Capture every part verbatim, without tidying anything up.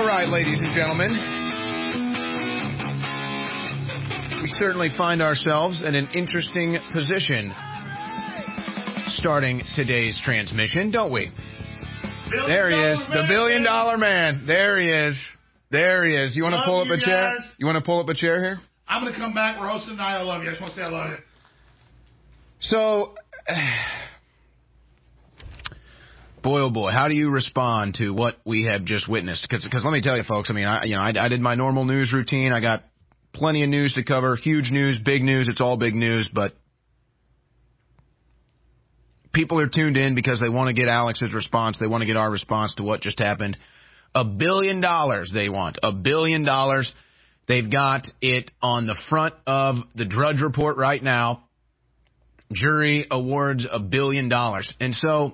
All right, ladies and gentlemen, we certainly find ourselves in an interesting position starting today's transmission, don't we? Billion there he is, man, the billion man. dollar man. There he is. There he is. You want to pull up a you chair? guys. You want to pull up a chair here? I'm going to come back. We're hosting tonight. I love you. I just want to say I love you. So, boy, oh boy, how do you respond to what we have just witnessed? Because let me tell you, folks, I mean, I, you know, I, I did my normal news routine. I got plenty of news to cover, huge news, big news. It's all big news, but people are tuned in because they want to get Alex's response. They want to get our response to what just happened. A billion dollars they want. A billion dollars. They've got it on the front of the Drudge Report right now. Jury awards a billion dollars. And so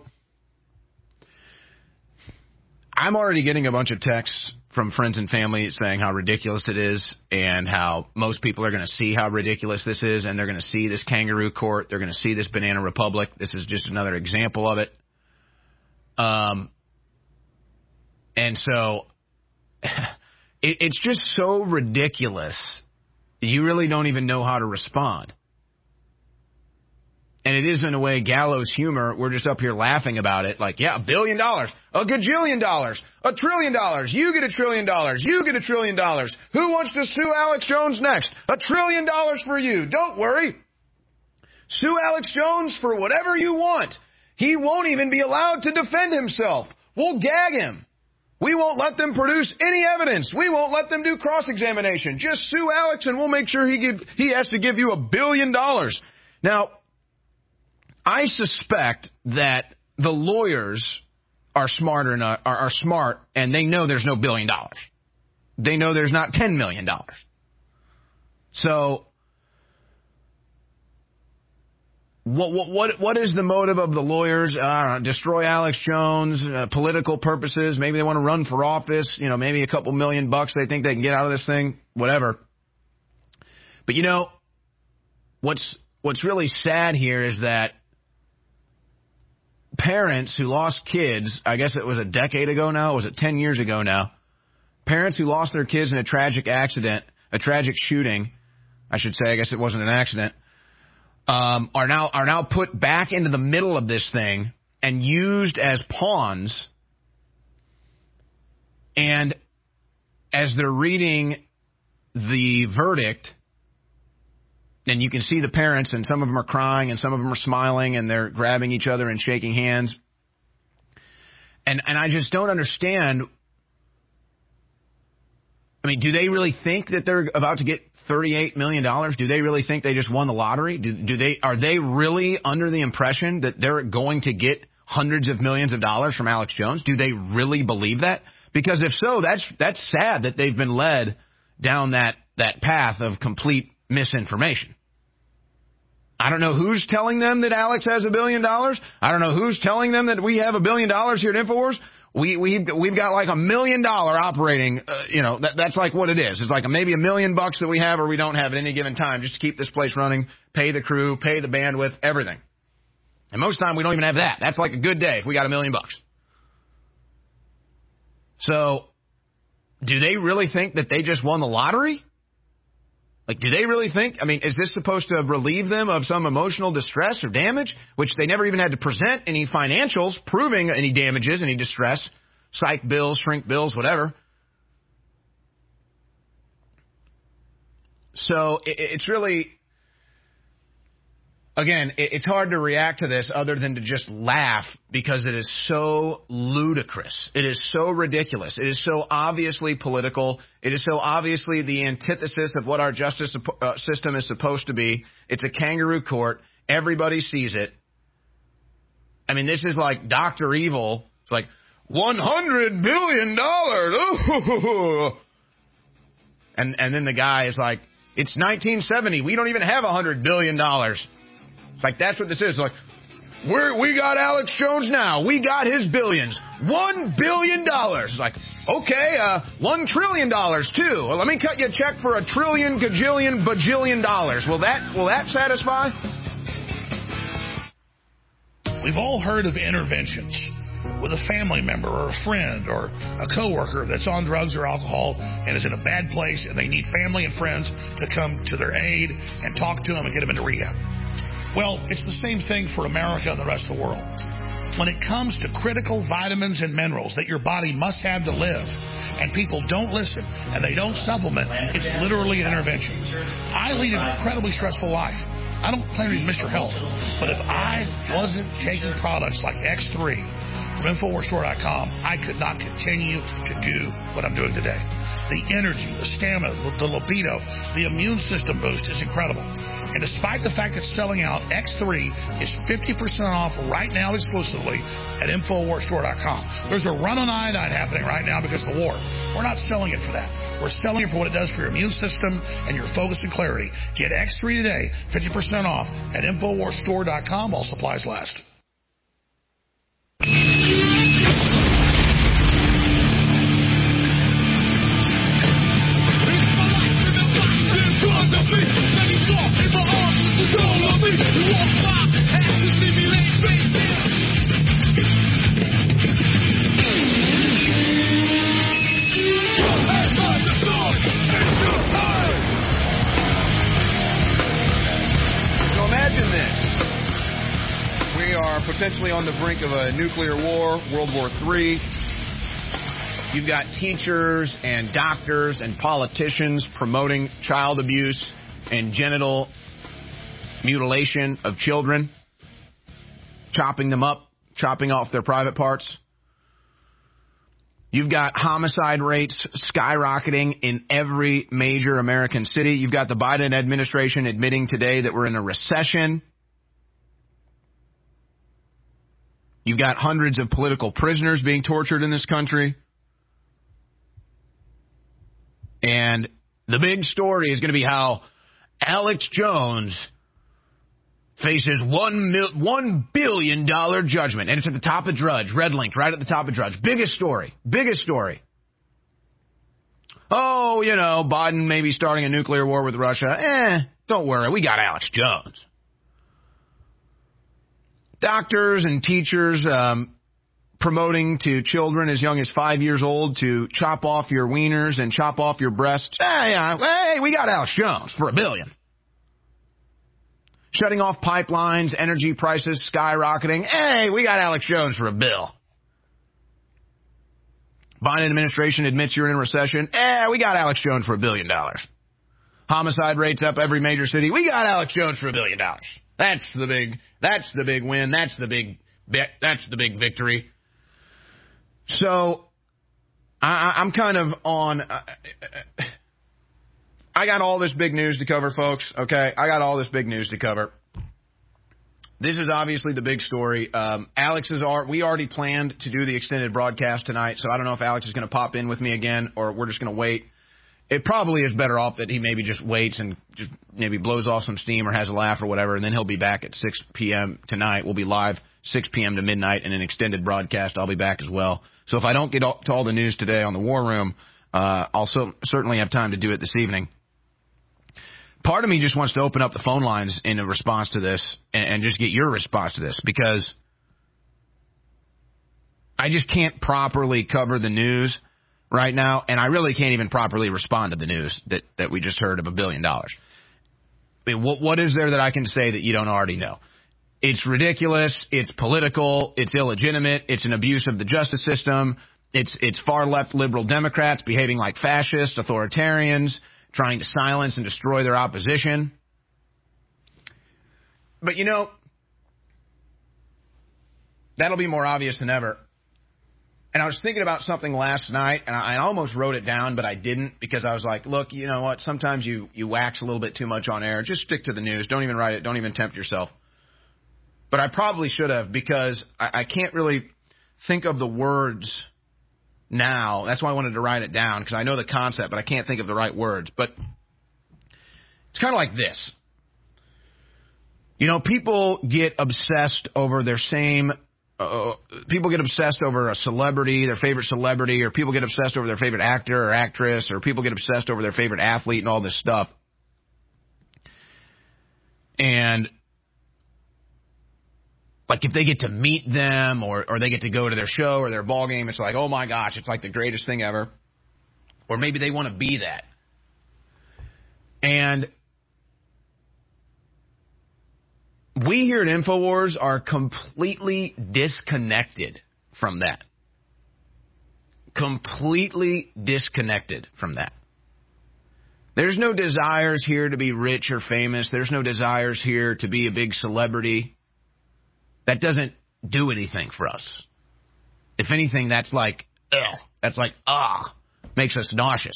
I'm already getting a bunch of texts from friends and family saying how ridiculous it is and how most people are going to see how ridiculous this is, and they're going to see this kangaroo court. They're going to see this banana republic. This is just another example of it. Um, and so it, it's just so ridiculous. You really don't even know how to respond. And it is, in a way, gallows humor. We're just up here laughing about it. Like, yeah, a billion dollars, a gajillion dollars, a trillion dollars. You get a trillion dollars. You get a trillion dollars. Who wants to sue Alex Jones next? A trillion dollars for you. Don't worry. Sue Alex Jones for whatever you want. He won't even be allowed to defend himself. We'll gag him. We won't let them produce any evidence. We won't let them do cross-examination. Just sue Alex and we'll make sure he give, he has to give you a billion dollars. Now, I suspect that the lawyers are smarter enough, are, are smart, and they know there's no billion dollars. They know there's not ten million dollars. So, what what what what is the motive of the lawyers? I don't know, destroy Alex Jones, uh, political purposes. Maybe they want to run for office. You know, maybe a couple million bucks they think they can get out of this thing. Whatever. But you know, what's what's really sad here is that parents who lost kids, I guess it was a decade ago now, was it ten years ago now? Parents who lost their kids in a tragic accident, a tragic shooting, I should say, I guess it wasn't an accident, um, are now are now put back into the middle of this thing and used as pawns. And as they're reading the verdict, and you can see the parents, and some of them are crying, and some of them are smiling, and they're grabbing each other and shaking hands. And and I just don't understand. I mean, do they really think that they're about to get thirty-eight million dollars? Do they really think they just won the lottery? Do, do they are they really under the impression that they're going to get hundreds of millions of dollars from Alex Jones? Do they really believe that? Because if so, that's that's sad that they've been led down that, that path of complete misinformation. I don't know who's telling them that Alex has a billion dollars. I don't know who's telling them that we have a billion dollars here at InfoWars. We, we've, we've got like a million dollar operating, uh, you know, that, that's like what it is. It's like a, maybe a million bucks that we have or we don't have at any given time just to keep this place running, pay the crew, pay the bandwidth, everything. And most of the time we don't even have that. That's like a good day if we got a million bucks. So do they really think that they just won the lottery? Like, do they really think, I mean, is this supposed to relieve them of some emotional distress or damage, which they never even had to present any financials proving any damages, any distress, psych bills, shrink bills, whatever. So it's really, again, it's hard to react to this other than to just laugh because it is so ludicrous. It is so ridiculous. It is so obviously political. It is so obviously the antithesis of what our justice uh, system is supposed to be. It's a kangaroo court. Everybody sees it. I mean, this is like Doctor Evil. It's like one hundred billion dollars. Ooh. And, and then the guy is like, it's nineteen seventy. We don't even have one hundred billion dollars. It's like, that's what this is. Like, we're, we got Alex Jones now. We got his billions. One billion dollars. It's like, okay, uh, one trillion dollars too. Well, let me cut you a check for a trillion, gajillion, bajillion dollars. Will that, will that satisfy? We've all heard of interventions. with a family member or a friend or a coworker that's on drugs or alcohol and is in a bad place, and they need family and friends to come to their aid and talk to them and get them into rehab. Well, it's the same thing for America and the rest of the world. When it comes to critical vitamins and minerals that your body must have to live, and people don't listen and they don't supplement, it's literally an intervention. I lead an incredibly stressful life. I don't claim to be Mister Health, but if I wasn't taking products like X three from Infowars Store dot com, I could not continue to do what I'm doing today. The energy, the stamina, the libido, the immune system boost is incredible. And despite the fact that it's selling out, X three is fifty percent off right now exclusively at Infowars Store dot com. There's a run on iodine happening right now because of the war. We're not selling it for that. We're selling it for what it does for your immune system and your focus and clarity. Get X three today, fifty percent off at Infowars Store dot com while supplies last. Potentially on the brink of a nuclear war, World War Three. You've got teachers and doctors and politicians promoting child abuse and genital mutilation of children, chopping them up, chopping off their private parts. You've got homicide rates skyrocketing in every major American city. You've got the Biden administration admitting today that we're in a recession. You've got hundreds of political prisoners being tortured in this country. And the big story is going to be how Alex Jones faces one mil- one billion dollars judgment. And it's at the top of Drudge, red linked, right at the top of Drudge. Biggest story. Biggest story. Oh, you know, Biden may be starting a nuclear war with Russia. Eh, don't worry. We got Alex Jones. Doctors and teachers um, promoting to children as young as five years old to chop off your wieners and chop off your breasts. Hey, uh, hey, we got Alex Jones for a billion. Shutting off pipelines, energy prices skyrocketing. Hey, we got Alex Jones for a bill. Biden administration admits you're in a recession. Eh, we got Alex Jones for a billion dollars. Homicide rates up every major city. We got Alex Jones for a billion dollars. That's the big, that's the big win. That's the big, that's the big victory. So I, I'm kind of on, uh, I got all this big news to cover, folks. Okay. I got all this big news to cover. This is obviously the big story. Um, Alex is, we already planned to do the extended broadcast tonight. So I don't know if Alex is going to pop in with me again or we're just going to wait. It probably is better off that he maybe just waits and just maybe blows off some steam or has a laugh or whatever, and then he'll be back at six p.m. tonight. We'll be live six p.m. to midnight in an extended broadcast. I'll be back as well. So if I don't get to all the news today on the War Room, uh, I'll so, certainly have time to do it this evening. Part of me just wants to open up the phone lines in a response to this and, and just get your response to this, because I just can't properly cover the news right now, and I really can't even properly respond to the news that, that we just heard of a billion dollars. I mean, what, what is there that I can say that you don't already know? It's ridiculous. It's political. It's illegitimate. It's an abuse of the justice system. It's it's far-left liberal Democrats behaving like fascists, authoritarians, trying to silence and destroy their opposition. But, you know, that'll be more obvious than ever. And I was thinking about something last night, and I almost wrote it down, but I didn't, because I was like, look, you know what, sometimes you, you wax a little bit too much on air. Just stick to the news. Don't even write it. Don't even tempt yourself. But I probably should have, because I, I can't really think of the words now. That's why I wanted to write it down, because I know the concept, but I can't think of the right words. But it's kind of like this. You know, people get obsessed over their same Uh, people get obsessed over a celebrity, their favorite celebrity, or people get obsessed over their favorite actor or actress, or people get obsessed over their favorite athlete and all this stuff. And like if they get to meet them or, or they get to go to their show or their ball game, it's like, oh my gosh, it's like the greatest thing ever. Or maybe they want to be that. And we here at InfoWars are completely disconnected from that. Completely disconnected from that. There's no desires here to be rich or famous. There's no desires here to be a big celebrity. That doesn't do anything for us. If anything, that's like, ugh. That's like, ah, makes us nauseous.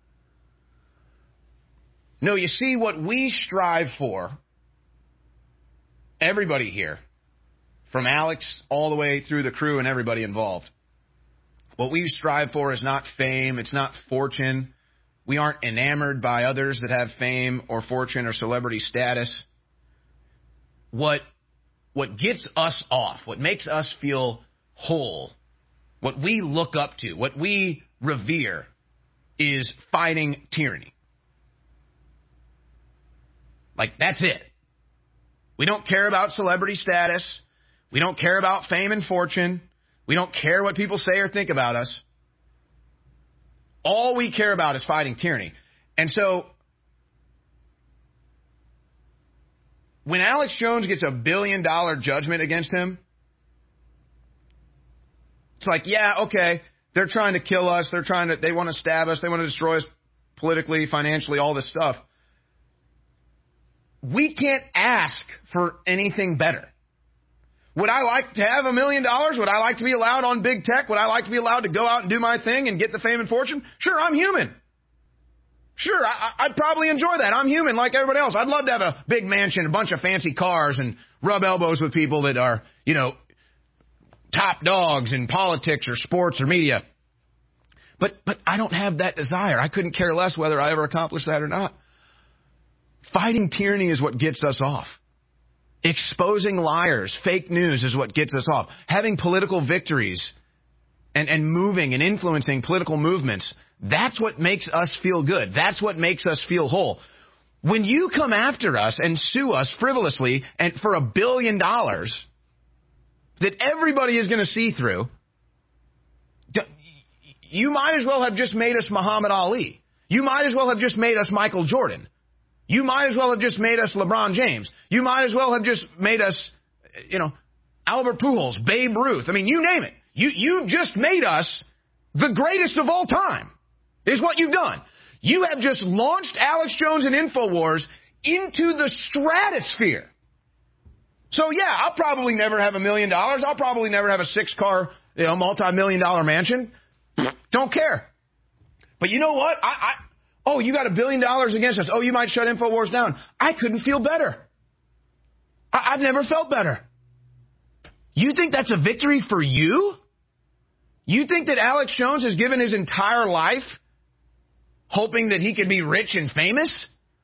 No, you see, what we strive for, everybody here, from Alex all the way through the crew and everybody involved, what we strive for is not fame. It's not fortune. We aren't enamored by others that have fame or fortune or celebrity status. What, what gets us off, what makes us feel whole, what we look up to, what we revere is fighting tyranny. Like, that's it. We don't care about celebrity status. We don't care about fame and fortune. We don't care what people say or think about us. All we care about is fighting tyranny. And so, when Alex Jones gets a billion dollar judgment against him, it's like, yeah, okay, they're trying to kill us. They're trying to, they want to stab us. They want to destroy us politically, financially, all this stuff. We can't ask for anything better. Would I like to have a million dollars? Would I like to be allowed on big tech? Would I like to be allowed to go out and do my thing and get the fame and fortune? Sure, I'm human. Sure, I, I'd probably enjoy that. I'm human like everybody else. I'd love to have a big mansion, a bunch of fancy cars, and rub elbows with people that are, you know, top dogs in politics or sports or media. But but I don't have that desire. I couldn't care less whether I ever accomplish that or not. Fighting tyranny is what gets us off. Exposing liars, fake news is what gets us off. Having political victories and, and moving and influencing political movements, that's what makes us feel good. That's what makes us feel whole. When you come after us and sue us frivolously and for a billion dollars that everybody is going to see through, you might as well have just made us Muhammad Ali. You might as well have just made us Michael Jordan. You might as well have just made us LeBron James. You might as well have just made us, you know, Albert Pujols, Babe Ruth. I mean, you name it. You you just made us the greatest of all time, is what you've done. You have just launched Alex Jones and InfoWars into the stratosphere. So, yeah, I'll probably never have a million dollars. I'll probably never have a six-car, you know, multi-million dollar mansion. Don't care. But you know what? I... I Oh, you got a billion dollars against us. Oh, you might shut InfoWars down. I couldn't feel better. I- I've never felt better. You think that's a victory for you? You think that Alex Jones has given his entire life hoping that he could be rich and famous?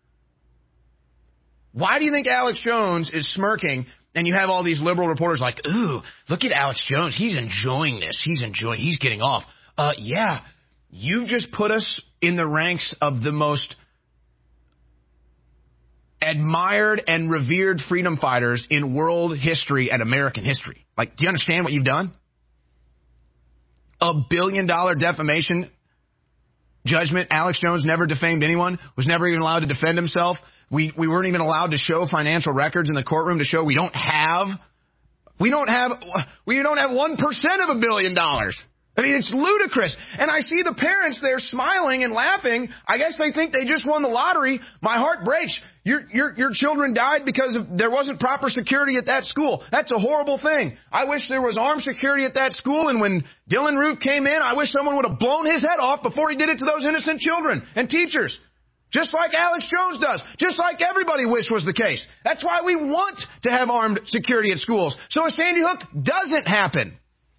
Why do you think Alex Jones is smirking and you have all these liberal reporters like, ooh, look at Alex Jones. He's enjoying this. He's enjoying, he's getting off. Uh, yeah, you just put us in the ranks of the most admired and revered freedom fighters in world history and American history. Like, do you understand what you've done? A billion dollar defamation judgment. Alex Jones never defamed anyone, was never even allowed to defend himself. We we weren't even allowed to show financial records in the courtroom to show we don't have, we don't have, we don't have one percent of a billion dollars. I mean, it's ludicrous. And I see the parents there smiling and laughing. I guess they think they just won the lottery. My heart breaks. Your, your, your children died because of, there wasn't proper security at that school. That's a horrible thing. I wish there was armed security at that school. And when Dylan Root came in, I wish someone would have blown his head off before he did it to those innocent children and teachers. Just like Alex Jones does. Just like everybody wished was the case. That's why we want to have armed security at schools. So if Sandy Hook doesn't happen,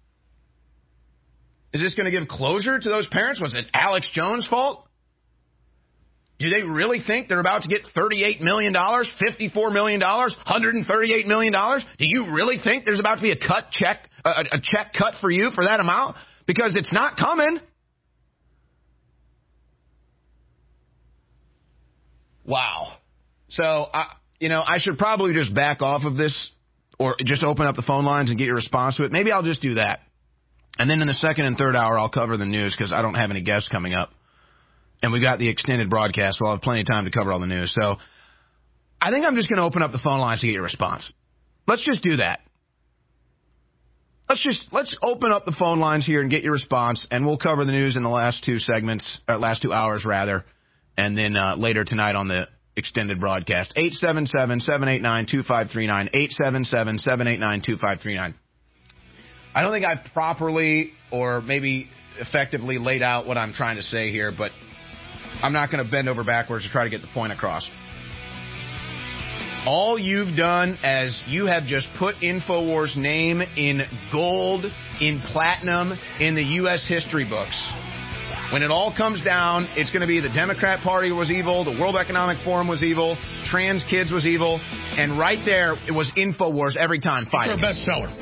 is this going to give closure to those parents? Was it Alex Jones' fault? Do they really think they're about to get thirty-eight million dollars, fifty-four million dollars, one hundred thirty-eight million dollars? Do you really think there's about to be a cut check, a, a check cut for you for that amount? Because it's not coming. Wow. So, I, you know, I should probably just back off of this or just open up the phone lines and get your response to it. Maybe I'll just do that. And then in the second and third hour, I'll cover the news because I don't have any guests coming up. And we got the extended broadcast, so I'll have plenty of time to cover all the news. So I think I'm just going to open up the phone lines to get your response. Let's just do that. Let's just let's open up the phone lines here and get your response, and we'll cover the news in the last two segments, or last two hours rather, and then uh, later tonight on the extended broadcast. eight seven seven, seven eight nine, two five three nine, eight seven seven, seven eight nine, two five three nine. I don't think I've properly or maybe effectively laid out what I'm trying to say here, but I'm not going to bend over backwards to try to get the point across. All you've done as you have just put InfoWars' name in gold, in platinum, in the U S history books. When it all comes down, it's going to be the Democrat Party was evil, the World Economic Forum was evil, trans kids was evil, and right there it was InfoWars every time fighting. It's our bestseller.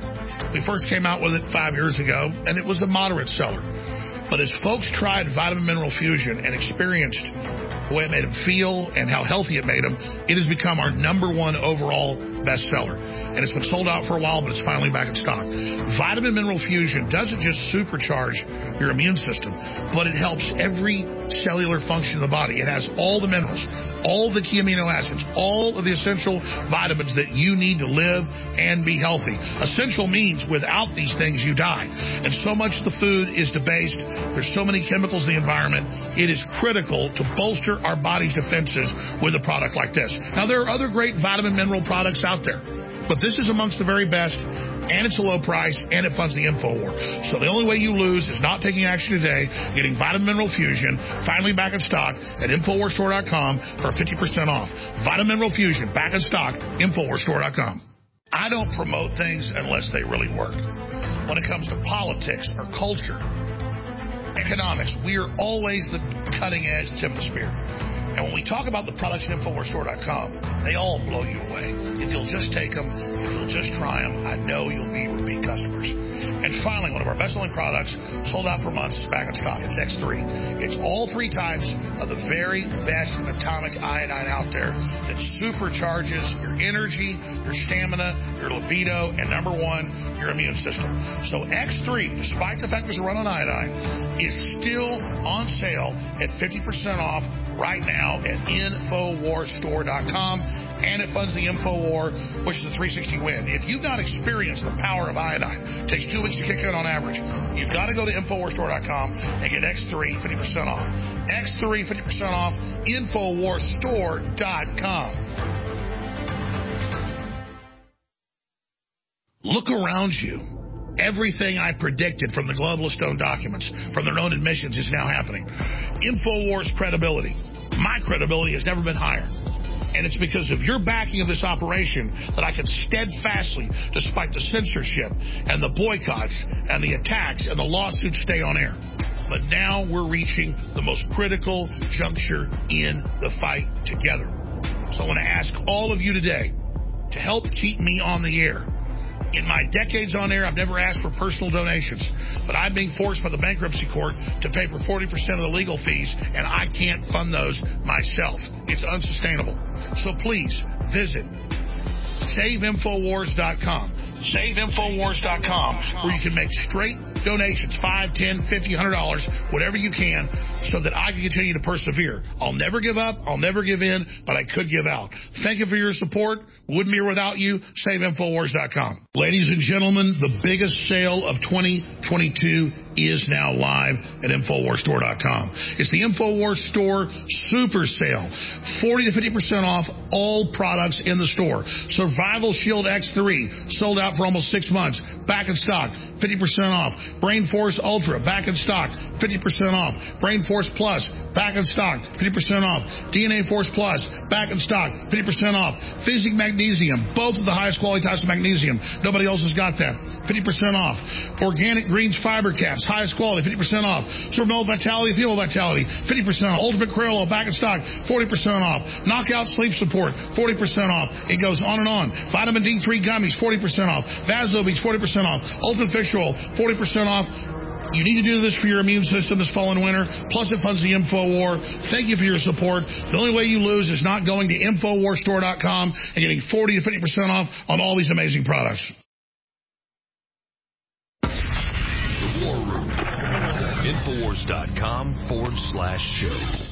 We first came out with it five years ago, and it was a moderate seller. But as folks tried Vitamin Mineral Fusion and experienced the way it made them feel and how healthy it made them, it has become our number one overall bestseller. And it's been sold out for a while, but it's finally back in stock. Vitamin Mineral Fusion doesn't just supercharge your immune system, but it helps every cellular function of the body. It has all the minerals, all the key amino acids, all of the essential vitamins that you need to live and be healthy. Essential means without these things, you die. And so much of the food is debased. There's so many chemicals in the environment. It is critical to bolster our body's defenses with a product like this. Now, there are other great vitamin mineral products out there, but this is amongst the very best, and it's a low price, and it funds the InfoWar. So the only way you lose is not taking action today, getting Vitamin Mineral Fusion, finally back in stock at Infowars Store dot com for fifty percent off. Vitamin Mineral Fusion, back in stock, Infowars Store dot com. I don't promote things unless they really work. When it comes to politics or culture, economics, we are always the cutting edge tip of the spear. And when we talk about the products at Infowars Store dot com, they all blow you away. If you'll just take them, if you'll just try them, I know you'll be repeat customers. And finally, one of our best-selling products, sold out for months, is back in stock. It's X three. It's all three types of the very best atomic iodine out there that supercharges your energy, your stamina, your libido, and number one, your immune system. So X three, despite the fact there's a run on iodine, is still on sale at fifty percent off right now at Infowars Store dot com, and it funds the InfoWar, which is a three sixty win. If you've not experienced the power of iodine, it takes two weeks to kick in on average, you've got to go to Infowars Store dot com and get X three fifty percent off. X three fifty percent off, Infowars Store dot com. Look around you. Everything I predicted from the Globalist Stone documents, from their own admissions, is now happening. InfoWars credibility. My credibility has never been higher. And it's because of your backing of this operation that I can steadfastly, despite the censorship and the boycotts and the attacks and the lawsuits, stay on air. But now we're reaching the most critical juncture in the fight together. So I want to ask all of you today to help keep me on the air. In my decades on air, I've never asked for personal donations, but I'm being forced by the bankruptcy court to pay for forty percent of the legal fees, and I can't fund those myself. It's unsustainable. So please visit Save Infowars dot com. Save Infowars dot com, where you can make straight donations, five, ten, fifty, one hundred dollars, whatever you can, so that I can continue to persevere. I'll never give up. I'll never give in, but I could give out. Thank you for your support. Wouldn't be here without you. Save Infowars dot com. Ladies and gentlemen, the biggest sale of twenty twenty-two is now live at Infowars Store dot com. It's the Infowars Store Super Sale. forty to fifty percent off all products in the store. Survival Shield X three, sold out for almost six months. Back in stock, fifty percent off. Brain Force Ultra, back in stock, fifty percent off. Brain Force Plus, back in stock, fifty percent off. D N A Force Plus, back in stock, fifty percent off. Physic Magnesium, both of the highest quality types of magnesium. Nobody else has got that. fifty percent off. Organic Greens Fiber Caps, highest quality, fifty percent off. Super Male Vitality, Female Vitality, fifty percent off. Ultimate Crayola, back in stock, forty percent off. Knockout Sleep Support, forty percent off. It goes on and on. Vitamin D three Gummies, forty percent off. Vaso Beats, forty percent off. Ultimate Fish Oil, forty percent off. You need to do this for your immune system this fall and winter. Plus, it funds the InfoWar. Thank you for your support. The only way you lose is not going to Infowar Store dot com and getting forty to fifty percent off on all these amazing products. The War Room. Infowars dot com forward slash show.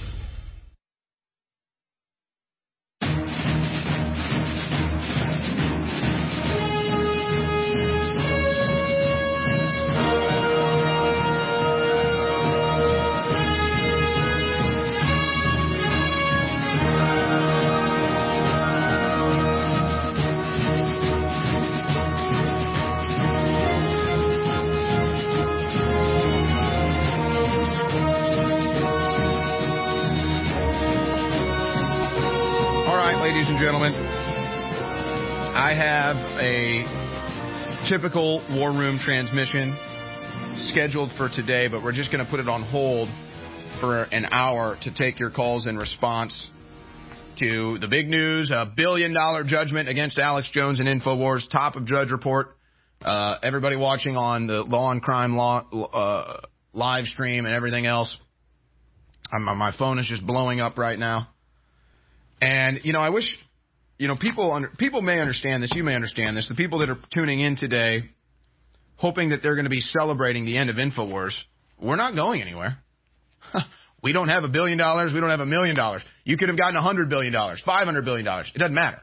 Ladies and gentlemen, I have a typical War Room transmission scheduled for today, but we're just going to put it on hold for an hour to take your calls in response to the big news, a billion-dollar judgment against Alex Jones and InfoWars, top of Judge Report. Uh, everybody watching on the Law and Crime law, uh, live stream and everything else, I'm, my phone is just blowing up right now. And, you know, I wish, you know, people under, people may understand this. You may understand this. The people that are tuning in today, hoping that they're going to be celebrating the end of InfoWars, we're not going anywhere. We don't have a billion dollars. We don't have a million dollars. You could have gotten a hundred billion dollars, five hundred billion dollars. It doesn't matter.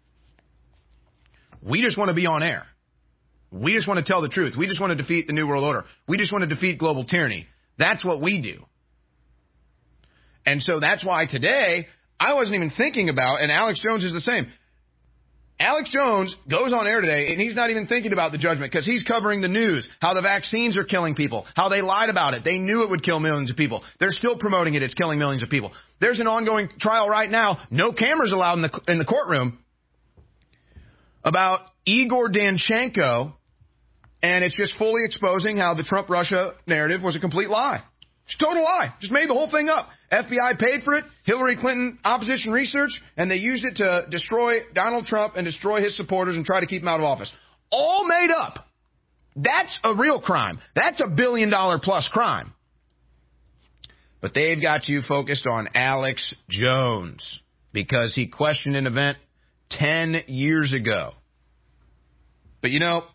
We just want to be on air. We just want to tell the truth. We just want to defeat the New World Order. We just want to defeat global tyranny. That's what we do. And so that's why today I wasn't even thinking about, and Alex Jones is the same. Alex Jones goes on air today, and he's not even thinking about the judgment because he's covering the news, how the vaccines are killing people, how they lied about it. They knew it would kill millions of people. They're still promoting it. It's killing millions of people. There's an ongoing trial right now, no cameras allowed in the in the courtroom, about Igor Danchenko, and it's just fully exposing how the Trump-Russia narrative was a complete lie. It's a total lie. Just made the whole thing up. F B I paid for it, Hillary Clinton opposition research, and they used it to destroy Donald Trump and destroy his supporters and try to keep him out of office. All made up. That's a real crime. That's a billion dollar plus crime. But they've got you focused on Alex Jones because he questioned an event ten years ago. But you know,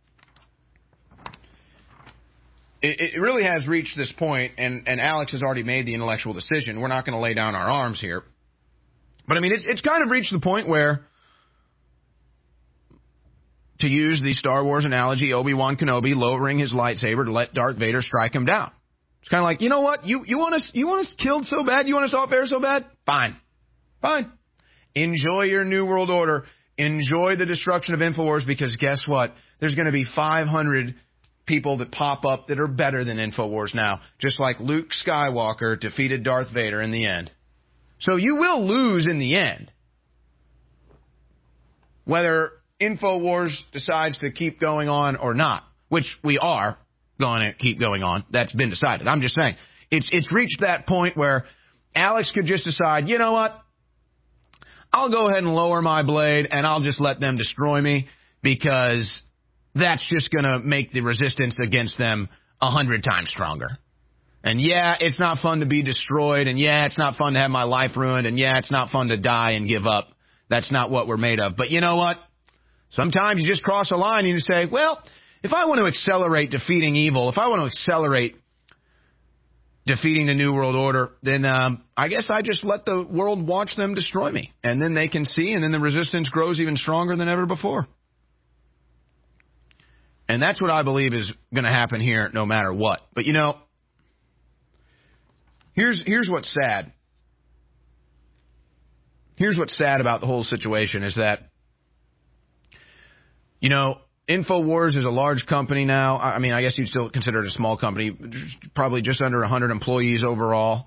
it really has reached this point, and, and Alex has already made the intellectual decision. We're not going to lay down our arms here. But, I mean, it's, it's kind of reached the point where, to use the Star Wars analogy, Obi-Wan Kenobi lowering his lightsaber to let Darth Vader strike him down. It's kind of like, you know what? You, you want us you want us killed so bad? You want us off air so bad? Fine. Fine. Enjoy your New World Order. Enjoy the destruction of InfoWars because guess what? There's going to be five hundred people that pop up that are better than InfoWars now, just like Luke Skywalker defeated Darth Vader in the end. So you will lose in the end. Whether InfoWars decides to keep going on or not, which we are going to keep going on. That's been decided. I'm just saying. It's it's reached that point where Alex could just decide, you know what? I'll go ahead and lower my blade and I'll just let them destroy me because that's just going to make the resistance against them a hundred times stronger. And yeah, it's not fun to be destroyed. And yeah, it's not fun to have my life ruined. And yeah, it's not fun to die and give up. That's not what we're made of. But you know what? Sometimes you just cross a line and you say, well, if I want to accelerate defeating evil, if I want to accelerate defeating the New World Order, then um, I guess I just let the world watch them destroy me. And then they can see, and then the resistance grows even stronger than ever before. And that's what I believe is going to happen here no matter what. But, you know, here's here's what's sad. Here's what's sad about the whole situation is that, you know, InfoWars is a large company now. I mean, I guess you'd still consider it a small company, probably just under one hundred employees overall.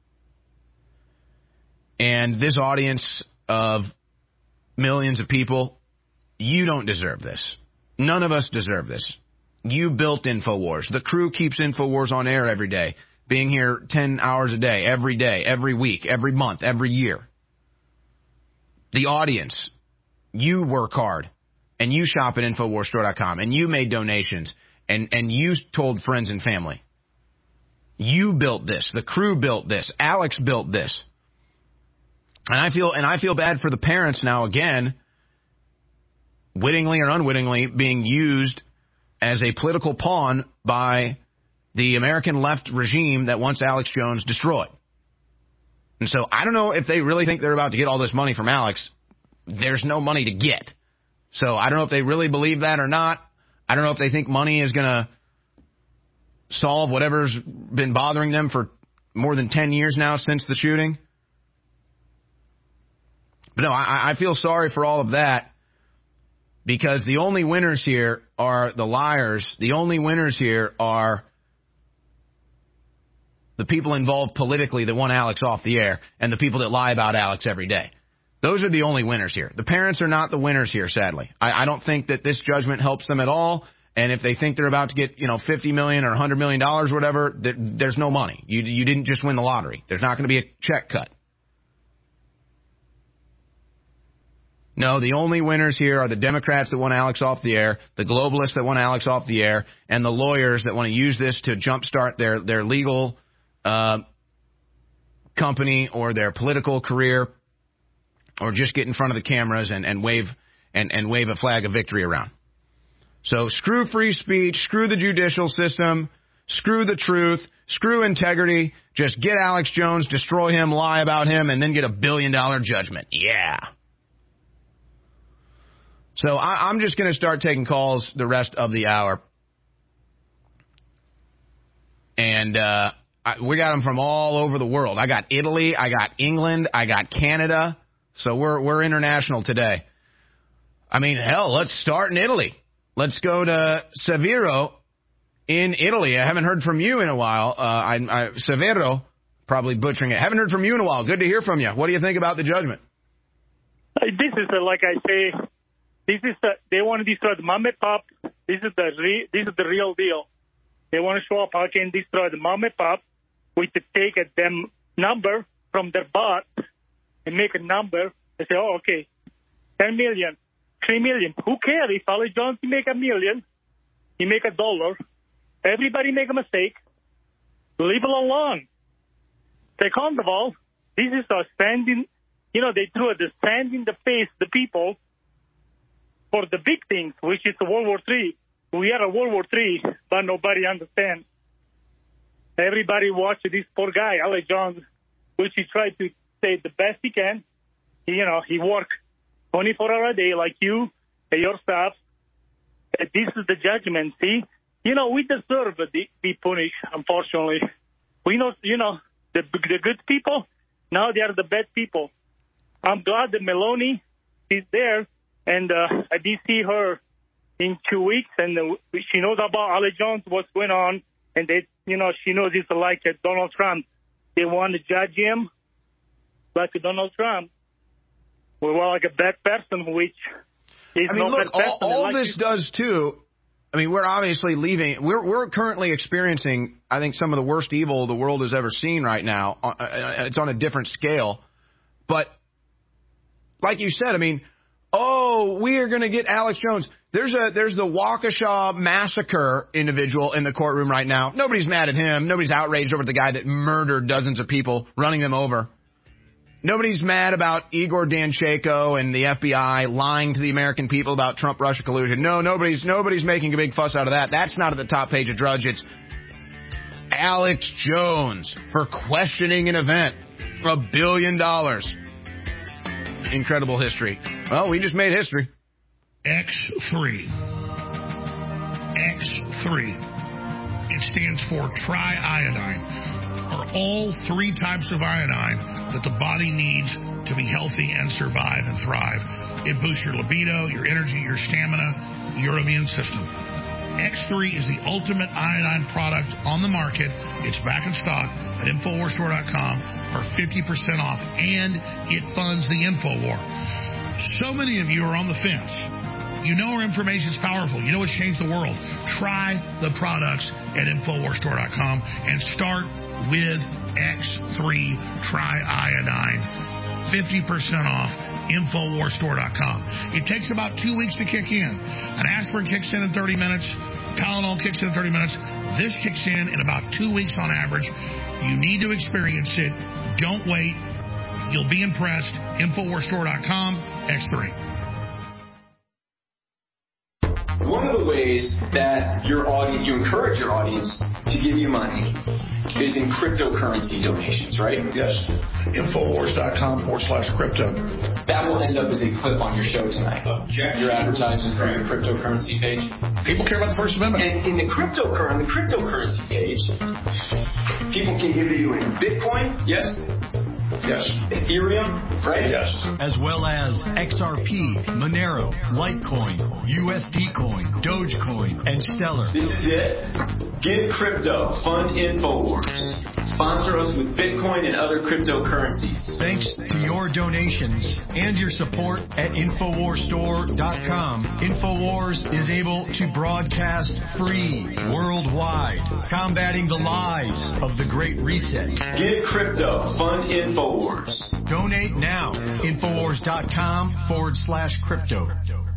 And this audience of millions of people, you don't deserve this. None of us deserve this. You built InfoWars. The crew keeps InfoWars on air every day, being here ten hours a day, every day, every week, every month, every year. The audience, you work hard, and you shop at Infowars Store dot com, and you made donations, and, and you told friends and family. You built this. The crew built this. Alex built this. And I feel and I feel bad for the parents now again, wittingly or unwittingly, being used as a political pawn by the American left regime that wants Alex Jones destroyed. And so I don't know if they really think they're about to get all this money from Alex. There's no money to get. So I don't know if they really believe that or not. I don't know if they think money is going to solve whatever's been bothering them for more than ten years now since the shooting. But no, I, I feel sorry for all of that, because the only winners here are the liars. The only winners here are the people involved politically that want Alex off the air and the people that lie about Alex every day. Those are the only winners here. The parents are not the winners here, sadly. I, I don't think that this judgment helps them at all. And if they think they're about to get, you know, fifty million dollars or one hundred million dollars or whatever, there, there's no money. You, you didn't just win the lottery. There's not going to be a check cut. No, the only winners here are the Democrats that want Alex off the air, the globalists that want Alex off the air, and the lawyers that want to use this to jumpstart their, their legal uh, company or their political career, or just get in front of the cameras and, and wave and, and wave a flag of victory around. So screw free speech, screw the judicial system, screw the truth, screw integrity. Just get Alex Jones, destroy him, lie about him, and then get a billion dollar judgment. Yeah. So I, I'm just going to start taking calls the rest of the hour. And uh, I, we got them from all over the world. I got Italy, I got England, I got Canada. So we're we're international today. I mean, hell, let's start in Italy. Let's go to Severo in Italy. I haven't heard from you in a while. Uh, I, I, Severo, probably butchering it. Haven't heard from you in a while. Good to hear from you. What do you think about the judgment? This is uh, like I say. This is the, they want to destroy the mom and pop. This is the re, this is the real deal. They want to show up how can destroy the mom and pop with the take a them number from their bot and make a number. They say, oh, okay, ten million, three million. Who cares if Alex Jones he make a million, he make a dollar. Everybody make a mistake. Leave it alone. Second of all, this is a standing. You know, they threw the stand in the face the people. For the big things, which is World War Three. We are a World War Three, but nobody understands. Everybody watch this poor guy, Alex Jones, which he tried to say the best he can. He, you know, he work twenty-four hours a day like you and your staff. And this is the judgment, see? You know, we deserve to be punished, unfortunately. We know, you know, the, the good people, now they are the bad people. I'm glad that Meloni is there. And uh, I did see her in two weeks, and uh, she knows about Alex Jones, what's going on. And, they, you know, she knows it's like uh, Donald Trump. They want to judge him like Donald Trump. Well, like a bad person, which is I mean, not look, bad person. all, all like this you. does, too, I mean, we're obviously leaving. We're, we're currently experiencing, I think, some of the worst evil the world has ever seen right now. It's on a different scale. But like you said, I mean, oh, we are going to get Alex Jones. There's a there's the Waukesha massacre individual in the courtroom right now. Nobody's mad at him. Nobody's outraged over the guy that murdered dozens of people, running them over. Nobody's mad about Igor Danchenko and the F B I lying to the American people about Trump-Russia collusion. No, nobody's nobody's making a big fuss out of that. That's not at the top page of Drudge. It's Alex Jones for questioning an event for a billion dollars. Incredible history. Well, we just made history. X three. X three. It stands for triiodine, are all three types of iodine that the body needs to be healthy and survive and thrive. It boosts your libido, your energy, your stamina, your immune system. X three is the ultimate iodine product on the market. It's back in stock at Infowars Store dot com for fifty percent off, and it funds the Infowar. So many of you are on the fence. You know our information is powerful. You know it's changed the world. Try the products at Infowars Store dot com and start with X three Triiodine. fifty percent off. Infowars Store dot com. It takes about two weeks to kick in. An aspirin kicks in in thirty minutes. Tylenol kicks in in thirty minutes. This kicks in in about two weeks on average. You need to experience it. Don't wait. You'll be impressed. Infowars Store dot com, X three. One of the ways that your audience, you encourage your audience to give you money is in cryptocurrency donations, right? Yes. Infowars dot com forward slash crypto. That will end up as a clip on your show tonight. Your advertisements for your cryptocurrency page. People care about the First Amendment. And in the cryptocurrency, the cryptocurrency page, people can give you in Bitcoin, yes? Yes. Ethereum, right? Yes. As well as X R P, Monero, Litecoin, U S D Coin, Dogecoin, and Stellar. This is it. Give crypto. Fund InfoWars. Sponsor us with Bitcoin and other cryptocurrencies. Thanks to your donations and your support at Infowars Store dot com, Infowars is able to broadcast free worldwide, combating the lies of the Great Reset. Give crypto. Fund InfoWars. Donate now. Infowars dot com forward slash crypto.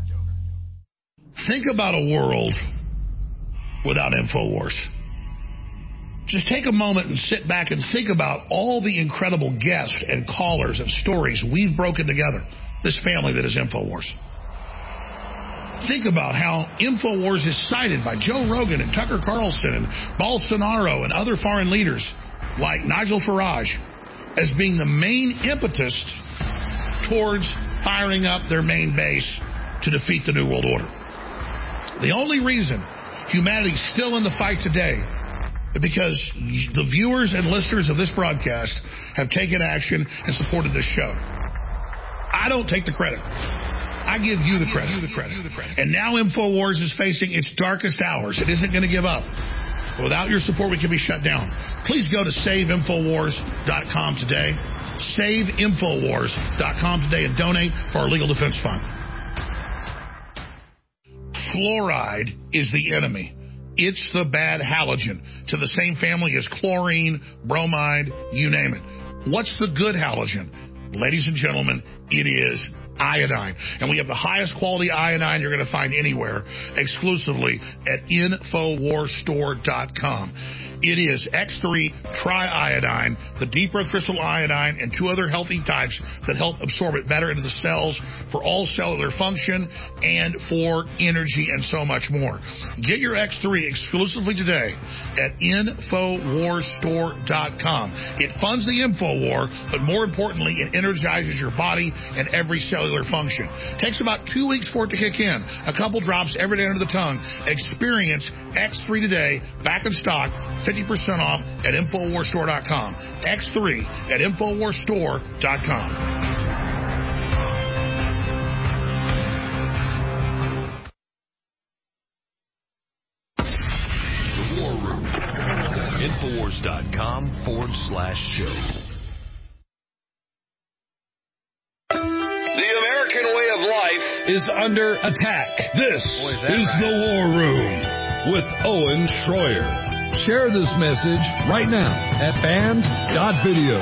Think about a world without InfoWars. Just take a moment and sit back and think about all the incredible guests and callers and stories we've broken together. This family that is InfoWars. Think about how InfoWars is cited by Joe Rogan and Tucker Carlson and Bolsonaro and other foreign leaders like Nigel Farage as being the main impetus towards firing up their main base to defeat the New World Order. The only reason humanity's still in the fight today is because the viewers and listeners of this broadcast have taken action and supported this show. I don't take the credit. I give you the credit. You the credit. You the credit. And now InfoWars is facing its darkest hours. It isn't going to give up. Without your support, we can be shut down. Please go to save infowars dot com today. save infowars dot com today and donate for our legal defense fund. Fluoride is the enemy. It's the bad halogen, to the same family as chlorine, bromide, you name it. What's the good halogen? Ladies and gentlemen, it is iodine. And we have the highest quality iodine you're going to find anywhere, exclusively at Infowars Store dot com. It is X three triiodine, the deep earth crystal iodine, and two other healthy types that help absorb it better into the cells for all cellular function and for energy and so much more. Get your X three exclusively today at Infowars Store dot com. It funds the InfoWar, but more importantly, it energizes your body and every cellular function. It takes about two weeks for it to kick in. A couple drops every day under the tongue. Experience X three today, back in stock, fifty percent off at Infowars Store dot com. X three at Infowars Store dot com. The War Room. Infowars dot com forward slash show. The American way of life is under attack. This Boy, is, is right. The War Room with Owen Schroyer. Share this message right now at band dot video.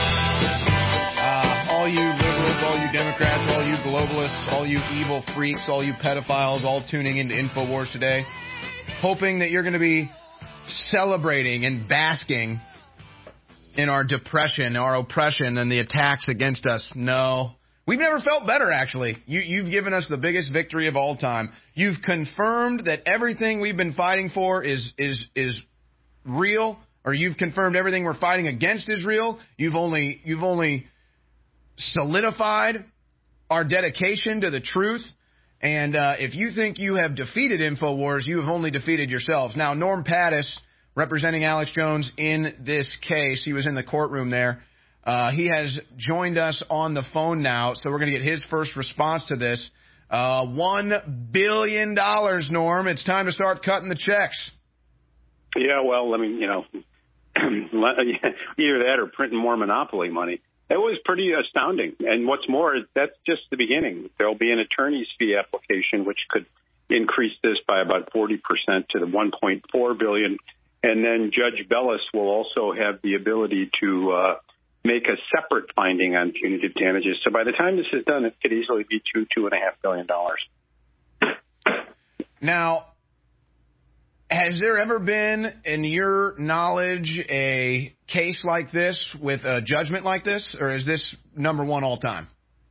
Uh, all you liberals, all you Democrats, all you globalists, all you evil freaks, all you pedophiles, all tuning into InfoWars today, hoping that you're going to be celebrating and basking in our depression, our oppression, and the attacks against us. No. We've never felt better, actually. You, you've given us the biggest victory of all time. You've confirmed that everything we've been fighting for is is is real, or you've confirmed everything we're fighting against is real. You've only you've only solidified our dedication to the truth. And uh, if you think you have defeated InfoWars, you have only defeated yourselves. Now, Norm Pattis, representing Alex Jones in this case, he was in the courtroom there. Uh, he has joined us on the phone now, so we're going to get his first response to this. Uh, One billion dollars, Norm. It's time to start cutting the checks. Yeah, well, I mean, you know, either that or printing more monopoly money. That was pretty astounding. And what's more, that's just the beginning. There'll be an attorney's fee application, which could increase this by about forty percent to the one point four billion dollars. And then Judge Bellis will also have the ability to uh, make a separate finding on punitive damages. So by the time this is done, it could easily be two, two and a half billion dollars. Now, Has there ever been, in your knowledge, a case like this with a judgment like this, or is this number one all time?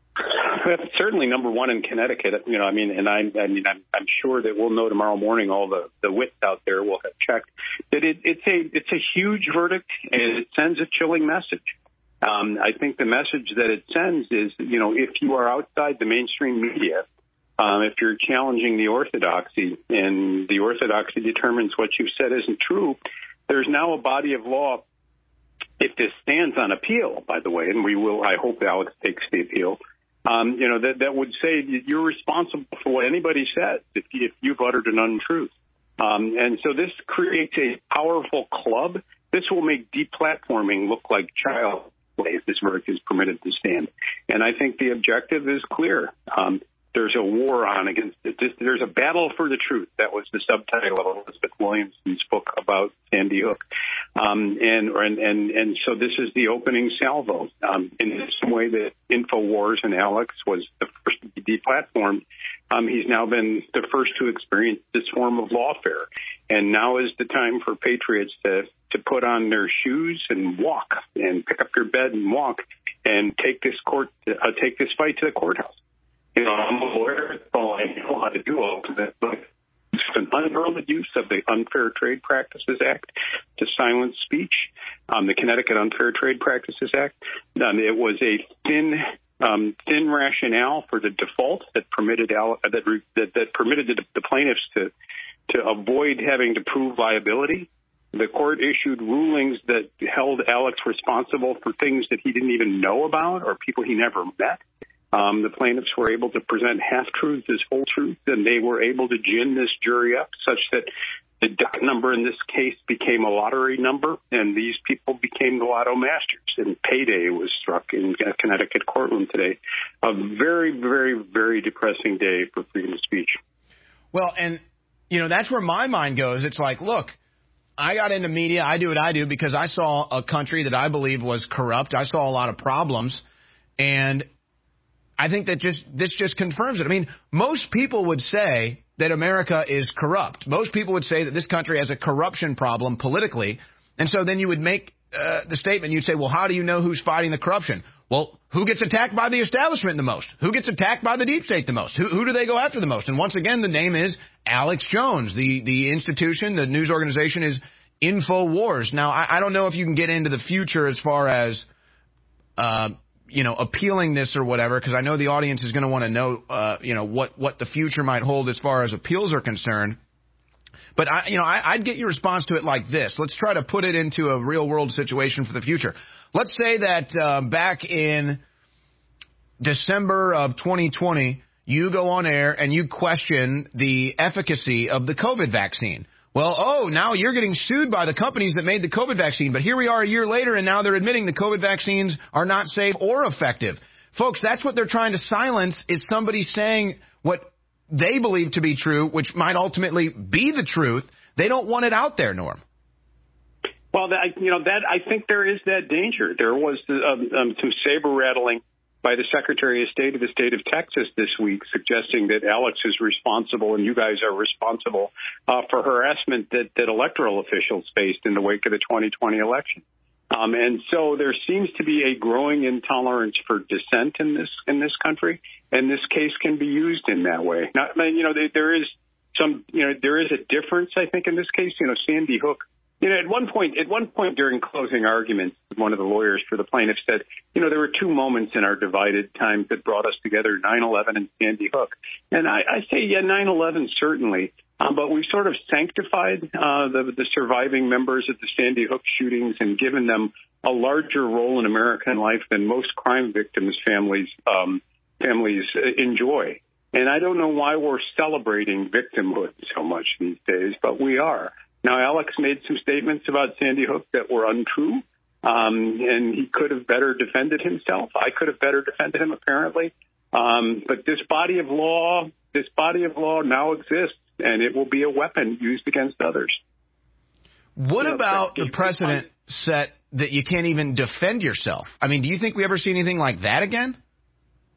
That's certainly number one in Connecticut. You know, I mean, and I, I mean, I'm, I'm sure that we'll know tomorrow morning. All the, the wits out there will have checked that it, it's a it's a huge verdict, and it sends a chilling message. Um, I think the message that it sends is, you know, if you are outside the mainstream media, um, if you're challenging the orthodoxy, and the orthodoxy determines what you've said isn't true, there's now a body of law. If this stands on appeal, by the way, and we will, I hope Alex takes the appeal. Um, you know, that, that would say you're responsible for what anybody says if, if you've uttered an untruth. Um, and so this creates a powerful club. This will make deplatforming look like child play if this verdict is permitted to stand. And I think the objective is clear. Um, there's a war on against it. There's a battle for the truth. That was the subtitle of Elizabeth Williamson's book about Sandy Hook. Um, and, and, and, and so this is the opening salvo. Um, in the same way that InfoWars and Alex was the first to be deplatformed, um, he's now been the first to experience this form of lawfare. And now is the time for patriots to, to put on their shoes and walk, and pick up your bed and walk, and take this court, uh, take this fight to the courthouse. You know, I'm a lawyer. That's all I know how to do. All of that. It's an unheralded use of the Unfair Trade Practices Act to silence speech. Um, the Connecticut Unfair Trade Practices Act. Um, it was a thin, um, thin rationale for the default that permitted that that, that permitted the, the plaintiffs to to avoid having to prove liability. The court issued rulings that held Alex responsible for things that he didn't even know about or people he never met. Um, the plaintiffs were able to present half-truths as whole truths, and they were able to gin this jury up such that the docket number in this case became a lottery number, and these people became the lotto masters. And payday was struck in a Connecticut courtroom today. A very, very, very depressing day for freedom of speech. Well, and, you know, that's where my mind goes. It's like, look, I got into media. I do what I do because I saw a country that I believe was corrupt. I saw a lot of problems, and I think that just this just confirms it. I mean, most people would say that America is corrupt. Most people would say that this country has a corruption problem politically. And so then you would make uh, the statement. You'd say, well, how do you know who's fighting the corruption? Well, who gets attacked by the establishment the most? Who gets attacked by the deep state the most? Who, who do they go after the most? And once again, the name is Alex Jones. The, the institution, the news organization is InfoWars. Now, I, I don't know if you can get into the future as far as uh you know, appealing this or whatever, because I know the audience is going to want to know, uh, you know, what, what the future might hold as far as appeals are concerned. But, I, you know, I, I'd get your response to it like this. Let's try to put it into a real-world situation for the future. Let's say that uh, back in December of twenty twenty, you go on air and you question the efficacy of the COVID vaccine. Well, oh, now you're getting sued by the companies that made the COVID vaccine. But here we are a year later, and now they're admitting the COVID vaccines are not safe or effective. Folks, that's what they're trying to silence, is somebody saying what they believe to be true, which might ultimately be the truth. They don't want it out there, Norm. Well, that, you know, that I think there is that danger. There was um, um, some saber-rattling by the Secretary of State of the state of Texas this week, suggesting that Alex is responsible and you guys are responsible uh, for harassment that, that electoral officials faced in the wake of the twenty twenty election. Um, and so there seems to be a growing intolerance for dissent in this in this country, and this case can be used in that way. Now, you know, there is some, you know, there is a difference, I think, in this case. You know, Sandy Hook. You know, at one point, at one point during closing arguments, one of the lawyers for the plaintiff said, you know, there were two moments in our divided times that brought us together, nine eleven and Sandy Hook. And I, I say, yeah, nine eleven certainly, um, but we've sort of sanctified uh, the, the surviving members of the Sandy Hook shootings and given them a larger role in American life than most crime victims' families um, families enjoy. And I don't know why we're celebrating victimhood so much these days, but we are. Now, Alex made some statements about Sandy Hook that were untrue, um, and he could have better defended himself. I could have better defended him, apparently. Um, but this body of law, this body of law now exists, and it will be a weapon used against others. What you about know, the precedent set that you can't even defend yourself? I mean, do you think we ever see anything like that again?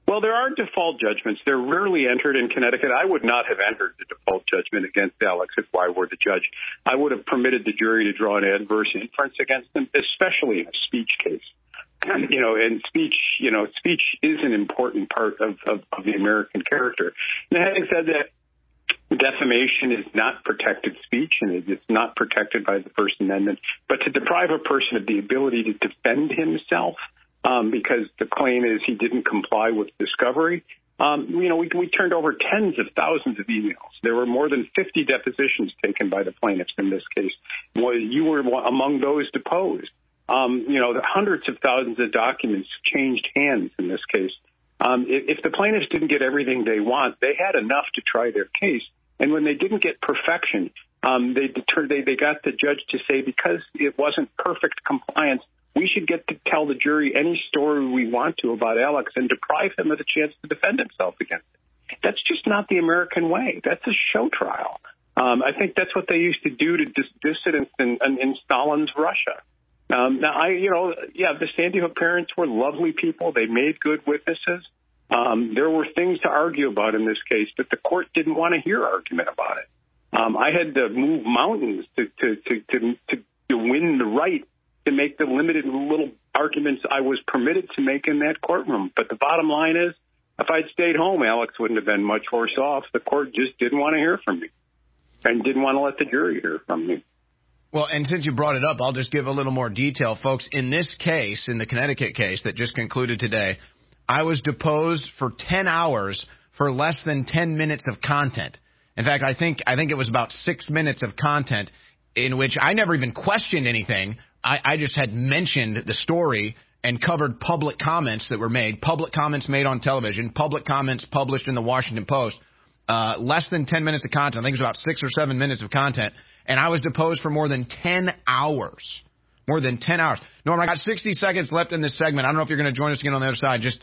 Well, there are default judgments. They're rarely entered in Connecticut. I would not have entered the default judgment against Alex if I were the judge. I would have permitted the jury to draw an adverse inference against him, especially in a speech case. And, you know, and speech, you know, speech is an important part of, of, of the American character. Now, having said that, defamation is not protected speech, and it's not protected by the First Amendment. But to deprive a person of the ability to defend himself um, because the claim is he didn't comply with discovery, um, you know, we, we turned over tens of thousands of emails. There were more than fifty depositions taken by the plaintiffs in this case. Well, you were among those deposed. Um, you know, the hundreds of thousands of documents changed hands in this case. Um, if, if the plaintiffs didn't get everything they want, they had enough to try their case. And when they didn't get perfection, um, they, deter- they they got the judge to say because it wasn't perfect compliance, we should get to tell the jury any story we want to about Alex and deprive him of the chance to defend himself against it. That's just not the American way. That's a show trial. Um, I think that's what they used to do to dis- dissidents in, in, in Stalin's Russia. Um, now, I, you know, yeah, the Sandy Hook parents were lovely people. They made good witnesses. Um, there were things to argue about in this case, but the court didn't want to hear argument about it. Um, I had to move mountains to, to, to, to, to, to win the right to make the limited little arguments I was permitted to make in that courtroom. But the bottom line is, if I'd stayed home, Alex wouldn't have been much worse off. The court just didn't want to hear from me and didn't want to let the jury hear from me. Well, and since you brought it up, I'll just give a little more detail. Folks, in this case, in the Connecticut case that just concluded today, I was deposed for ten hours for less than ten minutes of content. In fact, I think I think it was about six minutes of content in which I never even questioned anything. I, I just had mentioned the story and covered public comments that were made, public comments made on television, public comments published in the Washington Post. Uh, less than ten minutes of content. I think it was about six or seven minutes of content. And I was deposed for more than ten hours. More than ten hours. Norm, I got sixty seconds left in this segment. I don't know if you're going to join us again on the other side. Just,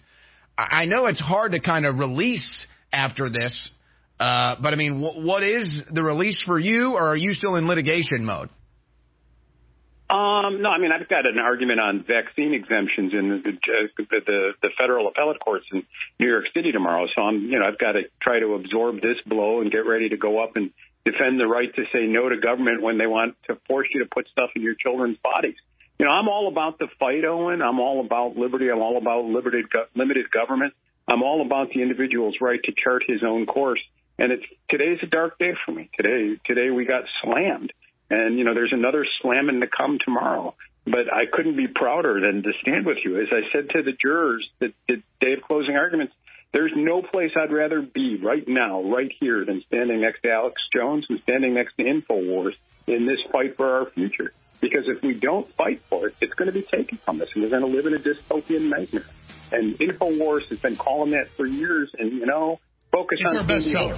I know it's hard to kind of release after this. Uh, but, I mean, w- what is the release for you, or are you still in litigation mode? Um, no, I mean, I've got an argument on vaccine exemptions in the, the, the, the federal appellate courts in New York City tomorrow. So I'm, you know, I've got to try to absorb this blow and get ready to go up and defend the right to say no to government when they want to force you to put stuff in your children's bodies. You know, I'm all about the fight, Owen. I'm all about liberty. I'm all about limited, limited government. I'm all about the individual's right to chart his own course. And it's today's a dark day for me. Today, today we got slammed. And, you know, there's another slamming to come tomorrow. But I couldn't be prouder than to stand with you. As I said to the jurors the, the day of closing arguments, there's no place I'd rather be right now, right here, than standing next to Alex Jones and standing next to InfoWars in this fight for our future. Because if we don't fight for it, it's going to be taken from us, and we're going to live in a dystopian nightmare. And InfoWars has been calling that for years, and, you know, focus it's on... our best seller.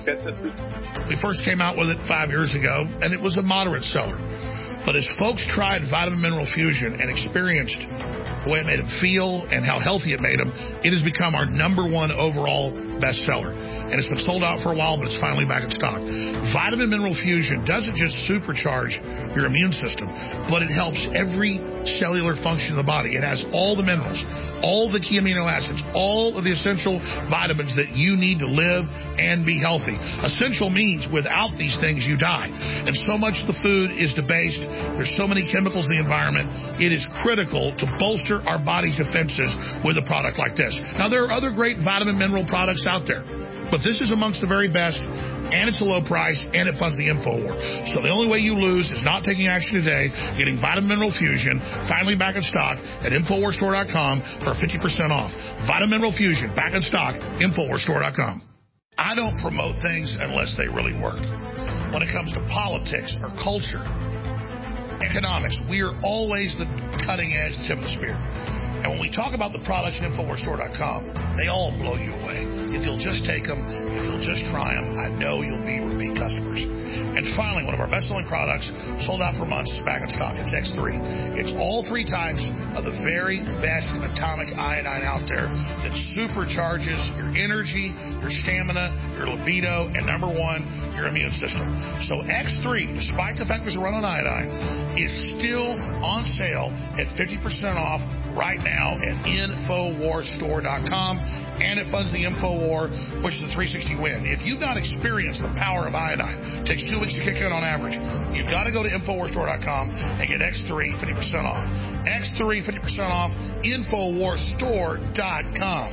We first came out with it five years ago, and it was a moderate seller. But as folks tried Vitamin Mineral Fusion and experienced the way it made them feel and how healthy it made them, it has become our number one overall bestseller. And it's been sold out for a while, but it's finally back in stock. Vitamin Mineral Fusion doesn't just supercharge your immune system, but it helps every cellular function of the body. It has all the minerals, all the key amino acids, all of the essential vitamins that you need to live and be healthy. Essential means without these things, you die. And so much of the food is debased. There's so many chemicals in the environment. It is critical to bolster our body's defenses with a product like this. Now, there are other great vitamin mineral products out there, but this is amongst the very best, and it's a low price, and it funds the InfoWar. So the only way you lose is not taking action today, getting Vitamin Mineral Fusion, finally back in stock at Infowar Store dot com for fifty percent off. Vitamin Mineral Fusion, back in stock, Infowar Store dot com. I don't promote things unless they really work. When it comes to politics or culture, economics, we are always the cutting edge, the tip of the spear. And when we talk about the products in Infowar Store dot com, they all blow you away. If you'll just take them, if you'll just try them, I know you'll be repeat customers. And finally, one of our best-selling products, sold out for months, is back in stock. It's X three. It's all three types of the very best atomic iodine out there that supercharges your energy, your stamina, your libido, and number one, your immune system. So X three, despite the fact there's a run on iodine, is still on sale at fifty percent off right now at Infowar Store dot com. and it funds the InfoWar, which is a three sixty win. If you've not experienced the power of iodine, it takes two weeks to kick in on average, you've got to go to Infowars Store dot com and get X three fifty percent off. X three fifty percent off, Infowars Store dot com.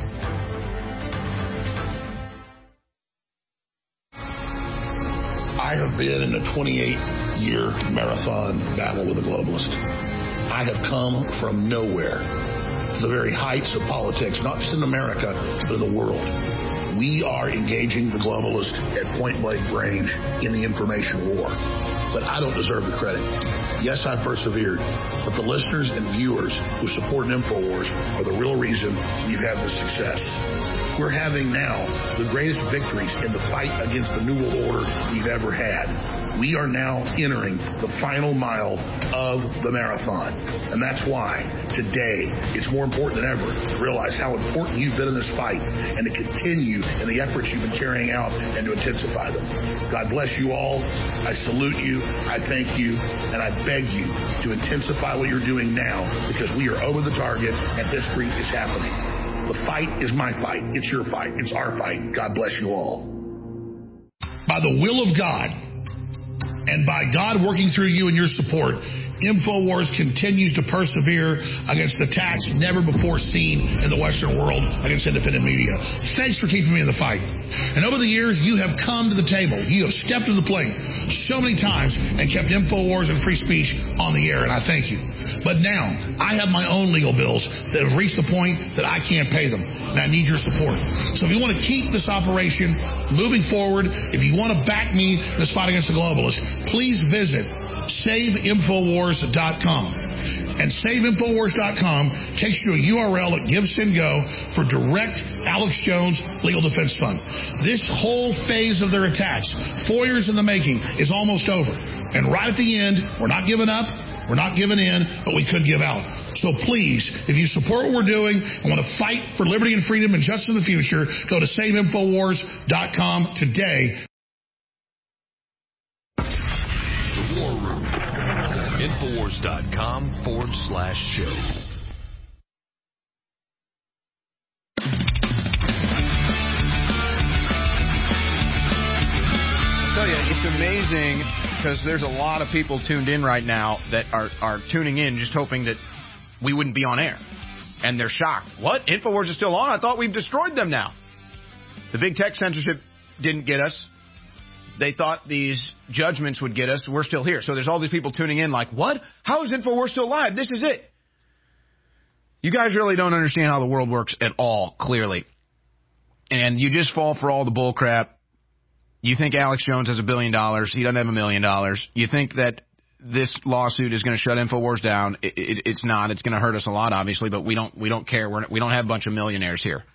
I have been in a twenty-eight year marathon battle with a globalist. I have come from nowhere to the very heights of politics, not just in America, but in the world. We are engaging the globalist at point-blank range in the information war. But I don't deserve the credit. Yes, I persevered, but the listeners and viewers who support InfoWars are the real reason we've had this success. We're having now the greatest victories in the fight against the New World Order we've ever had. We are now entering the final mile of the marathon. And that's why today it's more important than ever to realize how important you've been in this fight and to continue in the efforts you've been carrying out and to intensify them. God bless you all. I salute you. I thank you. And I beg you to intensify what you're doing now, because we are over the target and this streak is happening. The fight is my fight. It's your fight. It's our fight. God bless you all. By the will of God, and by God working through you and your support, InfoWars continues to persevere against attacks never before seen in the Western world against independent media. Thanks for keeping me in the fight. And over the years, you have come to the table. You have stepped to the plate so many times and kept InfoWars and free speech on the air, and I thank you. But now, I have my own legal bills that have reached the point that I can't pay them, and I need your support. So if you want to keep this operation moving forward, if you want to back me in this fight against the globalists, please visit Save Infowars dot com. And Save Infowars dot com takes you to a U R L at GiveSendGo for direct Alex Jones Legal Defense Fund. This whole phase of their attacks, four years in the making, is almost over. And right at the end, we're not giving up. We're not giving in, but we could give out. So please, if you support what we're doing and want to fight for liberty and freedom and justice in the future, go to Save Infowars dot com today. The War Room. Infowars dot com forward slash show. I tell you, it's amazing, because there's a lot of people tuned in right now that are, are tuning in just hoping that we wouldn't be on air. And they're shocked. What? InfoWars is still on? I thought we've destroyed them now. The big tech censorship didn't get us. They thought these judgments would get us. We're still here. So there's all these people tuning in like, what? How is InfoWars still live? This is it. You guys really don't understand how the world works at all, clearly. And you just fall for all the bull crap. You think Alex Jones has a billion dollars. He doesn't have a million dollars. You think that this lawsuit is going to shut InfoWars down. It, it, it's not. It's going to hurt us a lot, obviously, but we don't we don't care. We're, we don't have a bunch of millionaires here.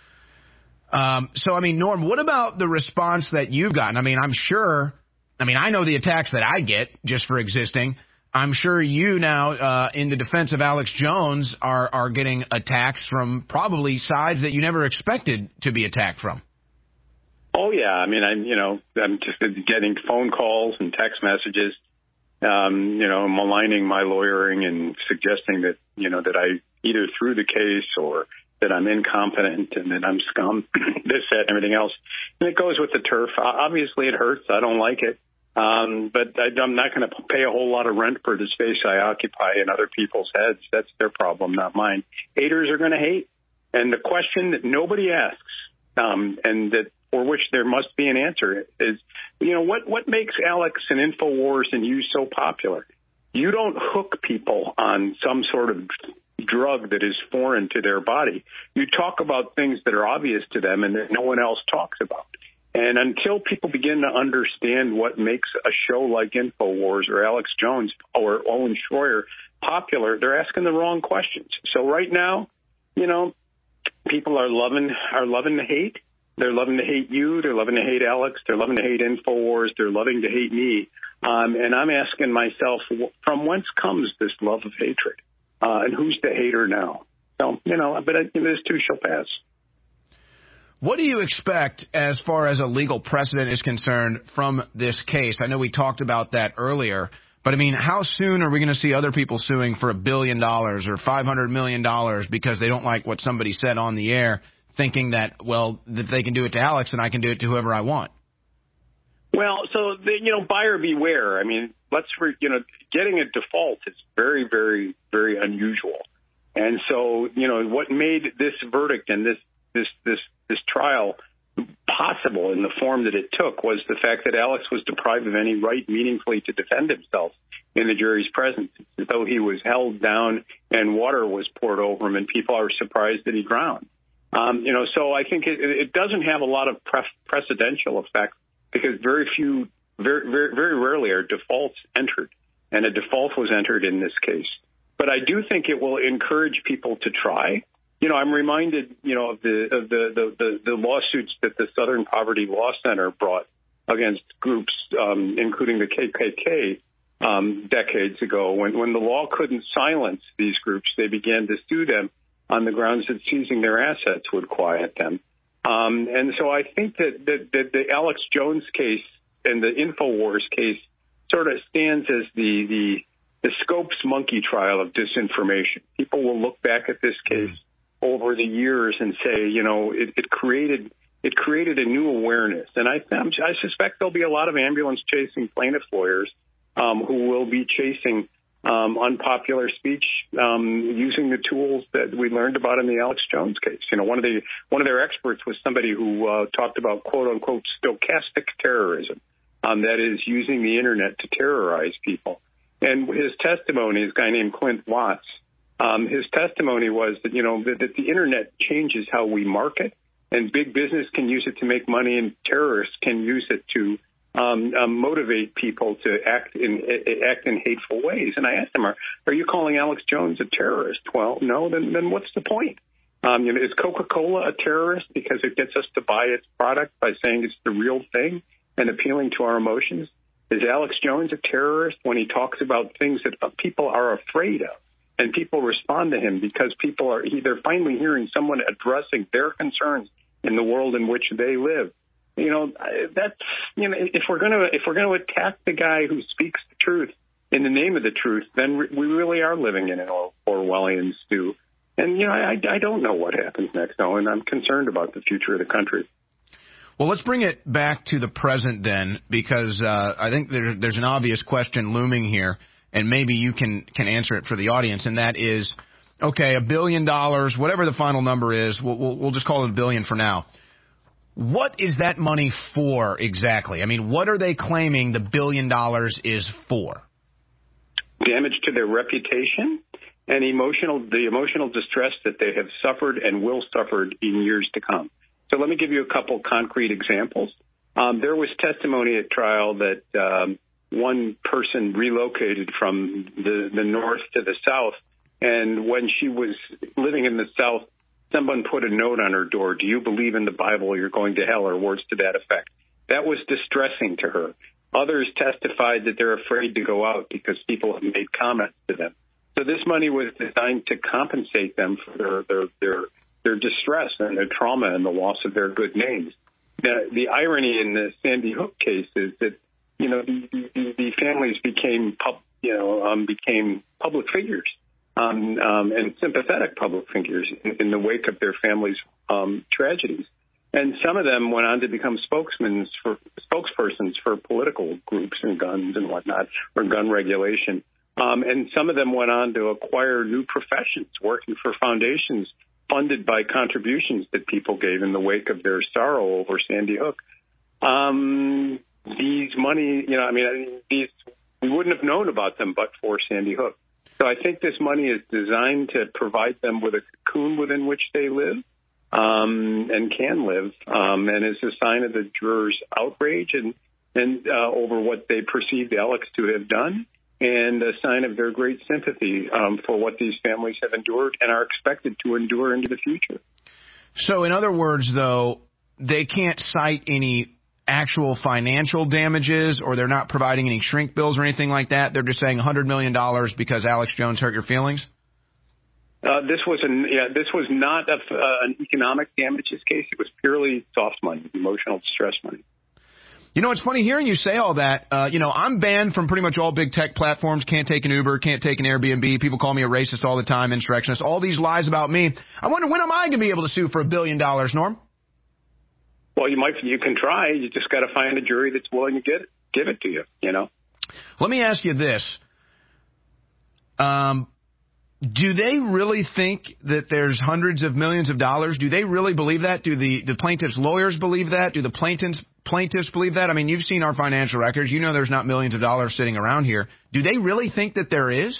Um, so, I mean, Norm, what about the response that you've gotten? I mean, I'm sure, I mean, I know the attacks that I get just for existing. I'm sure you now, uh, in the defense of Alex Jones, are, are getting attacks from probably sides that you never expected to be attacked from. Oh, yeah. I mean, I'm, you know, I'm just getting phone calls and text messages, um, you know, maligning my lawyering and suggesting that, you know, that I either threw the case or that I'm incompetent and that I'm scum, this, that, and everything else. And it goes with the turf. Obviously, it hurts. I don't like it. Um, but I, I'm not going to pay a whole lot of rent for the space I occupy in other people's heads. That's their problem, not mine. Haters are going to hate. And the question that nobody asks, um, and that for which there must be an answer, is, you know, what, what makes Alex and InfoWars and you so popular? You don't hook people on some sort of drug that is foreign to their body. You talk about things that are obvious to them and that no one else talks about. And until people begin to understand what makes a show like InfoWars or Alex Jones or Owen Schroyer popular, they're asking the wrong questions. So right now, you know, people are loving are loving to hate. They're loving to hate you. They're loving to hate Alex. They're loving to hate InfoWars. They're loving to hate me. Um, and I'm asking myself, from whence comes this love of hatred? Uh, and who's the hater now? So, you know, but I, this too shall pass. What do you expect as far as a legal precedent is concerned from this case? I know we talked about that earlier, but I mean, how soon are we going to see other people suing for a billion dollars or five hundred million dollars because they don't like what somebody said on the air? thinking that, well, if they can do it to Alex, then I can do it to whoever I want. Well, so, the, you know, buyer beware. I mean, let's, re, you know, getting a default is very, very, very unusual. And so, you know, what made this verdict and this, this, this, this trial possible in the form that it took was the fact that Alex was deprived of any right meaningfully to defend himself in the jury's presence, as though he was held down and water was poured over him and people are surprised that he drowned. Um, you know, so I think it, it doesn't have a lot of pre- precedential effect because very few, very, very, very rarely are defaults entered, and a default was entered in this case. But I do think it will encourage people to try. You know, I'm reminded, you know, of the of the, the, the, the lawsuits that the Southern Poverty Law Center brought against groups, um, including the K K K, um, decades ago. When, when the law couldn't silence these groups, they began to sue them on the grounds that seizing their assets would quiet them. Um, and so I think that, that, that the Alex Jones case and the InfoWars case sort of stands as the, the, the Scopes monkey trial of disinformation. People will look back at this case over the years and say, you know, it, it created it created a new awareness. And I, I suspect there'll be a lot of ambulance chasing plaintiff lawyers um, who will be chasing um, unpopular speech um, using the tools that we learned about in the Alex Jones case. You know, one of the one of their experts was somebody who uh, talked about, quote unquote, stochastic terrorism. Um, that is using the internet to terrorize people. And his testimony is a guy named Clint Watts. Um, his testimony was that, you know, that, that the internet changes how we market, and big business can use it to make money, and terrorists can use it to um, um, motivate people to act in act in hateful ways. And I asked him, are, are you calling Alex Jones a terrorist? Well, no, then, then what's the point? Um, you know, is Coca-Cola a terrorist because it gets us to buy its product by saying it's the real thing and appealing to our emotions? Is Alex Jones a terrorist when he talks about things that people are afraid of? And people respond to him because people are either finally hearing someone addressing their concerns in the world in which they live. You know, that's, you know, if we're going to if we're going to attack the guy who speaks the truth in the name of the truth, then we really are living in an Orwellian stew. And, you know, I, I don't know what happens next, Owen. I'm concerned about the future of the country. Well, let's bring it back to the present then, because uh, I think there, there's an obvious question looming here. And maybe you can, can answer it for the audience, and that is, okay, a billion dollars, whatever the final number is, we'll, we'll, we'll just call it a billion for now. What is that money for exactly? I mean, what are they claiming the billion dollars is for? Damage to their reputation and emotional, the emotional distress that they have suffered and will suffer in years to come. So let me give you a couple concrete examples. Um, there was testimony at trial that um, one person relocated from the, the north to the south, and when she was living in the south, someone put a note on her door, "Do you believe in the Bible? You're going to hell," or words to that effect. That was distressing to her. Others testified that they're afraid to go out because people have made comments to them. So this money was designed to compensate them for their their their, their distress and their trauma and the loss of their good names. The, the irony in the Sandy Hook case is that, you know, the, the, the families became, pub, you know, um, became public figures um, um, and sympathetic public figures in, in the wake of their families' um, tragedies. And some of them went on to become spokesmen for spokespersons for political groups and guns and whatnot, or gun regulation. Um, and some of them went on to acquire new professions, working for foundations funded by contributions that people gave in the wake of their sorrow over Sandy Hook. Um, these money, you know, I mean, these we wouldn't have known about them but for Sandy Hook. So I think this money is designed to provide them with a cocoon within which they live um, and can live, um, and is a sign of the jurors' outrage and, and uh, over what they perceived Alex to have done, and a sign of their great sympathy um, for what these families have endured and are expected to endure into the future. So in other words, though, they can't cite any actual financial damages, or they're not providing any shrink bills or anything like that? They're just saying one hundred million dollars because Alex Jones hurt your feelings? Uh, this was an, yeah, this was not a, uh, an economic damages case. It was purely soft money, emotional distress money. You know, it's funny hearing you say all that. Uh, you know, I'm banned from pretty much all big tech platforms. Can't take an Uber, can't take an Airbnb. People call me a racist all the time, insurrectionist. All these lies about me. I wonder, when am I going to be able to sue for a billion dollars, Norm? Well, you might, you can try. You just got to find a jury that's willing to get it, give it to you, you know? Let me ask you this. Um, do they really think that there's hundreds of millions of dollars? Do they really believe that? Do the, the plaintiffs' lawyers believe that? Do the plaintiffs plaintiffs believe that? I mean, you've seen our financial records. You know there's not millions of dollars sitting around here. Do they really think that there is?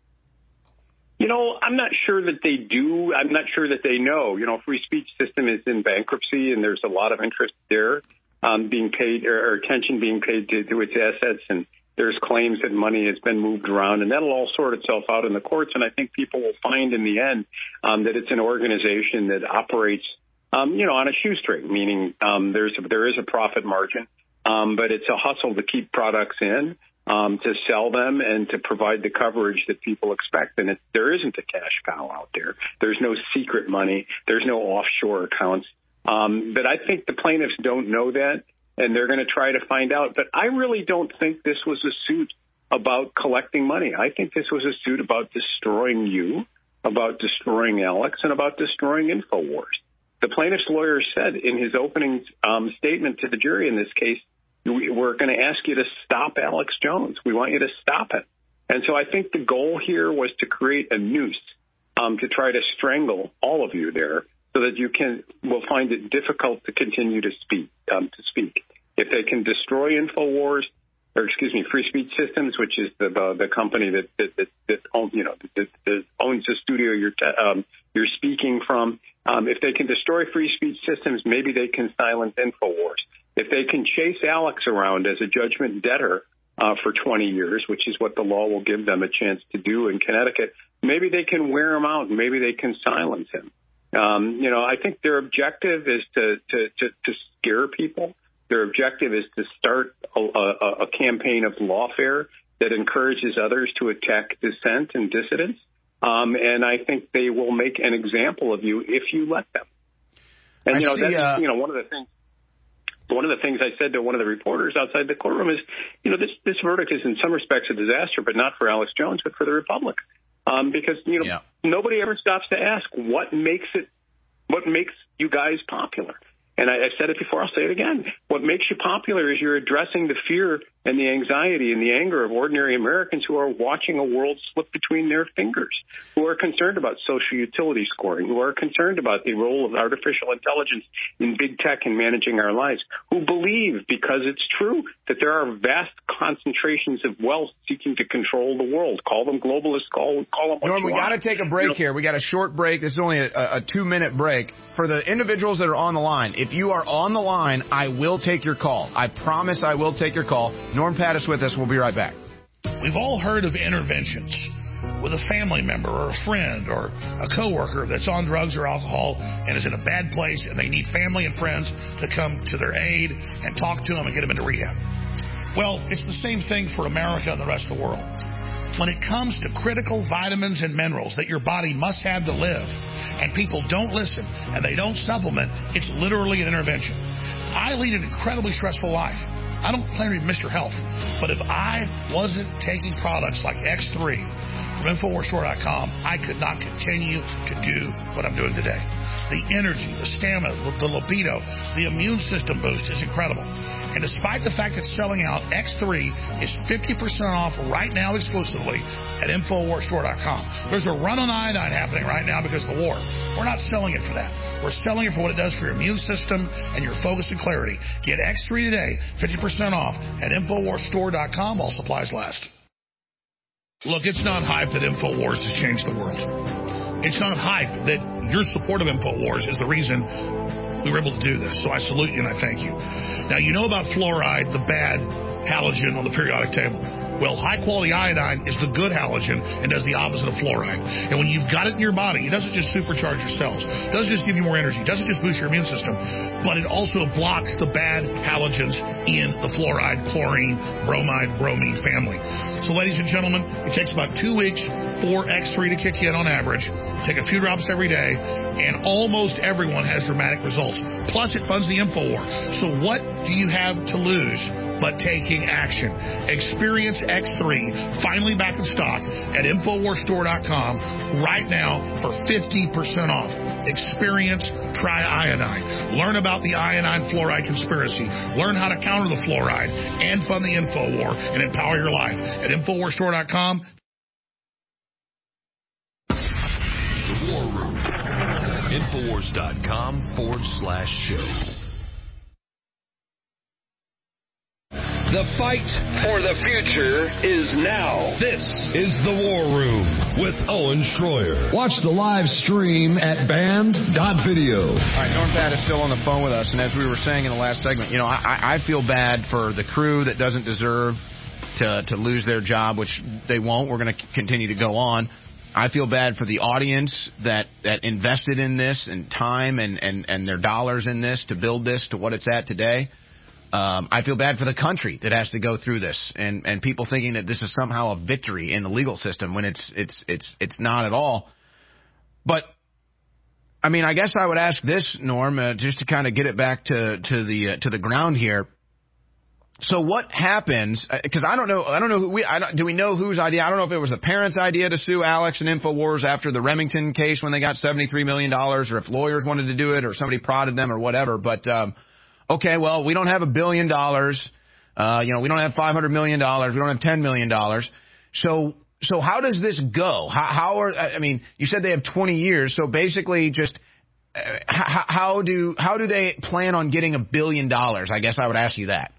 You know, I'm not sure that they do. I'm not sure that they know. You know, free speech system is in bankruptcy, and there's a lot of interest there um, being paid, or, or attention being paid to, to its assets, and there's claims that money has been moved around, and that'll all sort itself out in the courts. And I think people will find in the end um, that it's an organization that operates, um, you know, on a shoestring, meaning um, there's a, there is a profit margin, um, but it's a hustle to keep products in, um, to sell them, and to provide the coverage that people expect. And it, there isn't a cash cow out there. There's no secret money. There's no offshore accounts. Um, but I think the plaintiffs don't know that, and they're going to try to find out. But I really don't think this was a suit about collecting money. I think this was a suit about destroying you, about destroying Alex, and about destroying InfoWars. The plaintiff's lawyer said in his opening um, statement to the jury in this case, we're going to ask you to stop Alex Jones. We want you to stop it. And so I think the goal here was to create a noose um, to try to strangle all of you there, so that you can will find it difficult to continue to speak. Um, to speak, if they can destroy InfoWars, or excuse me, Free Speech Systems, which is the the, the company that that, that, that own, you know that, that owns the studio you're te- um, you're speaking from. Um, if they can destroy Free Speech Systems, maybe they can silence InfoWars. If they can chase Alex around as a judgment debtor uh, for twenty years, which is what the law will give them a chance to do in Connecticut, maybe they can wear him out, and maybe they can silence him. Um, you know, I think their objective is to, to, to, to scare people. Their objective is to start a, a, a campaign of lawfare that encourages others to attack dissent and dissidents. Um, and I think they will make an example of you if you let them. And, I you know, see, that's, uh... you know, one of the things. One of the things I said to one of the reporters outside the courtroom is, you know, this, this verdict is in some respects a disaster, but not for Alex Jones, but for the Republic. Um, because, you know, yeah. nobody ever stops to ask what makes it, what makes you guys popular. And I, I said it before, I'll say it again. What makes you popular is you're addressing the fear and the anxiety and the anger of ordinary Americans who are watching a world slip between their fingers, who are concerned about social utility scoring, who are concerned about the role of artificial intelligence in big tech in managing our lives, who believe, because it's true, that there are vast concentrations of wealth seeking to control the world. Call them globalists, call, call them what Norm, you we got to take a break you know, here. We got a short break. This is only a, a two-minute break. For the individuals that are on the line, if you are on the line, I will take your call. I promise I will take your call. Norm Pattis with us. We'll be right back. We've all heard of interventions with a family member or a friend or a coworker that's on drugs or alcohol and is in a bad place, and they need family and friends to come to their aid and talk to them and get them into rehab. Well, it's the same thing for America and the rest of the world. When it comes to critical vitamins and minerals that your body must have to live, and people don't listen and they don't supplement, it's literally an intervention. I lead an incredibly stressful life. I don't claim to be Mister Health, but if I wasn't taking products like X three from Infowars Store dot com, I could not continue to do what I'm doing today. The energy, the stamina, the libido, the immune system boost is incredible. And despite the fact that it's selling out, X three is fifty percent off right now exclusively at Infowars Store dot com. There's a run on iodine happening right now because of the war. We're not selling it for that. We're selling it for what it does for your immune system and your focus and clarity. Get X three today, fifty percent off at Infowars Store dot com while supplies last. Look, it's not hype that InfoWars has changed the world. It's not hype that your support of InfoWars is the reason we were able to do this. So I salute you and I thank you. Now, you know about fluoride, the bad halogen on the periodic table. Well, high-quality iodine is the good halogen and does the opposite of fluoride. And when you've got it in your body, it doesn't just supercharge your cells. It doesn't just give you more energy. It doesn't just boost your immune system. But it also blocks the bad halogens in the fluoride, chlorine, bromide, bromine family. So, ladies and gentlemen, it takes about two weeks for X three to kick in on average. Take a few drops every day, and almost everyone has dramatic results. Plus, it funds the InfoWar. So what do you have to lose but taking action? Experience X three, finally back in stock at Infowar Store dot com right now for fifty percent off. Experience Tri-Iodine. Learn about the iodine fluoride conspiracy. Learn how to counter the fluoride and fund the InfoWar and empower your life at Infowar Store dot com. The War Room. Infowars dot com forward slash show. The fight for the future is now. This is The War Room with Owen Schroyer. Watch the live stream at band dot video. All right, Norm Pat is still on the phone with us, and as we were saying in the last segment, you know, I, I feel bad for the crew that doesn't deserve to, to lose their job, which they won't. We're going to continue to go on. I feel bad for the audience that, that invested in this and time and, and, and their dollars in this to build this to what it's at today. Um, I feel bad for the country that has to go through this, and, and people thinking that this is somehow a victory in the legal system when it's it's it's it's not at all. But I mean, I guess I would ask this, Norm, uh, just to kind of get it back to to the uh, to the ground here. So what happens? Because I don't know. I don't know. Who we I don't, do we know whose idea? I don't know if it was the parents' idea to sue Alex and InfoWars after the Remington case when they got seventy-three million dollars, or if lawyers wanted to do it, or somebody prodded them, or whatever. But um, okay, well, we don't have a billion dollars. Uh, you know, we don't have five hundred million dollars. We don't have ten million dollars. So, so how does this go? How, how are, I mean, you said they have twenty years. So basically just, uh, how, how do, how do they plan on getting a billion dollars? I guess I would ask you that.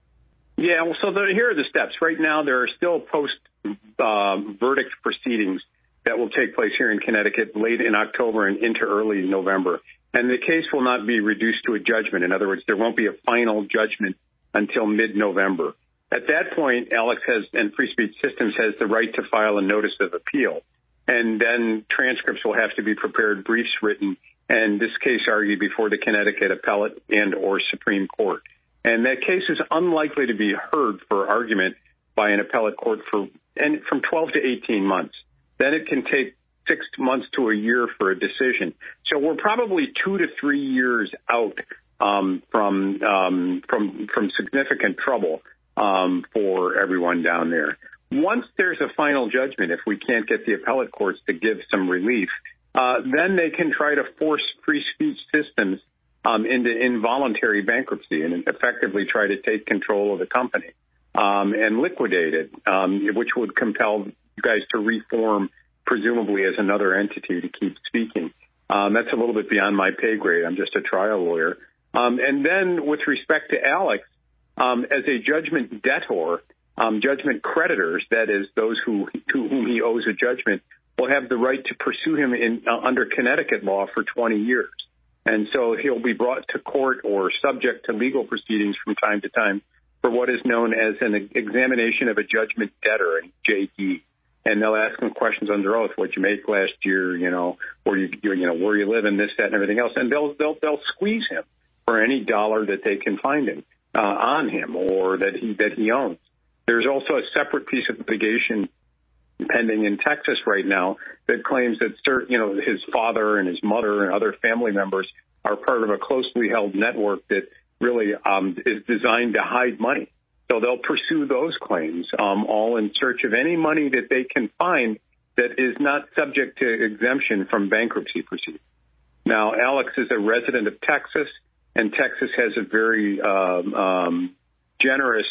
Yeah, well, so the, here are the steps. Right now, there are still post-verdict uh, proceedings that will take place here in Connecticut late in October and into early November. And the case will not be reduced to a judgment. In other words, there won't be a final judgment until mid-November. At that point, Alex has, and Free Speech Systems has the right to file a notice of appeal. And then transcripts will have to be prepared, briefs written, and this case argued before the Connecticut Appellate and or Supreme Court. And that case is unlikely to be heard for argument by an appellate court for and from twelve to eighteen months. Then it can take six months to a year for a decision. So we're probably two to three years out um, from um, from from significant trouble um, for everyone down there. Once there's a final judgment, if we can't get the appellate courts to give some relief, uh, then they can try to force Free Speech Systems Um, into involuntary bankruptcy and effectively try to take control of the company um, and liquidate it, um, which would compel you guys to reform, presumably as another entity to keep speaking. Um, that's a little bit beyond my pay grade. I'm just a trial lawyer. Um, and then with respect to Alex, um, as a judgment debtor, um, judgment creditors, that is those who to whom he owes a judgment, will have the right to pursue him in, uh, under Connecticut law for twenty years. And so he'll be brought to court or subject to legal proceedings from time to time for what is known as an examination of a judgment debtor, a J D. And they'll ask him questions under oath: what'd you make last year? You know, where you, you know, where you live, and this, that, and everything else. And they'll they'll they'll squeeze him for any dollar that they can find him uh, on him or that he that he owns. There's also a separate piece of litigation pending in Texas right now that claims that, you know, his father and his mother and other family members are part of a closely held network that really um, is designed to hide money. So they'll pursue those claims, um, all in search of any money that they can find that is not subject to exemption from bankruptcy proceedings. Now, Alex is a resident of Texas, and Texas has a very um, um, generous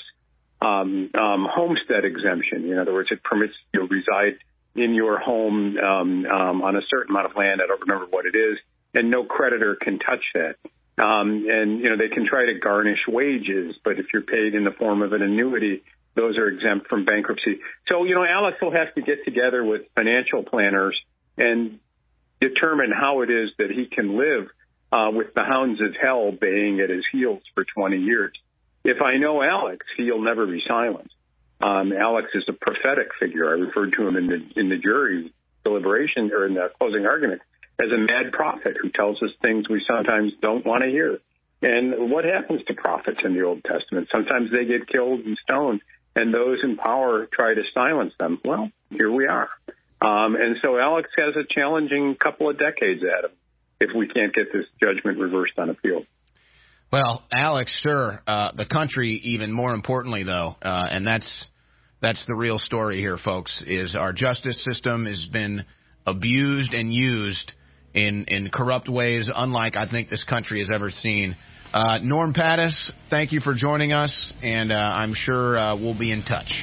Um, um, homestead exemption. In other words, it permits you to reside in your home um, um, on a certain amount of land. I don't remember what it is, and no creditor can touch that. Um, and, you know, they can try to garnish wages, but if you're paid in the form of an annuity, those are exempt from bankruptcy. So, you know, Alex will have to get together with financial planners and determine how it is that he can live uh, with the hounds of hell baying at his heels for twenty years. If I know Alex, he'll never be silenced. Um, Alex is a prophetic figure. I referred to him in the in the jury deliberation or in the closing argument as a mad prophet who tells us things we sometimes don't want to hear. And what happens to prophets in the Old Testament? Sometimes they get killed and stoned, and those in power try to silence them. Well, here we are. Um, and so Alex has a challenging couple of decades at him if we can't get this judgment reversed on appeal. Well, Alex, sure. Uh, the country, even more importantly, though, uh, and that's that's the real story here, folks, is our justice system has been abused and used in, in corrupt ways unlike I think this country has ever seen. Uh, Norm Pattis, thank you for joining us, and uh, I'm sure uh, we'll be in touch.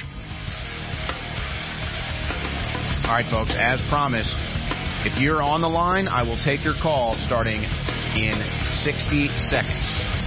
All right, folks, as promised, if you're on the line, I will take your call starting in sixty seconds.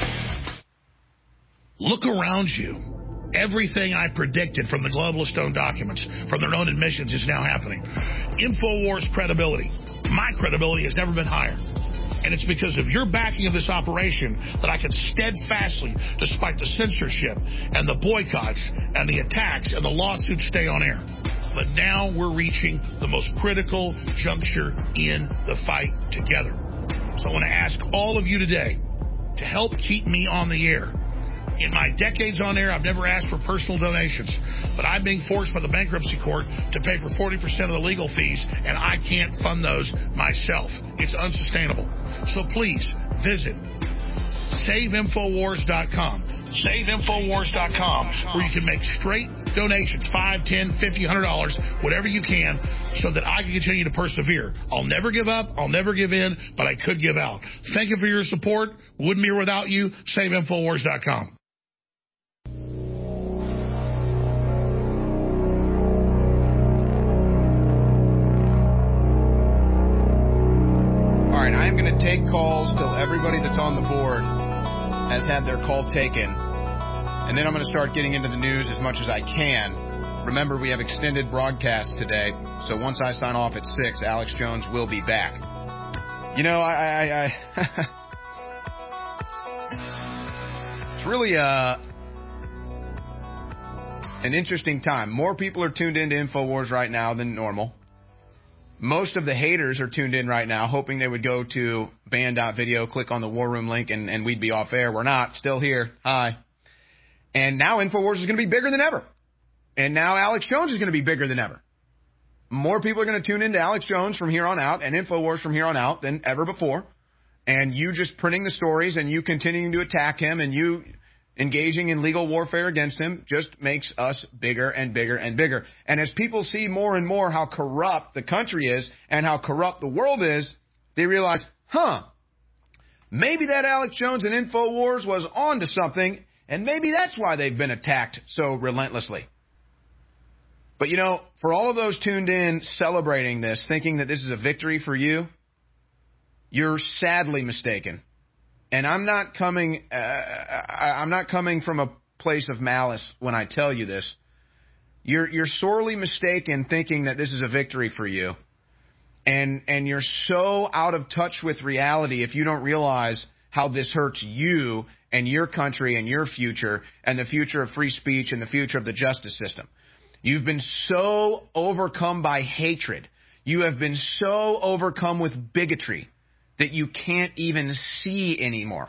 Look around you. Everything I predicted from the Globalist Stone documents, from their own admissions, is now happening. InfoWars credibility. My credibility has never been higher. And it's because of your backing of this operation that I can steadfastly, despite the censorship and the boycotts and the attacks and the lawsuits, stay on air. But now we're reaching the most critical juncture in the fight together. So I want to ask all of you today to help keep me on the air. In my decades on air, I've never asked for personal donations, but I'm being forced by the bankruptcy court to pay for forty percent of the legal fees, and I can't fund those myself. It's unsustainable. So please visit save infowars dot com. save infowars dot com, where you can make straight donations, five, ten, fifty, one hundred dollars, whatever you can, so that I can continue to persevere. I'll never give up. I'll never give in, but I could give out. Thank you for your support. Wouldn't be here without you. save infowars dot com. All right, I am going to take calls till everybody that's on the board has had their call taken. And then I'm going to start getting into the news as much as I can. Remember, we have extended broadcast today, so once I sign off at six, Alex Jones will be back. You know, I... I, I it's really uh, an interesting time. More people are tuned into InfoWars right now than normal. Most of the haters are tuned in right now, hoping they would go to band dot video, click on the War Room link, and, and we'd be off air. We're not. Still here. Hi. And now InfoWars is going to be bigger than ever. And now Alex Jones is going to be bigger than ever. More people are going to tune into Alex Jones from here on out and InfoWars from here on out than ever before. And you just printing the stories and you continuing to attack him and you engaging in legal warfare against him just makes us bigger and bigger and bigger. And as people see more and more how corrupt the country is and how corrupt the world is, they realize, huh, maybe that Alex Jones and InfoWars was on to something, and maybe that's why they've been attacked so relentlessly. But, you know, for all of those tuned in celebrating this, thinking that this is a victory for you, you're sadly mistaken. And I'm not coming uh, I'm not coming from a place of malice when I tell you this. You're you're sorely mistaken thinking that this is a victory for you. And and you're so out of touch with reality if you don't realize how this hurts you and your country and your future and the future of free speech and the future of the justice system. You've been so overcome by hatred. You have been so overcome with bigotry that you can't even see anymore.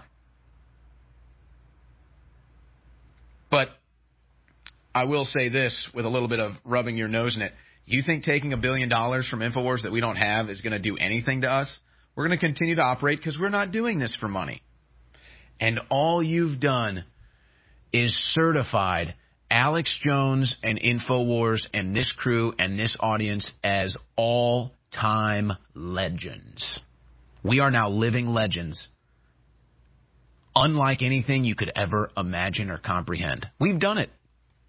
But I will say this with a little bit of rubbing your nose in it. You think taking a billion dollars from InfoWars that we don't have is going to do anything to us? We're going to continue to operate because we're not doing this for money. And all you've done is certified Alex Jones and InfoWars and this crew and this audience as all-time legends. We are now living legends, unlike anything you could ever imagine or comprehend. We've done it.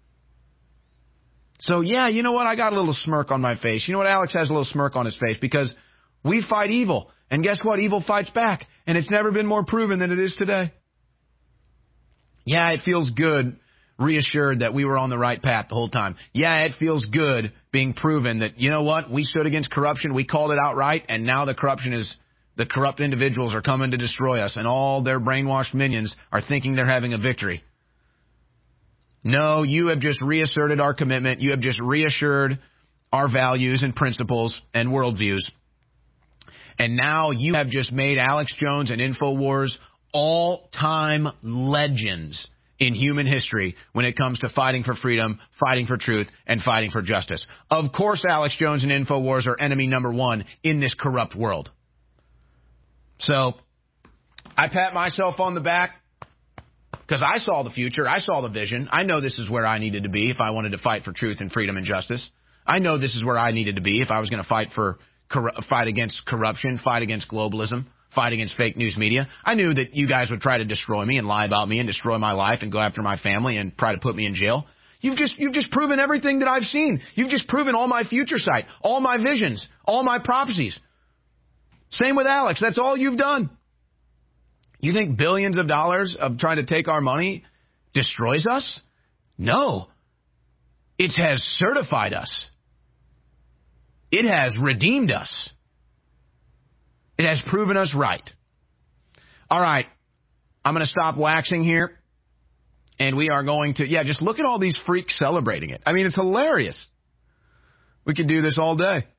So, yeah, you know what? I got a little smirk on my face. You know what? Alex has a little smirk on his face because we fight evil. And guess what? Evil fights back. And it's never been more proven than it is today. Yeah, it feels good, reassured that we were on the right path the whole time. Yeah, it feels good being proven that, you know what? We stood against corruption. We called it outright. And now the corruption is... The corrupt individuals are coming to destroy us, and all their brainwashed minions are thinking they're having a victory. No, you have just reasserted our commitment. You have just reassured our values and principles and worldviews. And now you have just made Alex Jones and InfoWars all-time legends in human history when it comes to fighting for freedom, fighting for truth, and fighting for justice. Of course, Alex Jones and InfoWars are enemy number one in this corrupt world. So I pat myself on the back because I saw the future. I saw the vision. I know this is where I needed to be if I wanted to fight for truth and freedom and justice. I know this is where I needed to be if I was going to fight for fight against corruption, fight against globalism, fight against fake news media. I knew that you guys would try to destroy me and lie about me and destroy my life and go after my family and try to put me in jail. You've just you've just proven everything that I've seen. You've just proven all my future sight, all my visions, all my prophecies. Same with Alex. That's all you've done. You think billions of dollars of trying to take our money destroys us? No. It has certified us. It has redeemed us. It has proven us right. All right. I'm going to stop waxing here. And we are going to, yeah, just look at all these freaks celebrating it. I mean, it's hilarious. We could do this all day.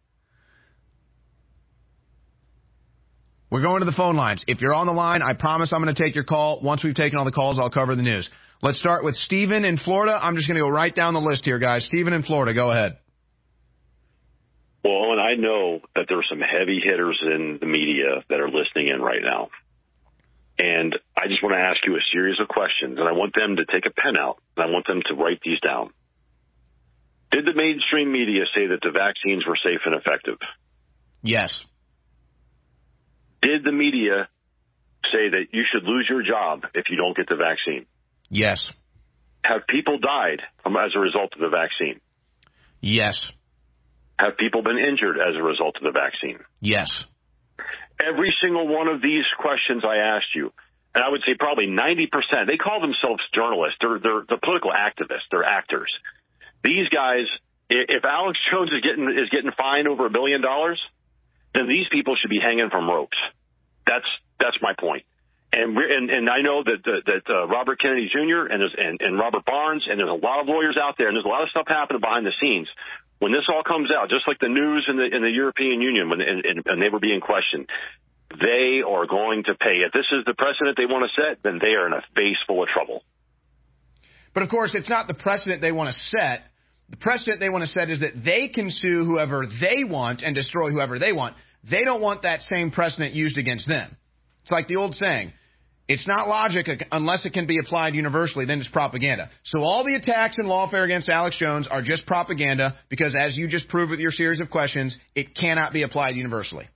We're going to the phone lines. If you're on the line, I promise I'm going to take your call. Once we've taken all the calls, I'll cover the news. Let's start with Stephen in Florida. I'm just going to go right down the list here, guys. Stephen in Florida, go ahead. Well, Owen, I know that there are some heavy hitters in the media that are listening in right now. And I just want to ask you a series of questions, and I want them to take a pen out, and I want them to write these down. Did the mainstream media say that the vaccines were safe and effective? Yes. Did the media say that you should lose your job if you don't get the vaccine? Yes. Have people died from, as a result of the vaccine? Yes. Have people been injured as a result of the vaccine? Yes. Every single one of these questions I asked you, and I would say probably ninety percent, they call themselves journalists. They're, they're, they're political activists. They're actors. These guys, if Alex Jones is getting is getting fined over a billion dollars, then these people should be hanging from ropes. That's that's my point. And we're, and, and I know that that, that uh, Robert Kennedy Junior and, and and Robert Barnes, and there's a lot of lawyers out there, and there's a lot of stuff happening behind the scenes. When this all comes out, just like the news in the in the European Union, when and, and, and they were being questioned, they are going to pay. If this is the precedent they want to set, then they are in a face full of trouble. But of course, it's not the precedent they want to set. The precedent they want to set is that they can sue whoever they want and destroy whoever they want. They don't want that same precedent used against them. It's like the old saying, it's not logic unless it can be applied universally, then it's propaganda. So all the attacks in lawfare against Alex Jones are just propaganda because, as you just proved with your series of questions, it cannot be applied universally.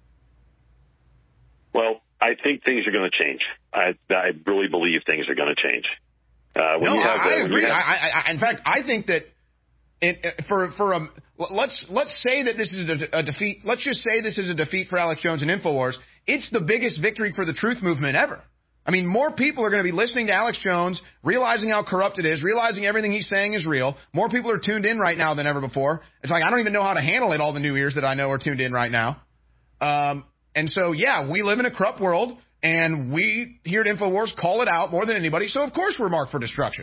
Well, I think things are going to change. I, I really believe things are going to change. Uh, when no, you have I, the, I agree. Have... I, I, in fact, I think that it, for for a let's let's say that this is a, a defeat. Let's just say this is a defeat for Alex Jones and InfoWars. It's the biggest victory for the truth movement ever. I mean, more people are going to be listening to Alex Jones, realizing how corrupt it is, realizing everything he's saying is real. More people are tuned in right now than ever before. It's like I don't even know how to handle it. All the new ears that I know are tuned in right now. Um, and so, yeah, we live in a corrupt world, and we here at InfoWars call it out more than anybody. So, of course, we're marked for destruction.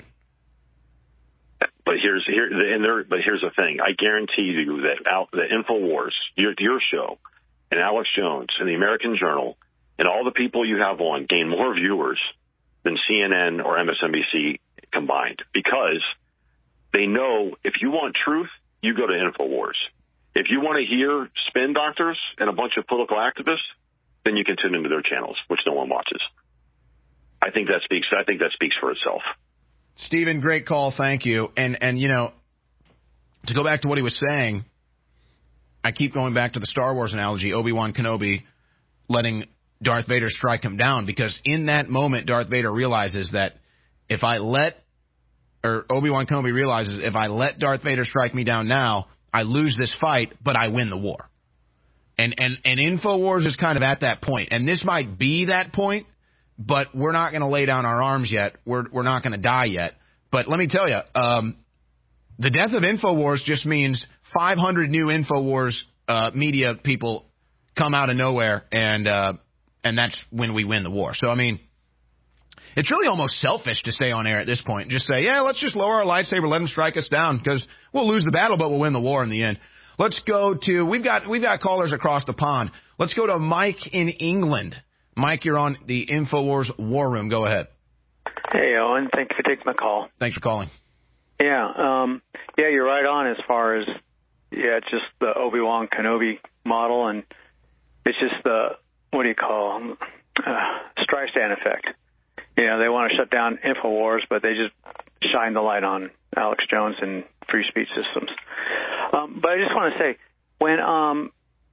But here's here and there. But here's the thing: I guarantee you that out the InfoWars, your your show, and Alex Jones, and the American Journal, and all the people you have on gain more viewers than C N N or M S N B C combined, because they know if you want truth, you go to InfoWars. If you want to hear spin doctors and a bunch of political activists, then you can tune into their channels, which no one watches. I think that speaks. I think that speaks for itself. Stephen, great call. Thank you. And, and you know, to go back to what he was saying, I keep going back to the Star Wars analogy, Obi-Wan Kenobi letting Darth Vader strike him down, because in that moment, Darth Vader realizes that if I let, or Obi-Wan Kenobi realizes if I let Darth Vader strike me down now, I lose this fight, but I win the war. And, and, and InfoWars is kind of at that point. And this might be that point, but we're not going to lay down our arms yet. We're we're not going to die yet. But let me tell you, um, the death of InfoWars just means five hundred new InfoWars uh, media people come out of nowhere, and uh, and that's when we win the war. So, I mean, it's really almost selfish to stay on air at this point. Just say, yeah, let's just lower our lightsaber, let them strike us down, because we'll lose the battle, but we'll win the war in the end. Let's go to we've got we've got callers across the pond. Let's go to Mike in England. Mike, you're on the InfoWars War Room. Go ahead. Hey, Owen. Thank you for taking my call. Thanks for calling. Yeah, um, yeah, you're right on as far as, yeah, it's just the Obi-Wan Kenobi model, and it's just the, what do you call them, uh, Streisand effect. You know, they want to shut down InfoWars, but they just shine the light on Alex Jones and free speech systems. Um, but I just want to say, when um,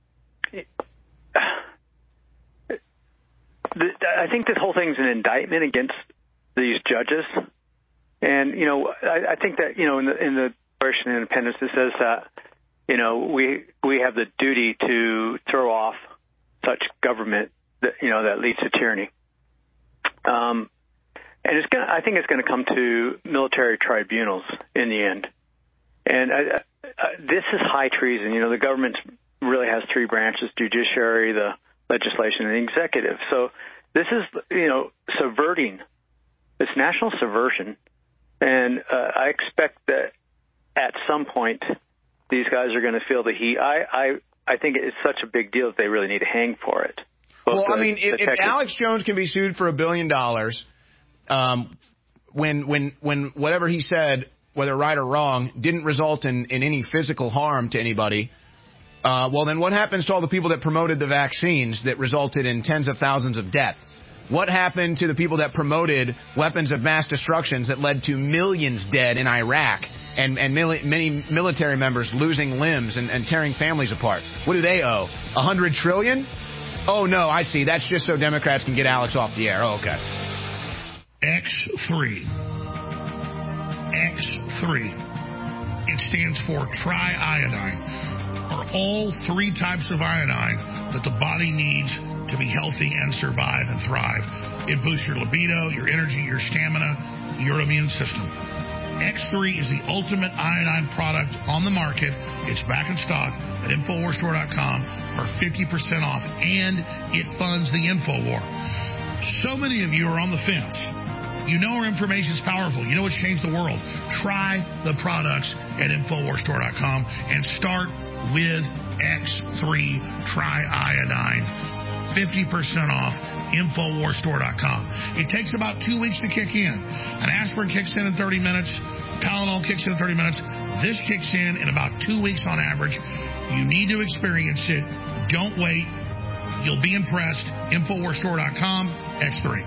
I think this whole thing's an indictment against these judges. And, you know, I, I think that, you know, in the, in the Declaration of Independence, it says that, you know, we we have the duty to throw off such government that, you know, that leads to tyranny. Um, and it's going I think it's going to come to military tribunals in the end. And I, I, this is high treason. You know, the government really has three branches: judiciary, the legislation, and the executive. So this is, you know, subverting. It's national subversion. And uh, I expect that at some point these guys are going to feel the heat. I, I, I think it's such a big deal that they really need to hang for it. Both well, the, I mean, if, if Alex Jones can be sued for a billion dollars, um, when when when whatever he said, whether right or wrong, didn't result in, in any physical harm to anybody, uh, well, then what happens to all the people that promoted the vaccines that resulted in tens of thousands of deaths? What happened to the people that promoted weapons of mass destruction that led to millions dead in Iraq and, and mili- many military members losing limbs and, and tearing families apart? What do they owe? A hundred trillion? Oh, no, I see. That's just so Democrats can get Alex off the air. Oh, okay. X three. X three. It stands for triiodine, are all three types of iodine that the body needs to be healthy and survive and thrive. It boosts your libido, your energy, your stamina, your immune system. X three is the ultimate iodine product on the market. It's back in stock at Infowars Store dot com for fifty percent off, and it funds the Infowar. So many of you are on the fence. You know our information is powerful. You know it's changed the world. Try the products at Infowars Store dot com and start with X three Triiodine. fifty percent off Infowars Store dot com. It takes about two weeks to kick in. An aspirin kicks in in thirty minutes. Tylenol kicks in in thirty minutes. This kicks in in about two weeks on average. You need to experience it. Don't wait. You'll be impressed. Infowars Store dot com, X three.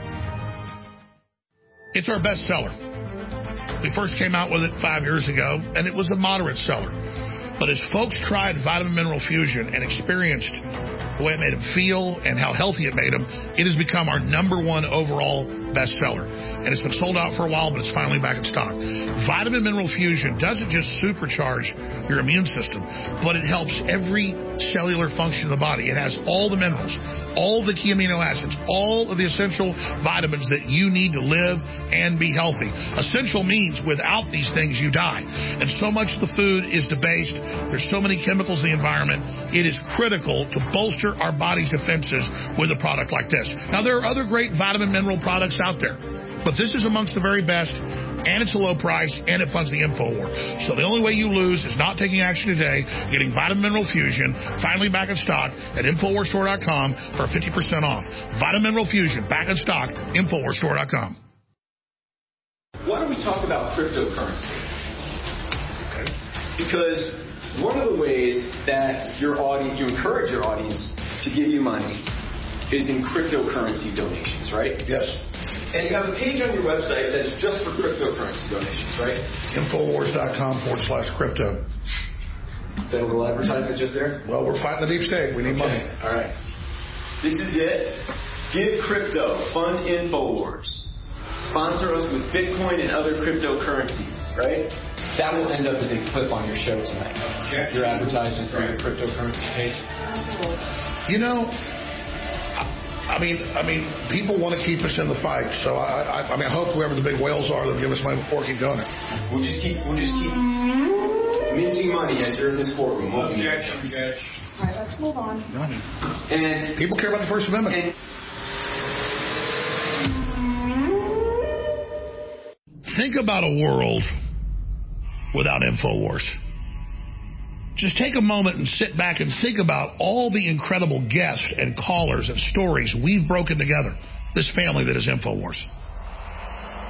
It's our best seller. We first came out with it five years ago, and it was a moderate seller. But as folks tried Vitamin Mineral Fusion and experienced the way it made them feel and how healthy it made them, it has become our number one overall bestseller. And it's been sold out for a while, but it's finally back in stock. Vitamin Mineral Fusion doesn't just supercharge your immune system, but it helps every cellular function of the body. It has all the minerals, all the key amino acids, all of the essential vitamins that you need to live and be healthy. Essential means without these things, you die. And so much of the food is debased. There's so many chemicals in the environment. It is critical to bolster our body's defenses with a product like this. Now, there are other great vitamin mineral products out there, but this is amongst the very best, and it's a low price, and it funds the InfoWar. So the only way you lose is not taking action today, getting Vitamin Mineral Fusion, finally back in stock at Infowars Store dot com for fifty percent off. Vitamin Mineral Fusion, back in stock, Infowars Store dot com. Why don't we talk about cryptocurrency? Okay. Because one of the ways that your audience, you encourage your audience to give you money is in cryptocurrency donations, right? Yes. And you have a page on your website that's just for cryptocurrency donations, right? Infowars dot com forward slash crypto. Is that a little advertisement just there? Well, we're fighting the deep state. We need okay. money. All right. This is it. Give crypto. Fund Infowars. Sponsor us with Bitcoin and other cryptocurrencies, right? That will end up as a clip on your show tonight. Okay. Your advertisement for your cryptocurrency page. You know, I mean, I mean, people want to keep us in the fight. So I, I, I mean, I hope whoever the big whales are, they'll give us money before we keep doing it. We'll just keep, we'll just keep minting money as you're in this courtroom. Won't we? All right, let's move on. I mean, and people care about the First Amendment. And, think about a world without InfoWars. Just take a moment and sit back and think about all the incredible guests and callers and stories we've broken together, this family that is InfoWars.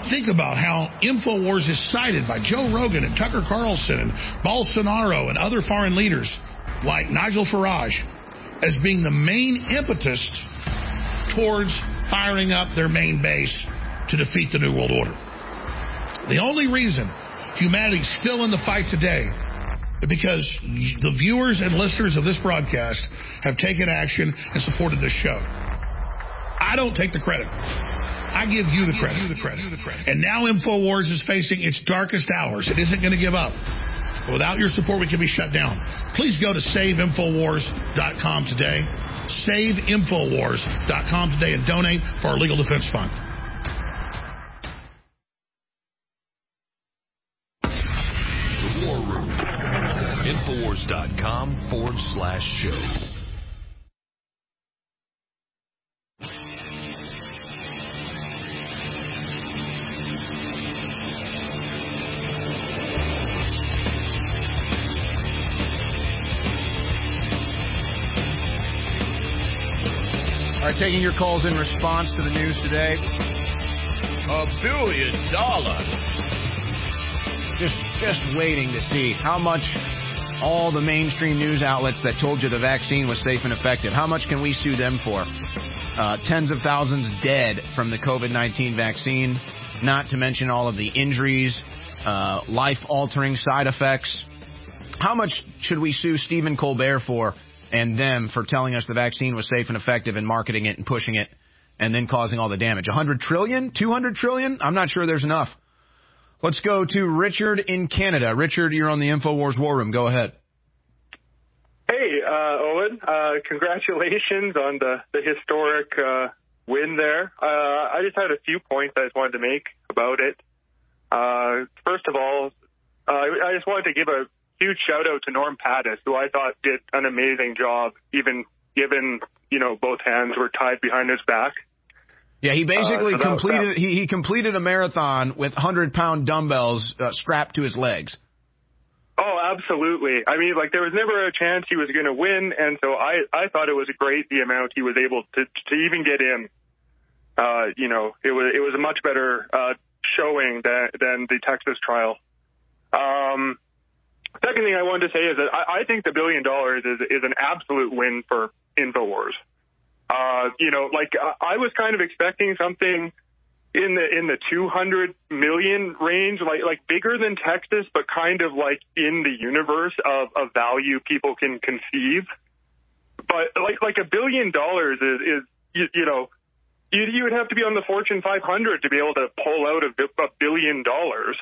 think about how InfoWars is cited by Joe Rogan and Tucker Carlson and Bolsonaro and other foreign leaders like Nigel Farage as being the main impetus towards firing up their main base to defeat the New World Order. The only reason humanity's still in the fight today is because the viewers and listeners of this broadcast have taken action and supported this show. I don't take the credit. I give you the credit. And now InfoWars is facing its darkest hours. It isn't going to give up. Without your support, we can be shut down. Please go to save infowars dot com today. save infowars dot com today and donate for our legal defense fund. The War Room. Infowars dot com forward slash show. All right, taking your calls in response to the news today. A billion dollars. Just, just waiting to see how much all the mainstream news outlets that told you the vaccine was safe and effective, how much can we sue them for? Uh, tens of thousands dead from the COVID nineteen vaccine, not to mention all of the injuries, uh, life-altering side effects. How much should we sue Stephen Colbert for? And them for telling us the vaccine was safe and effective and marketing it and pushing it and then causing all the damage. one hundred trillion? two hundred trillion? I'm not sure there's enough. Let's go to Richard in Canada. Richard, you're on the InfoWars War Room. Go ahead. Hey, uh, Owen. Uh, congratulations on the, the historic uh, win there. Uh, I just had a few points I just wanted to make about it. Uh, first of all, uh, I just wanted to give a huge shout out to Norm Pattis, who I thought did an amazing job, even given, you know, both hands were tied behind his back. Yeah, he basically uh, so completed was, he, he completed a marathon with one hundred pound dumbbells uh, strapped to his legs. Oh, absolutely. I mean, like, there was never a chance he was going to win, and so I, I thought it was great the amount he was able to to even get in. Uh, you know, it was it was a much better uh, showing than than the Texas trial. Um. Second thing I wanted to say is that I, I think the billion dollars is is an absolute win for InfoWars. Uh, you know, like I was kind of expecting something in the in the two hundred million range, like like bigger than Texas, but kind of like in the universe of, of value people can conceive. But like like a billion dollars is is you, you know you you would have to be on the Fortune five hundred to be able to pull out a, a billion dollars.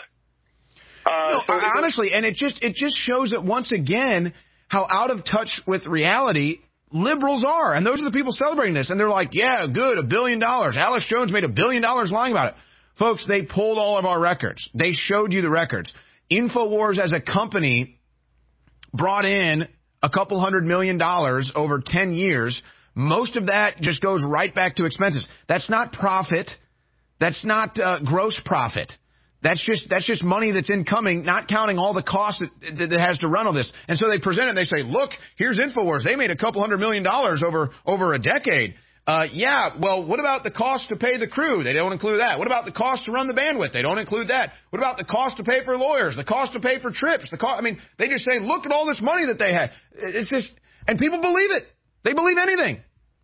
Uh, no, so honestly, and it just it just shows that once again how out of touch with reality liberals are, and those are the people celebrating this, and they're like, yeah, good, a billion dollars. Alex Jones made a billion dollars lying about it. Folks, they pulled all of our records. They showed you the records. InfoWars as a company brought in a couple hundred million dollars over ten years. Most of that just goes right back to expenses. That's not profit. That's not uh, gross profit. That's just that's just money that's incoming, not counting all the costs that, that it has to run all this. And so they present it and they say, look, here's InfoWars. They made a couple hundred million dollars over, over a decade. Uh, yeah, well, what about the cost to pay the crew? They don't include that. What about the cost to run the bandwidth? They don't include that. What about the cost to pay for lawyers? The cost to pay for trips? The cost, I mean, they just say, look at all this money that they had. It's just, and people believe it. They believe anything.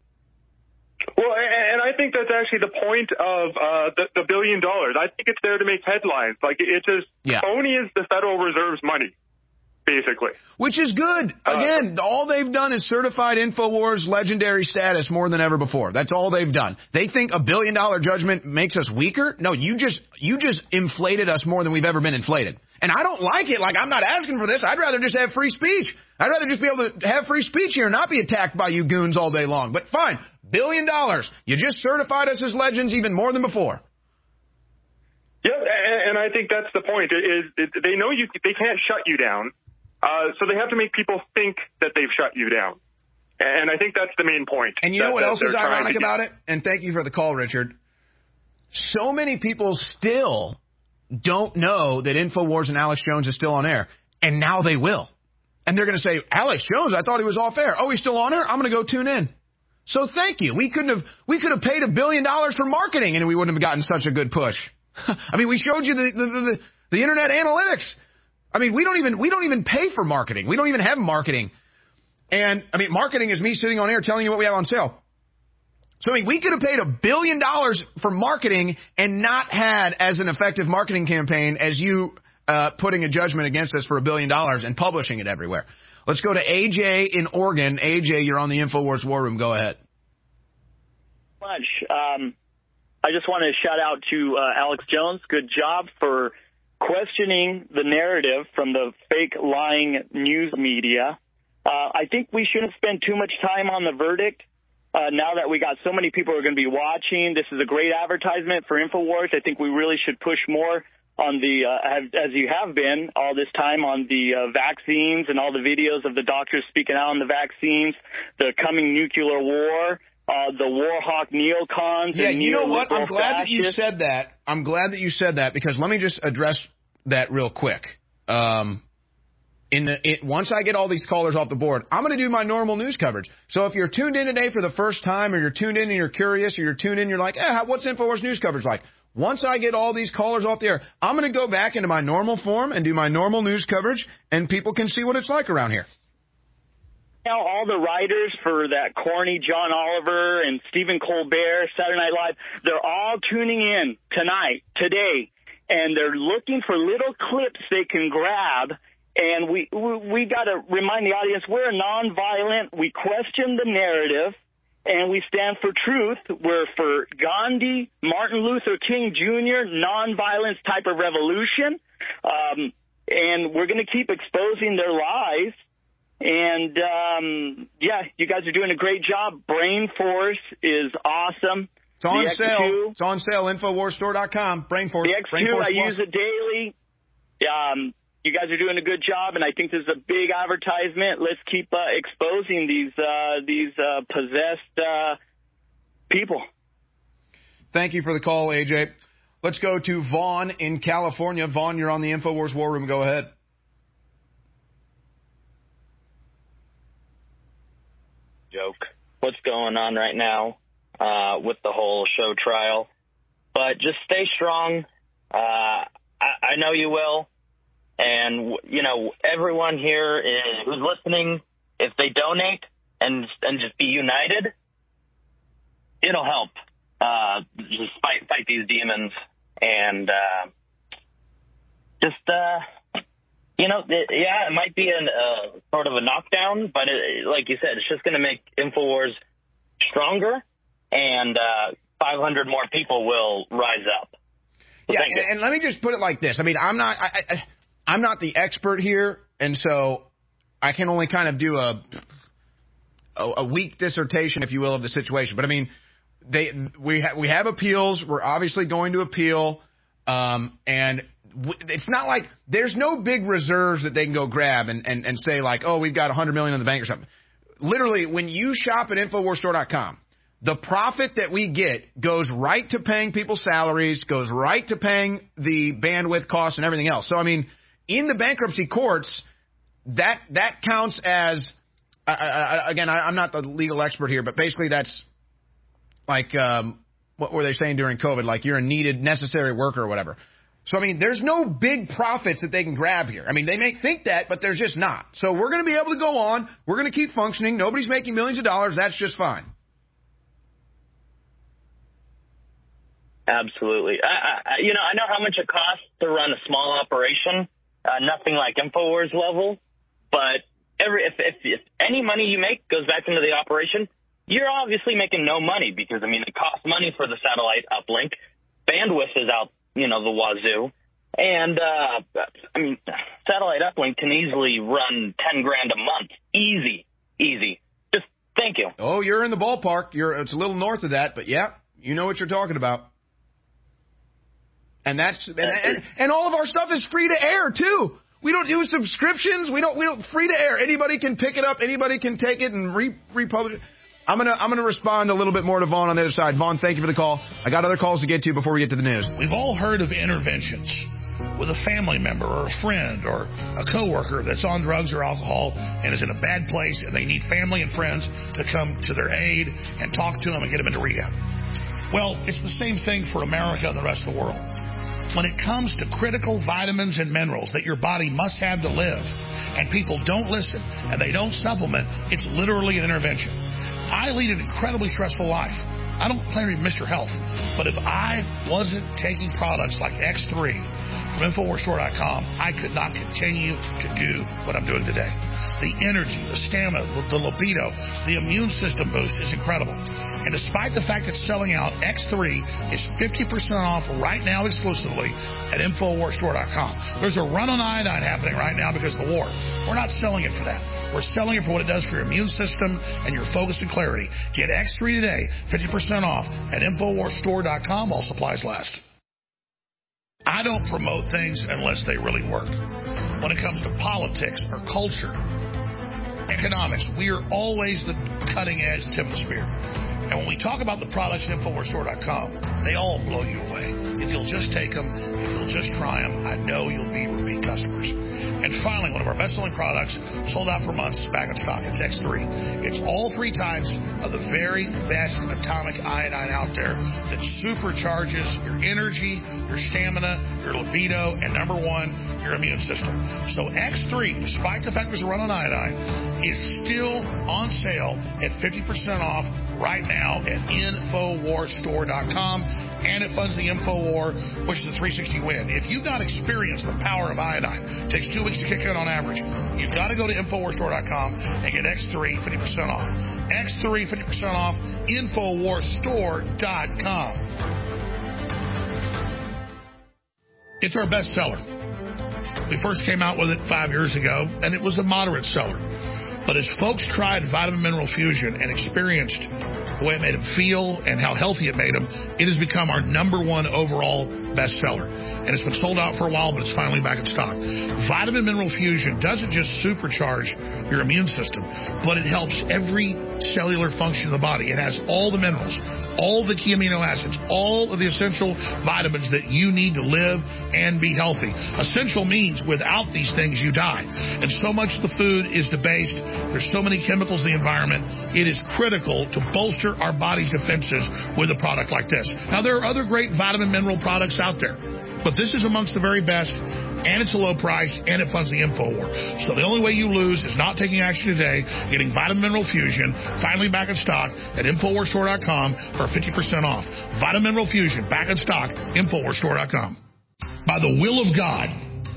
Well, and I think that's actually the point of uh, the, the billion dollars. I think it's there to make headlines. Like, it's as yeah. phony as the Federal Reserve's money, basically. Which is good. Again, uh, all they've done is certified InfoWars legendary status more than ever before. That's all they've done. They think a billion dollar judgment makes us weaker? No, you just you just inflated us more than we've ever been inflated. And I don't like it. Like, I'm not asking for this. I'd rather just have free speech. I'd rather just be able to have free speech here and not be attacked by you goons all day long. But fine, billion dollars. You just certified us as legends even more than before. Yeah, and I think that's the point. Is they know you they can't shut you down, uh, so they have to make people think that they've shut you down. And I think that's the main point. And you that, know what else is ironic to about it? And thank you for the call, Richard. So many people still don't know that InfoWars and Alex Jones is still on air, and now they will. And they're going to say, Alex Jones, I thought he was off air. Oh, he's still on air? I'm going to go tune in. So thank you. We couldn't have we could have paid a billion dollars for marketing, and we wouldn't have gotten such a good push. I mean, we showed you the, the, the, the internet analytics. I mean, we don't even we don't even pay for marketing. We don't even have marketing. And, I mean, marketing is me sitting on air telling you what we have on sale. So, I mean, we could have paid a billion dollars for marketing and not had as an effective marketing campaign as you uh, putting a judgment against us for a billion dollars and publishing it everywhere. Let's go to A J in Oregon. A J, you're on the InfoWars War Room. Go ahead. Much. Um, I just want to shout out to uh, Alex Jones. Good job for questioning the narrative from the fake lying news media. Uh, I think we shouldn't spend too much time on the verdict. Uh, now that we got so many people who are going to be watching, this is a great advertisement for InfoWars. I think we really should push more on the, uh, as you have been all this time, on the uh, vaccines and all the videos of the doctors speaking out on the vaccines, the coming nuclear war, uh, the war hawk neocons. Yeah, and you know what? I'm glad fascists. that you said that. I'm glad that you said that because let me just address that real quick. Um, In the it, once I get all these callers off the board, I'm going to do my normal news coverage. So if you're tuned in today for the first time, or you're tuned in and you're curious, or you're tuned in, you're like, eh, what's InfoWars news coverage like? Once I get all these callers off the air, I'm going to go back into my normal form and do my normal news coverage, and people can see what it's like around here. Now all the writers for that corny John Oliver and Stephen Colbert, Saturday Night Live, they're all tuning in tonight, today, and they're looking for little clips they can grab. And we we, we got to remind the audience we're nonviolent. We question the narrative, and we stand for truth. We're for Gandhi, Martin Luther King Junior, nonviolence type of revolution. Um, and we're going to keep exposing their lies. And, um, yeah, you guys are doing a great job. Brain Force is awesome. It's on the sale. X two, it's on sale. Infowars store dot com. Brain Force. The X two, Brain Force I Plus. use it daily. Um, you guys are doing a good job, and I think this is a big advertisement. Let's keep uh, exposing these uh, these uh, possessed uh, people. Thank you for the call, A J. Let's go to Vaughn in California. Vaughn, you're on the InfoWars War Room. Go ahead. Joke. What's going on right now uh, with the whole show trial? But just stay strong. Uh, I, I know you will. And, you know, everyone here is, who's listening, if they donate and and just be united, it'll help uh, just fight, fight these demons. And uh, just, uh, you know, it, yeah, it might be a uh, sort of a knockdown, but it, like you said, it's just going to make InfoWars stronger, and uh, five hundred more people will rise up. So yeah, and, and let me just put it like this. I mean, I'm not... I, I, I'm not the expert here, and so I can only kind of do a, a a weak dissertation, if you will, of the situation. But I mean, they we ha- we have appeals. We're obviously going to appeal, um, and w- it's not like there's no big reserves that they can go grab and, and, and say like, oh, we've got one hundred million dollars in the bank or something. Literally, when you shop at Infowars store dot com, the profit that we get goes right to paying people's salaries, goes right to paying the bandwidth costs and everything else. So I mean, in the bankruptcy courts, that that counts as, I, I, again, I, I'm not the legal expert here, but basically that's like, um, what were they saying during COVID? Like you're a needed, necessary worker or whatever. So, I mean, there's no big profits that they can grab here. I mean, they may think that, but there's just not. So we're going to be able to go on. We're going to keep functioning. Nobody's making millions of dollars. That's just fine. Absolutely. I, I, you know, I know how much it costs to run a small operation. Uh, nothing like InfoWars level, but every if, if if any money you make goes back into the operation, you're obviously making no money because, I mean, it costs money for the satellite uplink. Bandwidth is out, you know, the wazoo. And, uh, I mean, satellite uplink can easily run ten grand a month. Easy, easy. Just thank you. Oh, you're in the ballpark. You're It's a little north of that, but, yeah, you know what you're talking about. And that's and, and, and all of our stuff is free to air too. We don't do subscriptions. We don't we don't free to air. Anybody can pick it up. Anybody can take it and re republish it. I'm gonna I'm gonna respond a little bit more to Vaughn on the other side. Vaughn, thank you for the call. I got other calls to get to before we get to the news. We've all heard of interventions with a family member or a friend or a coworker that's on drugs or alcohol and is in a bad place, and they need family and friends to come to their aid and talk to them and get them into rehab. Well, it's the same thing for America and the rest of the world. When it comes to critical vitamins and minerals that your body must have to live, and people don't listen and they don't supplement, it's literally an intervention. I lead an incredibly stressful life. I don't claim to be Mister Health, but if I wasn't taking products like X three from Infowars Store dot com, I could not continue to do what I'm doing today. The energy, the stamina, the, the libido, the immune system boost is incredible. And despite the fact it's selling out, X three is fifty percent off right now exclusively at Infowars Store dot com. There's a run on iodine happening right now because of the war. We're not selling it for that. We're selling it for what it does for your immune system and your focus and clarity. Get X three today, fifty percent off at Infowars Store dot com while supplies last. I don't promote things unless they really work. When it comes to politics or culture, economics, we are always the cutting edge, the tip of the spear. And when we talk about the products at Infowars Store dot com, they all blow you away. If you'll just take them, if you'll just try them, I know you'll be repeat customers. And finally, one of our best-selling products, sold out for months, is back in stock. It's X three. It's all three types of the very best atomic iodine out there that supercharges your energy, your stamina, your libido, and number one, your immune system. So X three, despite the fact there's a run on iodine, is still on sale at fifty percent off right now at Infowars Store dot com, and it funds the InfoWar, which is a three sixty win. If you've not experienced the power of iodine, it takes two weeks to kick in on average, you've got to go to Infowars Store dot com and get X three fifty percent off. X three fifty percent off, Infowars Store dot com. It's our best seller. We first came out with it five years ago, and it was a moderate seller. But as folks tried Vitamin Mineral Fusion and experienced the way it made them feel and how healthy it made them, it has become our number one overall bestseller. And it's been sold out for a while, but it's finally back in stock. Vitamin Mineral Fusion doesn't just supercharge your immune system, but it helps every cellular function of the body. It has all the minerals, all the key amino acids, all of the essential vitamins that you need to live and be healthy. Essential means without these things, you die. And so much of the food is debased. There's so many chemicals in the environment. It is critical to bolster our body's defenses with a product like this. Now, there are other great vitamin mineral products out there, but this is amongst the very best, and it's a low price, and it funds the InfoWar. So the only way you lose is not taking action today, getting Vitamin Mineral Fusion, finally back in stock at Infowars Store dot com for fifty percent off. Vitamin Mineral Fusion, back in stock, Infowars Store dot com. By the will of God,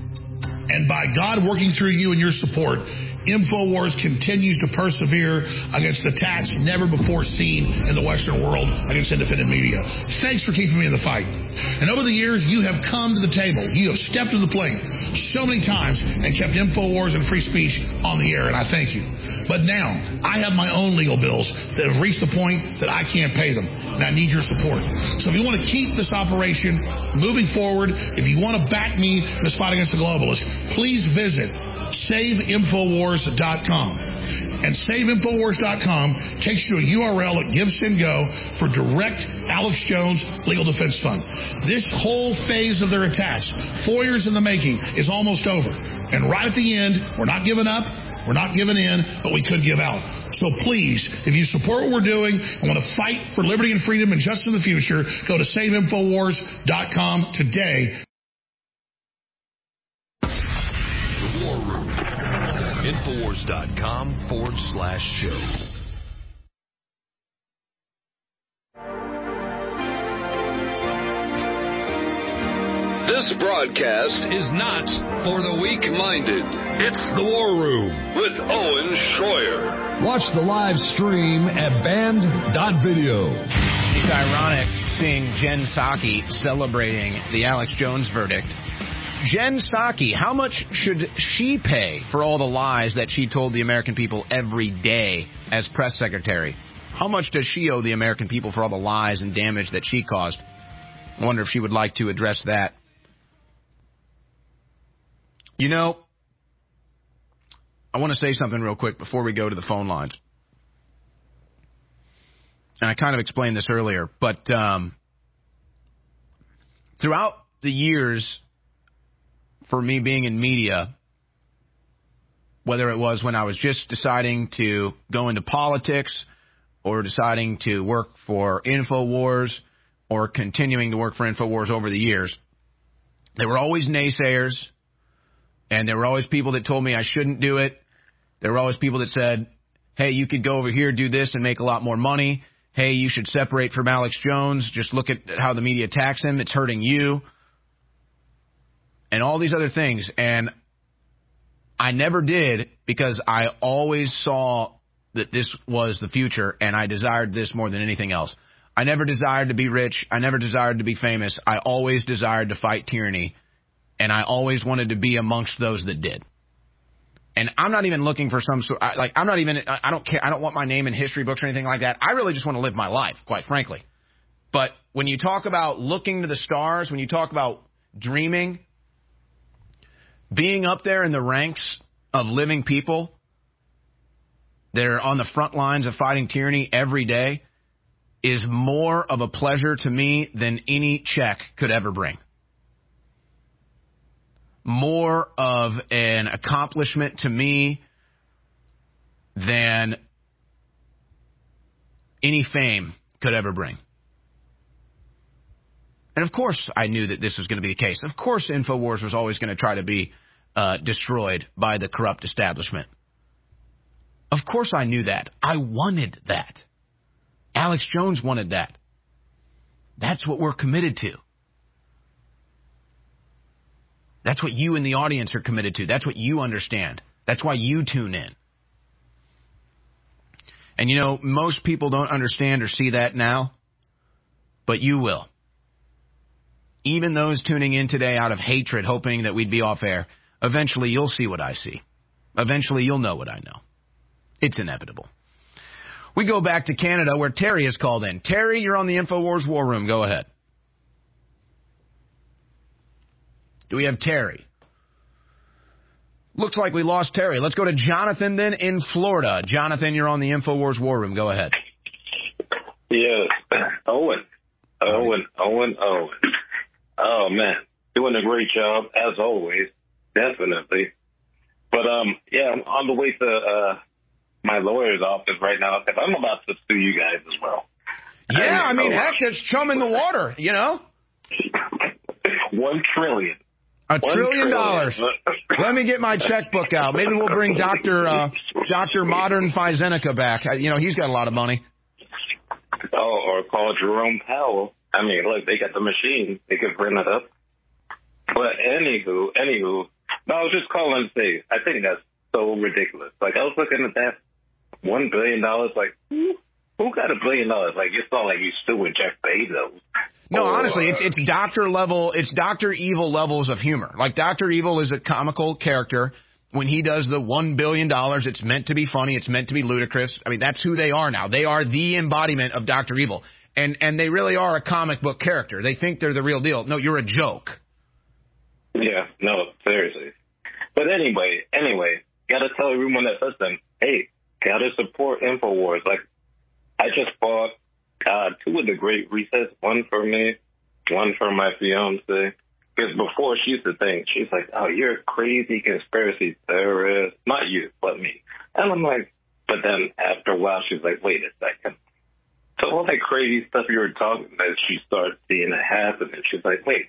and by God working through you and your support, InfoWars continues to persevere against attacks never before seen in the Western world against independent media. Thanks for keeping me in the fight. And over the years, you have come to the table. You have stepped to the plate so many times and kept InfoWars and free speech on the air, and I thank you. But now, I have my own legal bills that have reached the point that I can't pay them, and I need your support. So if you want to keep this operation moving forward, if you want to back me in this fight against the globalists, please visit Save Infowars dot com. And Save Infowars dot com takes you to a U R L at GiveSendGo for direct Alex Jones Legal Defense Fund. This whole phase of their attacks, four years in the making, is almost over. And right at the end, we're not giving up, we're not giving in, but we could give out. So please, if you support what we're doing and want to fight for liberty and freedom and justice in the future, go to Save Infowars dot com today. Infowars dot com forward slash show. This broadcast is not for the weak-minded. It's The War Room with Owen Schroyer. Watch the live stream at band dot video. It's ironic seeing Jen Psaki celebrating the Alex Jones verdict. Jen Psaki, how much should she pay for all the lies that she told the American people every day as press secretary? How much does she owe the American people for all the lies and damage that she caused? I wonder if she would like to address that. You know, I want to say something real quick before we go to the phone lines. And I kind of explained this earlier, but um, throughout the years for me being in media, whether it was when I was just deciding to go into politics or deciding to work for InfoWars or continuing to work for InfoWars over the years, There were always naysayers, and there were always people that told me I shouldn't do it. There were always people that said, hey, you could go over here, do this, and make a lot more money. Hey, you should separate from Alex Jones. Just look at how the media attacks him. It's hurting you. And all these other things. And I never did because I always saw that this was the future, and I desired this more than anything else. I never desired to be rich. I never desired to be famous. I always desired to fight tyranny, and I always wanted to be amongst those that did. And I'm not even looking for some sort, like, I'm not even, I don't care, I don't want my name in history books or anything like that. I really just want to live my life, quite frankly. But when you talk about looking to the stars, when you talk about dreaming, being up there in the ranks of living people that are on the front lines of fighting tyranny every day is more of a pleasure to me than any check could ever bring. More of an accomplishment to me than any fame could ever bring. And of course I knew that this was going to be the case. Of course InfoWars was always going to try to be uh, destroyed by the corrupt establishment. Of course I knew that. I wanted that. Alex Jones wanted that. That's what we're committed to. That's what you in the audience are committed to. That's what you understand. That's why you tune in. And, you know, most people don't understand or see that now, but you will. Even those tuning in today out of hatred, hoping that we'd be off air, eventually you'll see what I see. Eventually you'll know what I know. It's inevitable. We go back to Canada where Terry is called in. Terry, you're on the InfoWars War Room. Go ahead. Do we have Terry? Looks like we lost Terry. Let's go to Jonathan then in Florida. Jonathan, you're on the InfoWars War Room. Go ahead. Yes. Owen. Owen. Owen. Owen. Oh, man. Doing a great job, as always. Definitely. But, um, yeah, I'm on the way to uh, my lawyer's office right now because I'm about to sue you guys as well. Yeah, and, I mean, oh, heck, there's chum in the water, you know? One trillion. A trillion dollars. Let me get my checkbook out. Maybe we'll bring Doctor Uh, Doctor Modern Physenica back. You know, he's got a lot of money. Oh, or call Jerome Powell. I mean, look, they got the machine. They could print it up. But anywho, anywho, no, I was just calling to say, I think that's so ridiculous. Like, I was looking at that one billion dollars, like, who, who got a billion dollars? Like, it's not like you suing Jeff Bezos. No, honestly, it's it's Doctor level, it's Doctor Evil levels of humor. Like, Doctor Evil is a comical character. When he does the one billion dollars, it's meant to be funny. It's meant to be ludicrous. I mean, that's who they are now. They are the embodiment of Doctor Evil. And and they really are a comic book character. They think they're the real deal. No, you're a joke. Yeah, no, seriously. But anyway, anyway, gotta tell everyone that listens, hey, gotta support InfoWars. Like, I just bought uh, two of the Great Resets, one for me, one for my fiance. Because before she used to think, she's like, oh, you're a crazy conspiracy theorist. Not you, but me. And I'm like, but then after a while, she's like, wait a second. So all that crazy stuff you were talking about, she started seeing it happen. And she's like, wait,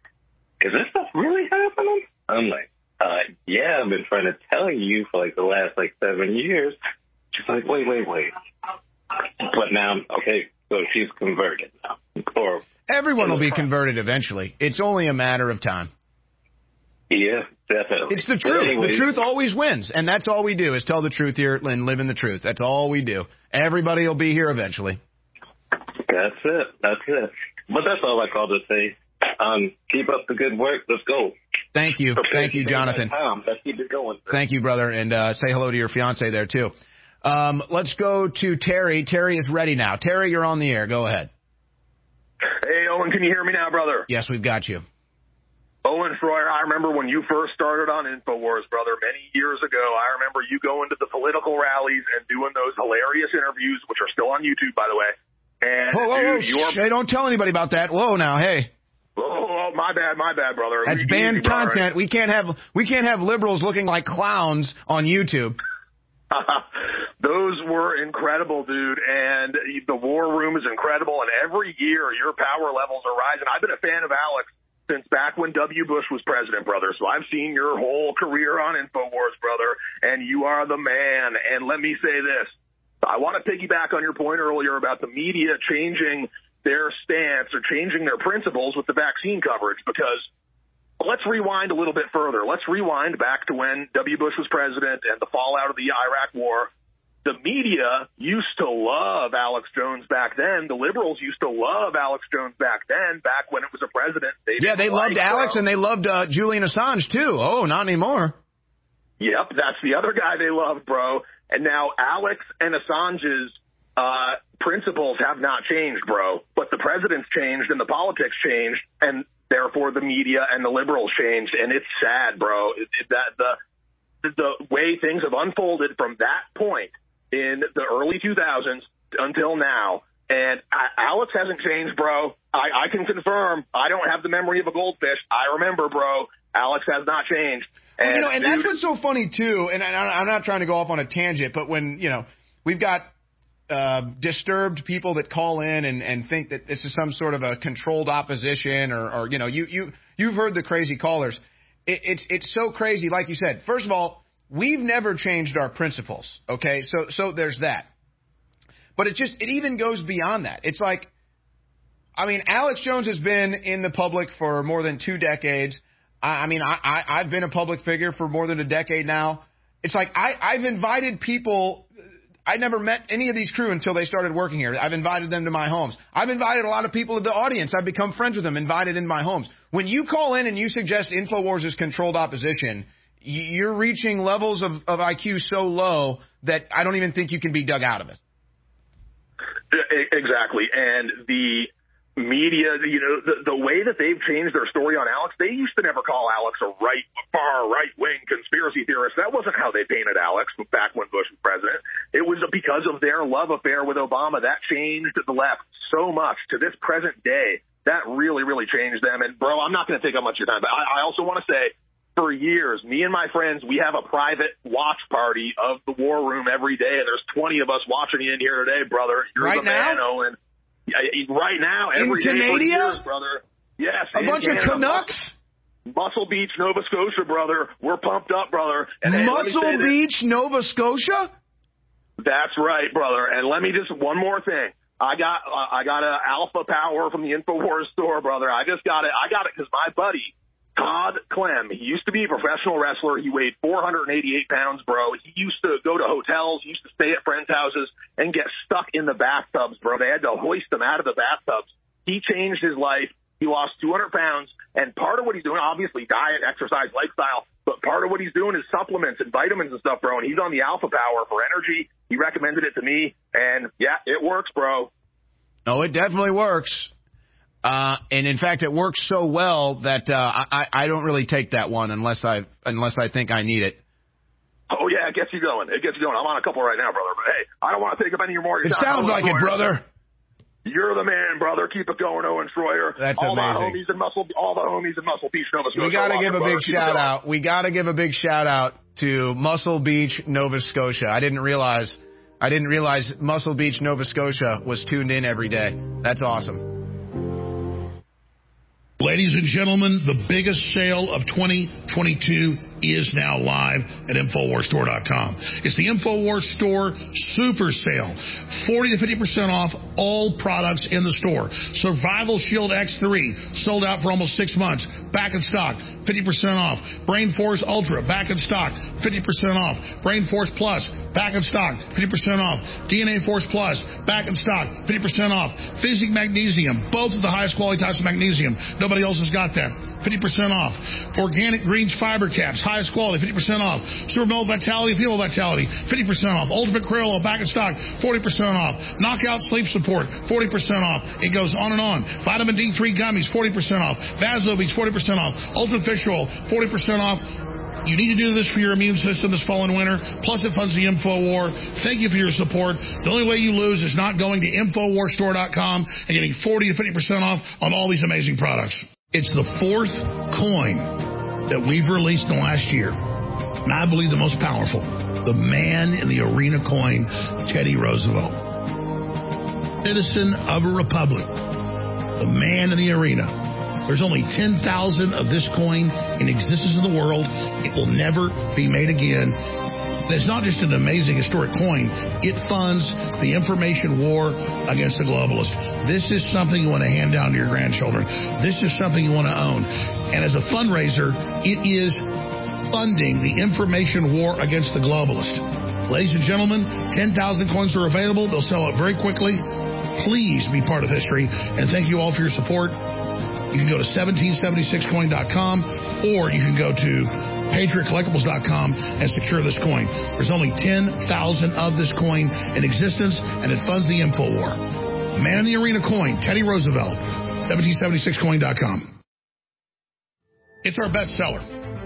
is this stuff really happening? I'm like, uh, yeah, I've been trying to tell you for like the last like seven years. She's like, wait, wait, wait. But now, okay, so she's converted now. Or everyone will be converted eventually. It's only a matter of time. Yeah, definitely. It's the truth. Anyways, the truth always wins, and that's all we do is tell the truth here and live in the truth. That's all we do. Everybody will be here eventually. That's it. That's it. But that's all I called to say. Um, keep up the good work. Let's go. Thank you. Thank you, Jonathan. Let's keep it going. Thank you, brother, and uh, say hello to your fiance there, too. Um, let's go to Terry. Terry is ready now. Terry, you're on the air. Go ahead. Hey, Owen, can you hear me now, brother? Yes, we've got you. Owen Schroyer, I remember when you first started on InfoWars, brother, many years ago. I remember you going to the political rallies and doing those hilarious interviews, which are still on YouTube, by the way. And whoa, whoa, dude, whoa. Hey, don't tell anybody about that. Whoa, now, hey. Oh, oh, my bad, my bad, brother. That's Easy, banned brother. content. We can't have we can't have liberals looking like clowns on YouTube. Those were incredible, dude, and the War Room is incredible, and every year your power levels are rising. I've been a fan of Alex since back when W. Bush was president, brother. So I've seen your whole career on InfoWars, brother, and you are the man. And let me say this. I want to piggyback on your point earlier about the media changing their stance or changing their principles with the vaccine coverage, because let's rewind a little bit further. Let's rewind back to when W. Bush was president and the fallout of the Iraq War. The media used to love Alex Jones back then. The liberals used to love Alex Jones back then, back when it was a president. They yeah, they loved like, Alex, bro. And they loved uh, Julian Assange, too. Oh, not anymore. Yep, that's the other guy they loved, bro. And now Alex and Assange's uh, principles have not changed, bro. But the president's changed and the politics changed, and therefore the media and the liberals changed. And it's sad, bro, it, it, that the the way things have unfolded from that point in the early two thousands until now. And I, Alex hasn't changed, bro. I, I can confirm. I don't have the memory of a goldfish. I remember, bro. Alex has not changed. And, well, you know, and dude, that's what's so funny, too. And I, I'm not trying to go off on a tangent, but when, you know, we've got uh, disturbed people that call in and, and think that this is some sort of a controlled opposition or, or you know, you, you, you've heard the crazy callers. It, it's, it's so crazy. Like you said, first of all, we've never changed our principles. Okay. So, so there's that. But it just, it even goes beyond that. It's like, I mean, Alex Jones has been in the public for more than two decades. I, I mean, I, I, I've been a public figure for more than a decade now. It's like I, I've invited people. I never met any of these crew until they started working here. I've invited them to my homes. I've invited a lot of people to the audience. I've become friends with them, invited into my homes. When you call in and you suggest InfoWars is controlled opposition, you're reaching levels of, of I Q so low that I don't even think you can be dug out of it. Exactly. And the media, you know, the, the way that they've changed their story on Alex, they used to never call Alex a right, far right-wing conspiracy theorist. That wasn't how they painted Alex back when Bush was president. It was because of their love affair with Obama. That changed the left so much to this present day. That really, really changed them. And, bro, I'm not going to take up much of your time, but I, I also want to say, for years, me and my friends, we have a private watch party of the War Room every day, and there's twenty of us watching you in here today, brother. You're right the man, now? Owen. Right now, every in day Canada? for years, brother. Yes. A bunch Canada. of Canucks? Muscle Beach, Nova Scotia, brother. We're pumped up, brother. And Muscle Beach, Nova Scotia? That's right, brother. And let me just, one more thing. I got uh, I got a Alpha Power from the InfoWars store, brother. I just got it. I got it because my buddy, Todd Clem, he used to be a professional wrestler. He weighed four hundred eighty-eight pounds, bro. He used to go to hotels, he used to stay at friends' houses and get stuck in the bathtubs, bro. They had to hoist him out of the bathtubs. He changed his life. He lost two hundred pounds. And part of what he's doing, obviously diet, exercise, lifestyle, but part of what he's doing is supplements and vitamins and stuff, bro. And he's on the Alpha Power for energy. He recommended it to me. And, yeah, it works, bro. Oh, it definitely works. Uh, and in fact, it works so well that uh, I, I don't really take that one unless I unless I think I need it. Oh yeah, it gets you going. It gets you going. I'm on a couple right now, brother. But hey, I don't want to take up any more of your time. It sounds like it, brother. You're the man, brother. Keep it going, Owen Schroyer. That's all amazing. The homies in Muscle, all the homies in Muscle Beach, Nova Scotia. We got to give a brother. big Keep shout out. We got to give a big shout out to Muscle Beach, Nova Scotia. I didn't realize. I didn't realize Muscle Beach, Nova Scotia was tuned in every day. That's awesome. Ladies and gentlemen, the biggest sale of twenty twenty-two is now live at Infowars Store dot com. It's the Infowars Store Super Sale. forty to fifty percent off all products in the store. Survival Shield X three, sold out for almost six months. Back in stock, fifty percent off. Brain Force Ultra, back in stock, fifty percent off. Brain Force Plus, back in stock, fifty percent off. D N A Force Plus, back in stock, fifty percent off. Physic Magnesium, both of the highest quality types of magnesium. Nobody else has got that. fifty percent off. Organic Greens Fiber Caps, highest quality, fifty percent off. Super Male Vitality, Female Vitality, fifty percent off. Ultimate Krill, back in stock, forty percent off. Knockout Sleep Support, forty percent off. It goes on and on. Vitamin D three Gummies, forty percent off. Vasobeats, forty percent off. Ultimate Fish Oil, forty percent off. You need to do this for your immune system this fall and winter. Plus, it funds the InfoWar. Thank you for your support. The only way you lose is not going to Infowars Store dot com and getting forty to fifty percent off on all these amazing products. It's the fourth coin that we've released in the last year, and I believe the most powerful. The man in the arena coin, Teddy Roosevelt. Citizen of a republic. The man in the arena. There's only ten thousand of this coin in existence in the world. It will never be made again. It's not just an amazing historic coin. It funds the information war against the globalists. This is something you want to hand down to your grandchildren. This is something you want to own. And as a fundraiser, it is funding the information war against the globalists. Ladies and gentlemen, ten thousand coins are available. They'll sell out very quickly. Please be part of history. And thank you all for your support. You can go to seventeen seventy-six coin dot com or you can go to patriot collectibles dot com and secure this coin. There's only ten thousand of this coin in existence, and it funds the info war. Man in the Arena coin, Teddy Roosevelt, seventeen seventy-six coin dot com. It's our best seller.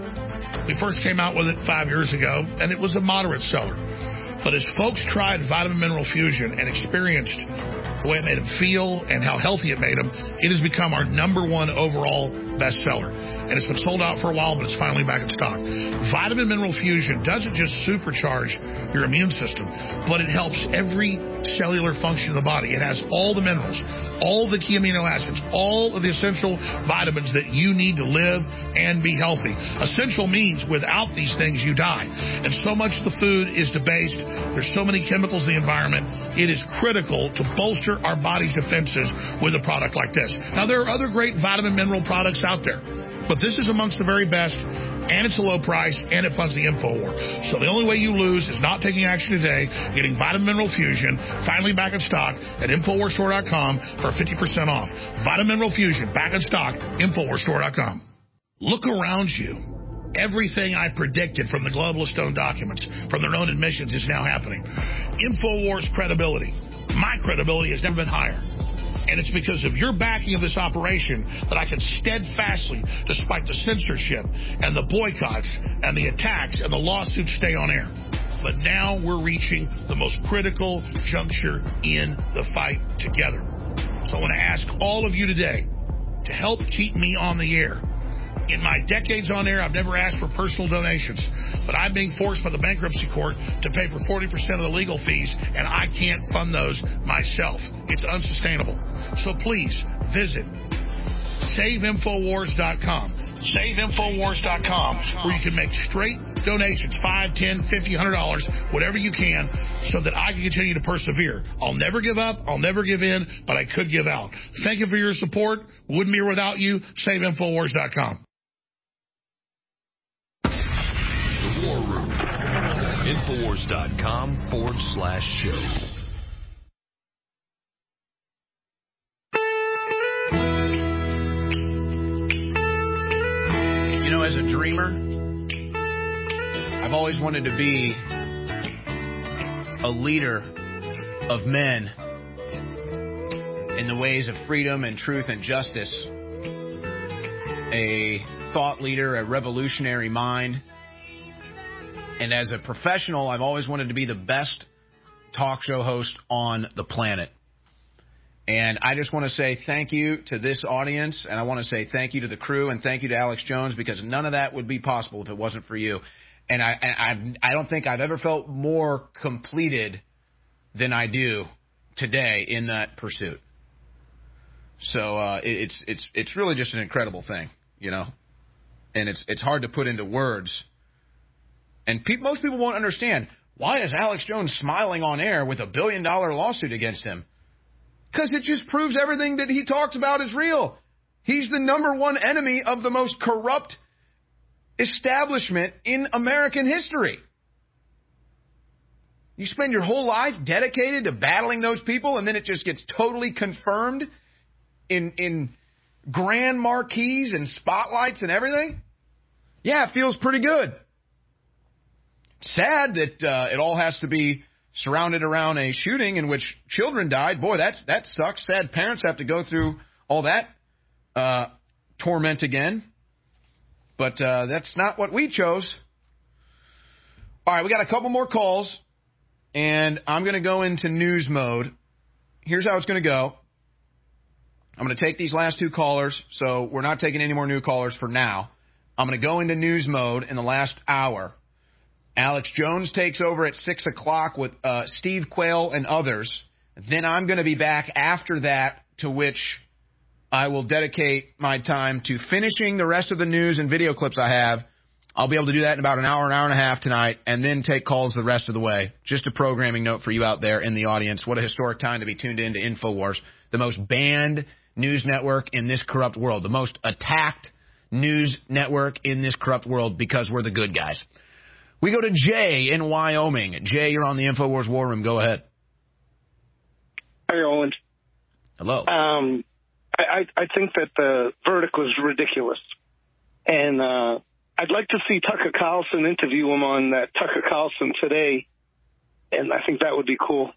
We first came out with it five years ago, and it was a moderate seller. But as folks tried Vitamin Mineral Fusion and experienced the way it made them feel and how healthy it made them, it has become our number one overall bestseller. And it's been sold out for a while, but it's finally back in stock. Vitamin Mineral Fusion doesn't just supercharge your immune system, but it helps every cellular function of the body. It has all the minerals, all the key amino acids, all of the essential vitamins that you need to live and be healthy. Essential means without these things, you die. And so much of the food is debased. There's so many chemicals in the environment. It is critical to bolster our body's defenses with a product like this. Now, there are other great vitamin mineral products out there, but this is amongst the very best, and it's a low price, and it funds the info war. So the only way you lose is not taking action today, getting Vitamin Mineral Fusion, finally back in stock at infowars store dot com for fifty percent off. Vitamin Mineral Fusion, back in stock, infowars store dot com. Look around you. Everything I predicted from the globalist-owned documents, from their own admissions, is now happening. InfoWars credibility. My credibility has never been higher. And it's because of your backing of this operation that I can steadfastly, despite the censorship and the boycotts and the attacks and the lawsuits, stay on air. But now we're reaching the most critical juncture in the fight together. So I want to ask all of you today to help keep me on the air. In my decades on air, I've never asked for personal donations, but I'm being forced by the bankruptcy court to pay for forty percent of the legal fees, and I can't fund those myself. It's unsustainable. So please visit save infowars dot com. save infowars dot com, where you can make straight donations, five, ten, fifty, one hundred dollars, whatever you can, so that I can continue to persevere. I'll never give up. I'll never give in, but I could give out. Thank you for your support. Wouldn't be here without you. save infowars dot com. The War Room. Infowars dot com forward slash show. You know, as a dreamer, I've always wanted to be a leader of men in the ways of freedom and truth and justice, a thought leader, a revolutionary mind. And as a professional, I've always wanted to be the best talk show host on the planet. And I just want to say thank you to this audience, and I want to say thank you to the crew, and thank you to Alex Jones, because none of that would be possible if it wasn't for you. And I and I've, I don't think I've ever felt more completed than I do today in that pursuit. So uh, it, it's it's it's really just an incredible thing, you know, and it's it's hard to put into words. And pe- most people won't understand, why is Alex Jones smiling on air with a billion dollar lawsuit against him? Because it just proves everything that he talks about is real. He's the number one enemy of the most corrupt establishment in American history. You spend your whole life dedicated to battling those people, and then it just gets totally confirmed in in grand marquees and spotlights and everything? Yeah, it feels pretty good. Sad that uh, it all has to be surrounded around a shooting in which children died. Boy, that's that sucks. Sad parents have to go through all that uh, torment again. But uh, that's not what we chose. All right, we got a couple more calls, and I'm going to go into news mode. Here's how it's going to go. I'm going to take these last two callers, so we're not taking any more new callers for now. I'm going to go into news mode in the last hour. Alex Jones takes over at six o'clock with uh, Steve Quayle and others. Then I'm going to be back after that, to which I will dedicate my time to finishing the rest of the news and video clips I have. I'll be able to do that in about an hour, an hour and a half tonight, and then take calls the rest of the way. Just a programming note for you out there in the audience. What a historic time to be tuned in to InfoWars, the most banned news network in this corrupt world, the most attacked news network in this corrupt world because we're the good guys. We go to Jay in Wyoming. Jay, you're on the InfoWars War Room. Go ahead. Hi, Owen. Hello. Um, I, I think that the verdict was ridiculous. And uh, I'd like to see Tucker Carlson interview him on that Tucker Carlson Today, and I think that would be cool.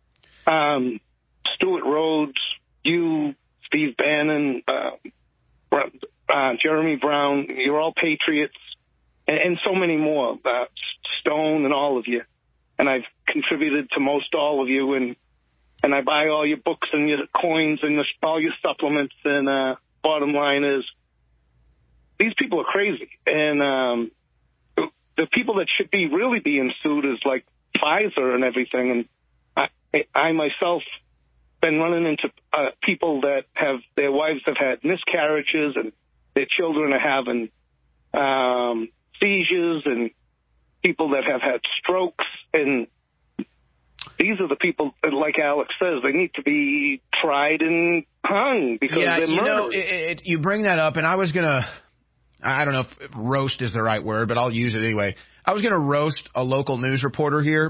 Um, Stuart Rhodes, you, Steve Bannon, uh, uh, Jeremy Brown, you're all patriots, and, and so many more, uh, Stone and all of you. And I've contributed to most all of you, and and I buy all your books and your coins and your, all your supplements, and uh, bottom line is, these people are crazy. And um, the people that should be really being sued is like Pfizer and everything. And I, I myself been running into uh, people that have, their wives have had miscarriages and their children are having um, seizures, and people that have had strokes. And these are the people that, like Alex says, they need to be tried and hung because yeah, they're you murdered. know, it, it, you bring that up, and I was going to, I don't know if roast is the right word, but I'll use it anyway. I was going to roast a local news reporter here,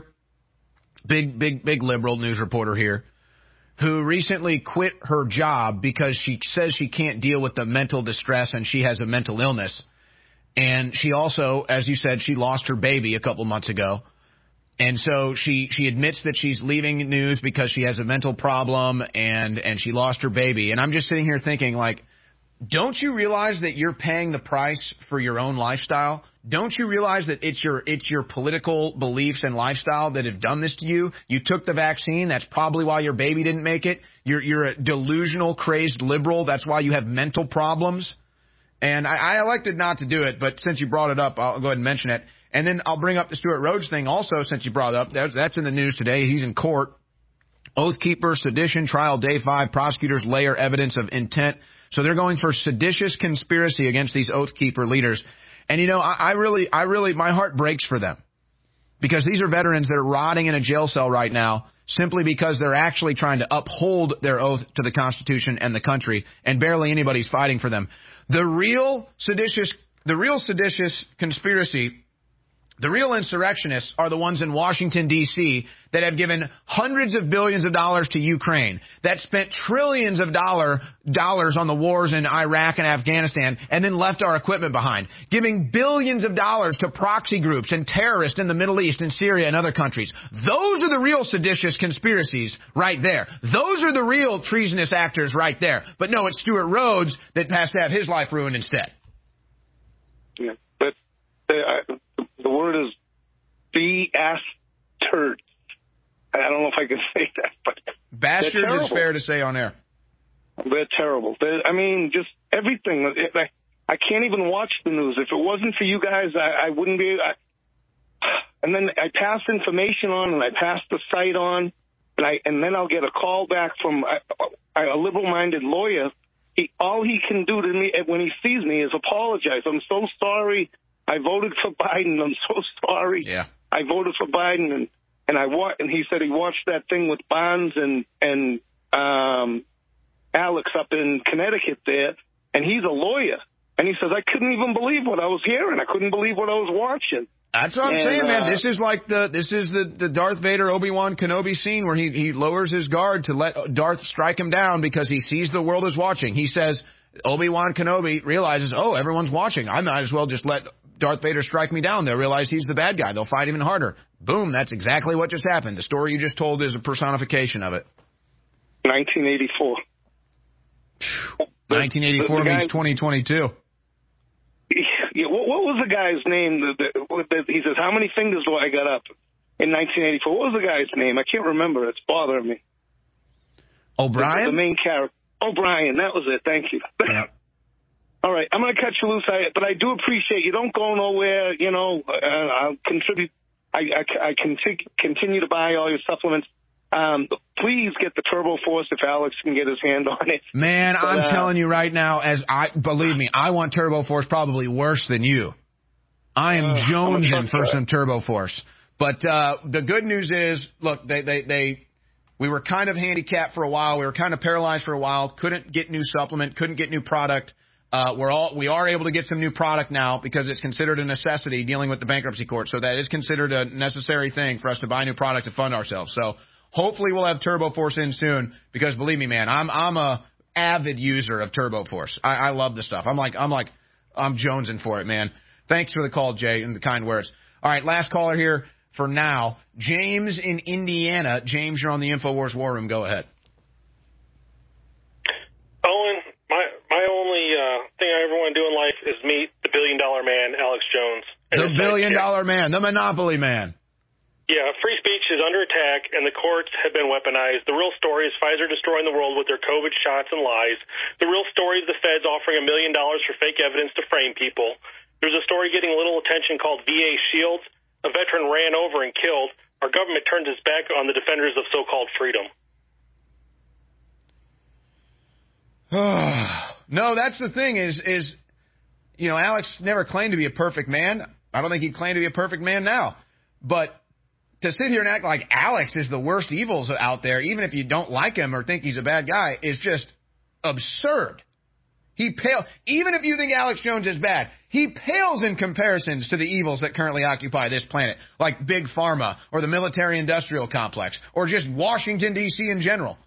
big, big, big liberal news reporter here, who recently quit her job because she says she can't deal with the mental distress and she has a mental illness. And she also, as you said, she lost her baby a couple months ago. And so she, she admits that she's leaving news because she has a mental problem and, and she lost her baby. And I'm just sitting here thinking, like, don't you realize that you're paying the price for your own lifestyle? Don't you realize that it's your it's your political beliefs and lifestyle that have done this to you? You took the vaccine. That's probably why your baby didn't make it. You're you're a delusional, crazed liberal. That's why you have mental problems. And I, I elected not to do it, but since you brought it up, I'll go ahead and mention it. And then I'll bring up the Stuart Rhodes thing also, since you brought it up. That's, that's in the news today. He's in court. Oath Keeper, sedition, trial day five. Prosecutors layer evidence of intent. So they're going for seditious conspiracy against these Oath Keeper leaders. And, you know, I, I really, I really, my heart breaks for them because these are veterans that are rotting in a jail cell right now simply because they're actually trying to uphold their oath to the Constitution and the country, and barely anybody's fighting for them. The real seditious, the real seditious conspiracy, the real insurrectionists are the ones in Washington, D C that have given hundreds of billions of dollars to Ukraine, that spent trillions of dollar, dollars on the wars in Iraq and Afghanistan, and then left our equipment behind, giving billions of dollars to proxy groups and terrorists in the Middle East and Syria and other countries. Those are the real seditious conspiracies right there. Those are the real treasonous actors right there. But no, it's Stuart Rhodes that has to have his life ruined instead. Yeah, but uh, the word is B-ass-turd. I don't know if I can say that, but bastards is fair to say on air. They're terrible. They're, I mean, just everything. I, I can't even watch the news. If it wasn't for you guys, I, I wouldn't be. I, and then I pass information on, and I pass the site on, and I and then I'll get a call back from a, a liberal-minded lawyer. He, all he can do to me when he sees me is apologize. I'm so sorry. I voted for Biden. I'm so sorry. Yeah. I voted for Biden, and and I wa- and he said he watched that thing with Bonds and and um, Alex up in Connecticut there, and he's a lawyer, and he says I couldn't even believe what I was hearing. I couldn't believe what I was watching. That's what I'm and, saying, man. Uh, this is like the this is the, the Darth Vader Obi-Wan Kenobi scene where he he lowers his guard to let Darth strike him down because he sees the world is watching. He says Obi-Wan Kenobi realizes, oh, everyone's watching. I might as well just let Darth Vader strike me down. They'll realize he's the bad guy. They'll fight even harder. Boom, that's exactly what just happened. The story you just told is a personification of it. nineteen eighty-four nineteen eighty-four the, the guy, means twenty twenty-two. Yeah, what, what was the guy's name? The, the, the, he says, how many fingers do I got up in nineteen eighty-four? What was the guy's name? I can't remember. It's bothering me. O'Brien? The, the main character. O'Brien, that was it. Thank you. Yeah. All right, I'm going to cut you loose, I, but I do appreciate you. Don't go nowhere. You know, uh, I'll contribute. I, I, I conti- continue to buy all your supplements. Um, please get the Turbo Force if Alex can get his hand on it. Man, but, I'm uh, telling you right now, as I believe me, I want Turbo Force probably worse than you. I am uh, jonesing for some Turbo Force. But uh, the good news is, look, they, they, they, we were kind of handicapped for a while. We were kind of paralyzed for a while. Couldn't get new supplement. Couldn't get new product. Uh, we're all we are able to get some new product now because it's considered a necessity dealing with the bankruptcy court. So that is considered a necessary thing for us to buy new product to fund ourselves. So hopefully we'll have Turbo Force in soon because believe me, man, I'm I'm a avid user of Turbo Force. I, I love this stuff. I'm like I'm like I'm jonesing for it, man. Thanks for the call, Jay, and the kind words. All right, last caller here for now. James in Indiana. James, you're on the InfoWars War Room. Go ahead. Owen, my my only uh, thing I ever want to do in life is meet the billion dollar man, Alex Jones. The billion dollar man, the monopoly man. Yeah, free speech is under attack, and the courts have been weaponized. The real story is Pfizer destroying the world with their COVID shots and lies. The real story is the feds offering a million dollars for fake evidence to frame people. There's a story getting little attention called V A Shields. A veteran ran over and killed. Our government turned its back on the defenders of so-called freedom. No, that's the thing is, is, you know, Alex never claimed to be a perfect man. I don't think he'd claim to be a perfect man now. But to sit here and act like Alex is the worst evils out there, even if you don't like him or think he's a bad guy, is just absurd. He pales, even if you think Alex Jones is bad, he pales in comparisons to the evils that currently occupy this planet, like Big Pharma or the military-industrial complex or just Washington, D C in general.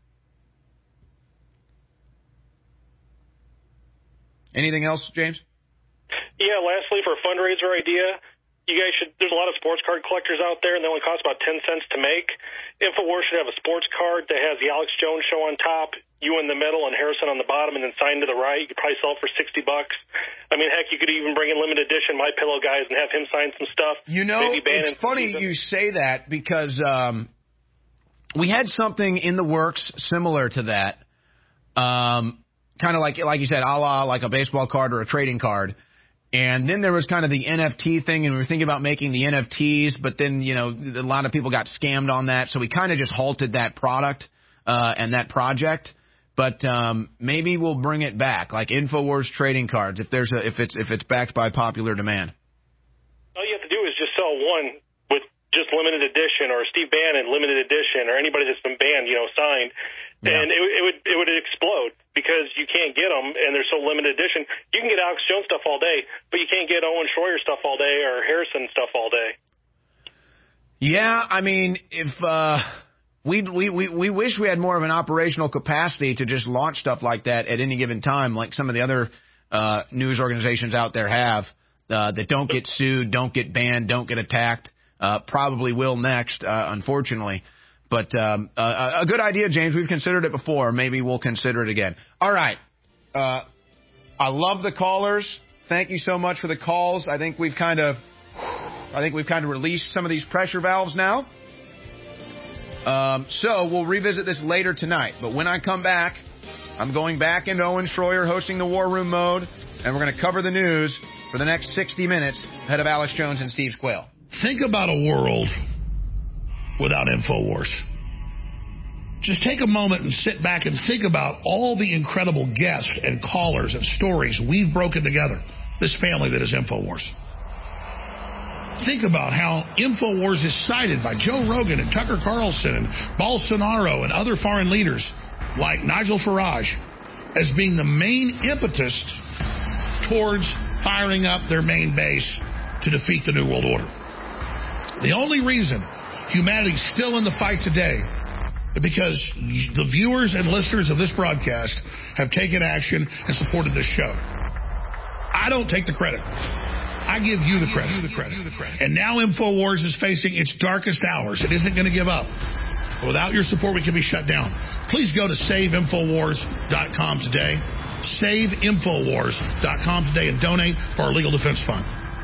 Anything else, James? Yeah, lastly, for a fundraiser idea, you guys should, there's a lot of sports card collectors out there, and they only cost about ten cents to make. InfoWars should have a sports card that has the Alex Jones show on top, you in the middle, and Harrison on the bottom, and then signed to the right. You could probably sell it for sixty bucks. I mean, heck, you could even bring in limited edition My Pillow guys and have him sign some stuff. You know, it's funny you say that because um, we had something in the works similar to that, um, kind of like, like you said, a la like a baseball card or a trading card. And then there was kind of the N F T thing, and we were thinking about making the N F Ts, but then, you know, a lot of people got scammed on that, so we kind of just halted that product uh, and that project. But um, maybe we'll bring it back, like InfoWars trading cards, if there's a, if it's if it's backed by popular demand. All you have to do is just sell one with just limited edition, or Steve Bannon limited edition, or anybody that's been banned, you know, signed, yeah. and it, it would it would explode. Because you can't get them, and they're so limited edition. You can get Alex Jones stuff all day, but you can't get Owen Schroyer stuff all day or Harrison stuff all day. Yeah, I mean, if uh, we we we we wish we had more of an operational capacity to just launch stuff like that at any given time, like some of the other uh, news organizations out there have uh, that don't get sued, don't get banned, don't get attacked. Uh, probably will next, uh, unfortunately. But um, uh, a good idea, James. We've considered it before. Maybe we'll consider it again. All right. Uh, I love the callers. Thank you so much for the calls. I think we've kind of, I think we've kind of released some of these pressure valves now. Um, so we'll revisit this later tonight. But when I come back, I'm going back into Owen Schroyer hosting the War Room mode, and we're going to cover the news for the next sixty minutes ahead of Alex Jones and Steve Squale. Think about a world without InfoWars. Just take a moment and sit back and think about all the incredible guests and callers and stories we've broken together, this family that is InfoWars. Think about how InfoWars is cited by Joe Rogan and Tucker Carlson and Bolsonaro and other foreign leaders like Nigel Farage as being the main impetus towards firing up their main base to defeat the New World Order. The only reason humanity's still in the fight today is because the viewers and listeners of this broadcast have taken action and supported this show. I don't take the credit. I give you the credit. You the credit. And now InfoWars is facing its darkest hours. It isn't going to give up. Without your support, we can be shut down. Please go to save infowars dot com today. save infowars dot com today and donate for our legal defense fund.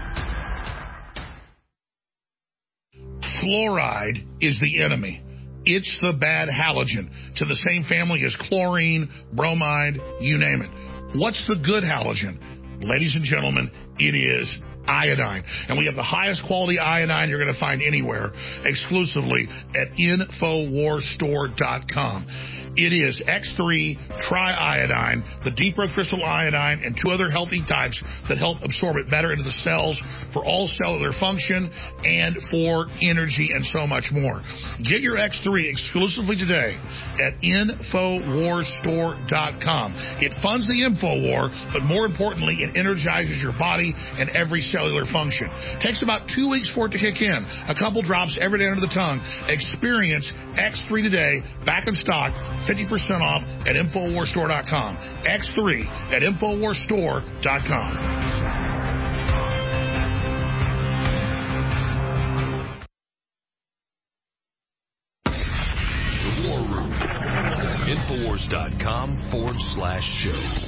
Fluoride is the enemy. It's the bad halogen, to the same family as chlorine, bromide, you name it. What's the good halogen? Ladies and gentlemen, it is iodine. And we have the highest quality iodine you're going to find anywhere, exclusively at Infowars Store dot com. It is X three triiodine, the deep earth crystal iodine, and two other healthy types that help absorb it better into the cells for all cellular function and for energy and so much more. Get your X three exclusively today at Infowars Store dot com. It funds the InfoWar, but more importantly, it energizes your body and every cellular function. It takes about two weeks for it to kick in. A couple drops every day under the tongue. Experience X three today, back in stock, fifty percent off at Infowars Store dot com. X three at Infowars Store dot com. The War Room. Infowars dot com forward slash show.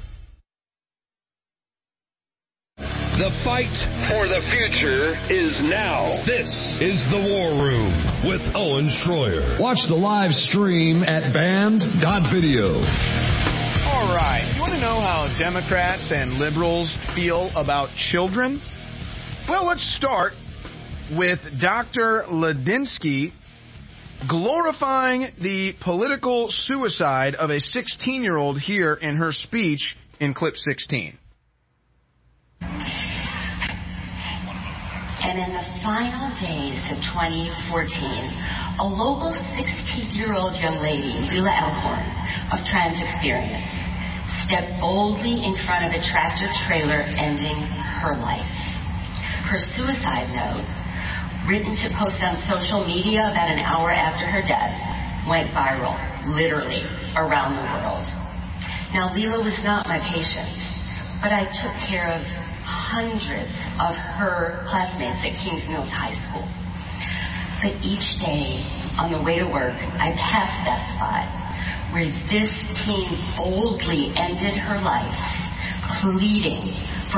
The fight for the future is now. This is The War Room with Owen Schroyer. Watch the live stream at band dot video. All right. You want to know how Democrats and liberals feel about children? Well, let's start with Doctor Ladinsky glorifying the political suicide of a sixteen-year-old here in her speech in clip sixteen. And in the final days of twenty fourteen, a local sixteen-year-old young lady, Leila Elkhorn, of Trans Experience, stepped boldly in front of a tractor trailer, ending her life. Her suicide note, written to post on social media about an hour after her death, went viral, literally, around the world. Now, Leila was not my patient, but I took care of hundreds of her classmates at Kings Mills High School. But each day, on the way to work, I passed that spot where this teen boldly ended her life, pleading for...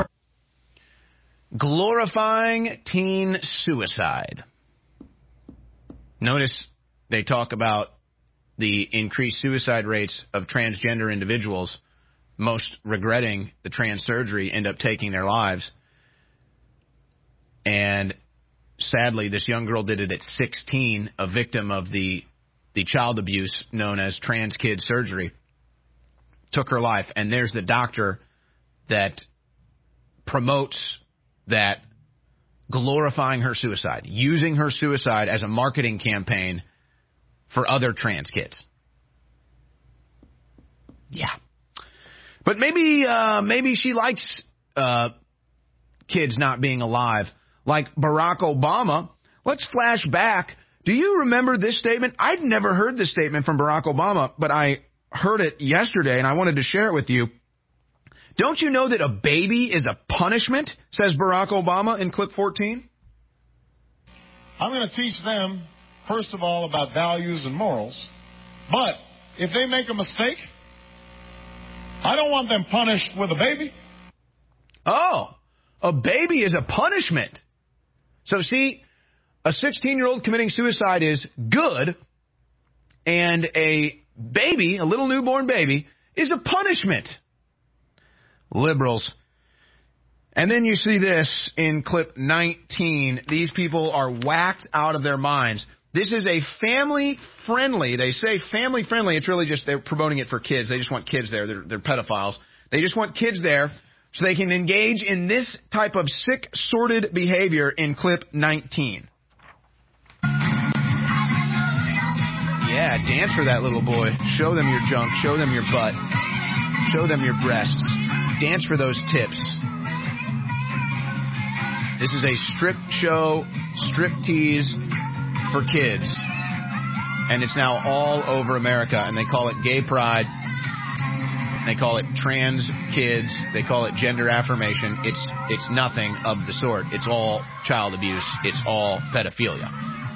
Glorifying teen suicide. Notice they talk about the increased suicide rates of transgender individuals, most regretting the trans surgery, end up taking their lives. And sadly, this young girl did it at sixteen, a victim of the the child abuse known as trans kid surgery. Took her life. And there's the doctor that promotes that, glorifying her suicide, using her suicide as a marketing campaign for other trans kids. Yeah. But maybe uh, maybe she likes uh, kids not being alive, like Barack Obama. Let's flash back. Do you remember this statement? I'd never heard this statement from Barack Obama, but I heard it yesterday, and I wanted to share it with you. Don't you know that a baby is a punishment, says Barack Obama in clip fourteen? I'm going to teach them, first of all, about values and morals. But if they make a mistake, I don't want them punished with a baby. Oh, a baby is a punishment. So see, a sixteen-year-old committing suicide is good, and a baby, a little newborn baby, is a punishment. Liberals. And then you see this in clip nineteen. These people are whacked out of their minds. This is a family-friendly, they say family-friendly. It's really just they're promoting it for kids. They just want kids there. They're, they're pedophiles. They just want kids there so they can engage in this type of sick, sordid behavior in clip nineteen. Yeah, dance for that little boy. Show them your junk. Show them your butt. Show them your breasts. Dance for those tips. This is a strip show, strip tease for kids. And it's now all over America. And they call it gay pride. They call it trans kids. They call it gender affirmation. It's it's nothing of the sort. It's all child abuse. It's all pedophilia.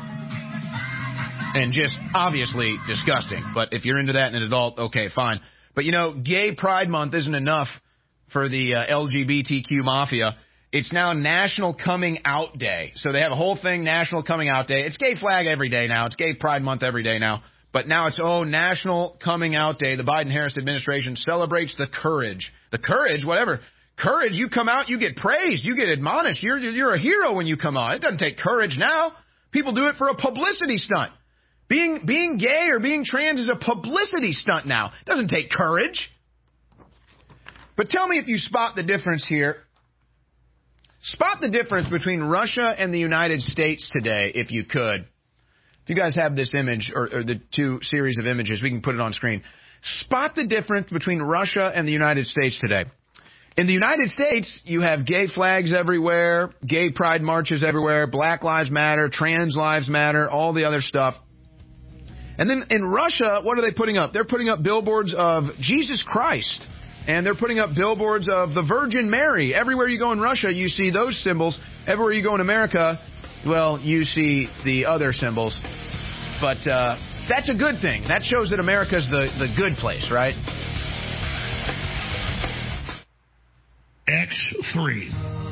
And just obviously disgusting. But if you're into that in an adult, okay, fine. But, you know, Gay Pride Month isn't enough for the uh, L G B T Q mafia. It's now National Coming Out Day. So they have a whole thing, National Coming Out Day. It's Gay Flag every day now. It's Gay Pride Month every day now. But now it's, oh, National Coming Out Day. The Biden-Harris administration celebrates the courage. The courage, whatever. Courage, you come out, you get praised, you get admonished. You're, you're a hero when you come out. It doesn't take courage now. People do it for a publicity stunt. Being, being gay or being trans is a publicity stunt now. It doesn't take courage. But tell me if you spot the difference here. Spot the difference between Russia and the United States today, if you could. If you guys have this image or, or the two series of images, we can put it on screen. Spot the difference between Russia and the United States today. In the United States, you have gay flags everywhere, gay pride marches everywhere, Black Lives Matter, Trans Lives Matter, all the other stuff. And then in Russia, what are they putting up? They're putting up billboards of Jesus Christ. And they're putting up billboards of the Virgin Mary. Everywhere you go in Russia, you see those symbols. Everywhere you go in America, well, you see the other symbols. But uh, that's a good thing. That shows that America's the, the good place, right? X three.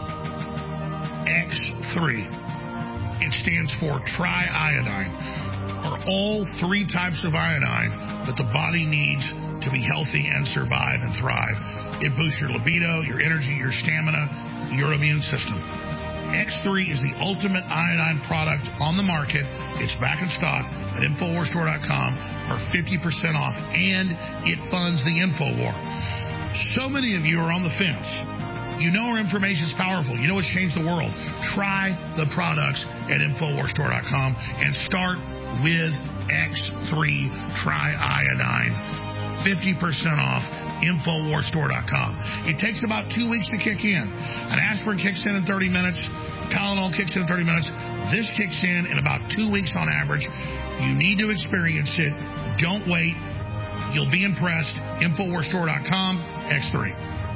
X three. It stands for triiodine, or all three types of iodine that the body needs to be healthy and survive and thrive. It boosts your libido, your energy, your stamina, your immune system. X three is the ultimate iodine product on the market. It's back in stock at Infowars Store dot com for fifty percent off, and it funds the InfoWar. So many of you are on the fence. You know our information is powerful. You know it's changed the world. Try the products at Infowars Store dot com and start with X three Triiodine. fifty percent off, Infowars Store dot com. It takes about two weeks to kick in. An aspirin kicks in in thirty minutes. Tylenol kicks in in thirty minutes. This kicks in in about two weeks on average. You need to experience it. Don't wait. You'll be impressed. Infowars Store dot com, X three.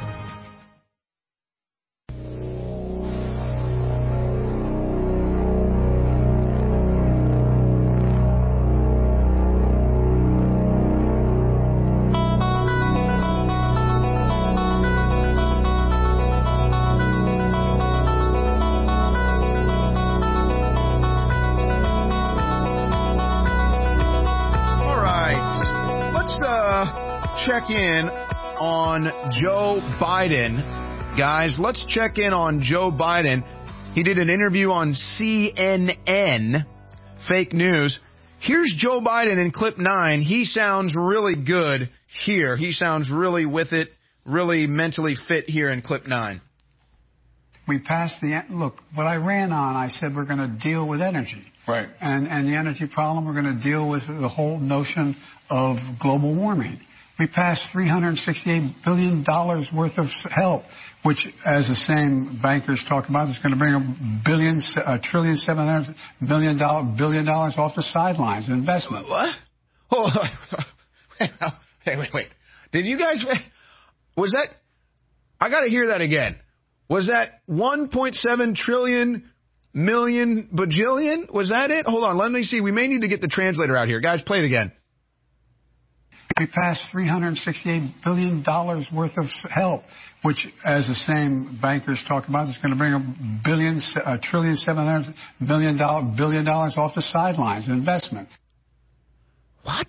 Check in on Joe Biden. Guys, let's check in on Joe Biden. He did an interview on C N N, fake news. Here's Joe Biden in clip nine. He sounds really good here. He sounds really with it, really mentally fit here in clip nine. We passed the, look, what I ran on, I said we're going to deal with energy. Right. And, and the energy problem, we're going to deal with the whole notion of global warming. We passed three hundred sixty-eight billion dollars worth of help, which, as the same bankers talk about, is going to bring a billion, a trillion, seven hundred million dollars, billion dollars off the sidelines in investment. What? Oh, wait, wait, wait. Did you guys, was that, I got to hear that again. Was that one point seven trillion million bajillion? Was that it? Hold on, let me see. We may need to get the translator out here. Guys, play it again. We passed three hundred sixty-eight billion dollars worth of help, which, as the same bankers talk about, is going to bring a billion, a trillion, seven hundred million dollars, billion dollars off the sidelines in investment. What?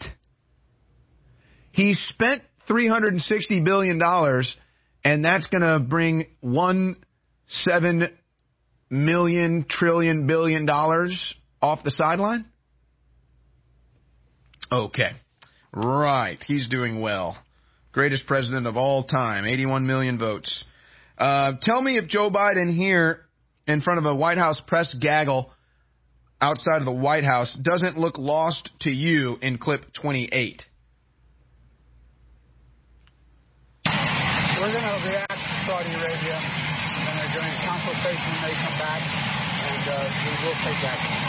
He spent three hundred sixty billion dollars, and that's going to bring one seven million trillion billion dollars off the sideline? Okay. Right. He's doing well. Greatest president of all time. eighty-one million votes. Uh, tell me if Joe Biden here in front of a White House press gaggle outside of the White House doesn't look lost to you in clip twenty-eight. We're going to react to Saudi Arabia, and they're doing a consultation when they come back, and uh, we will take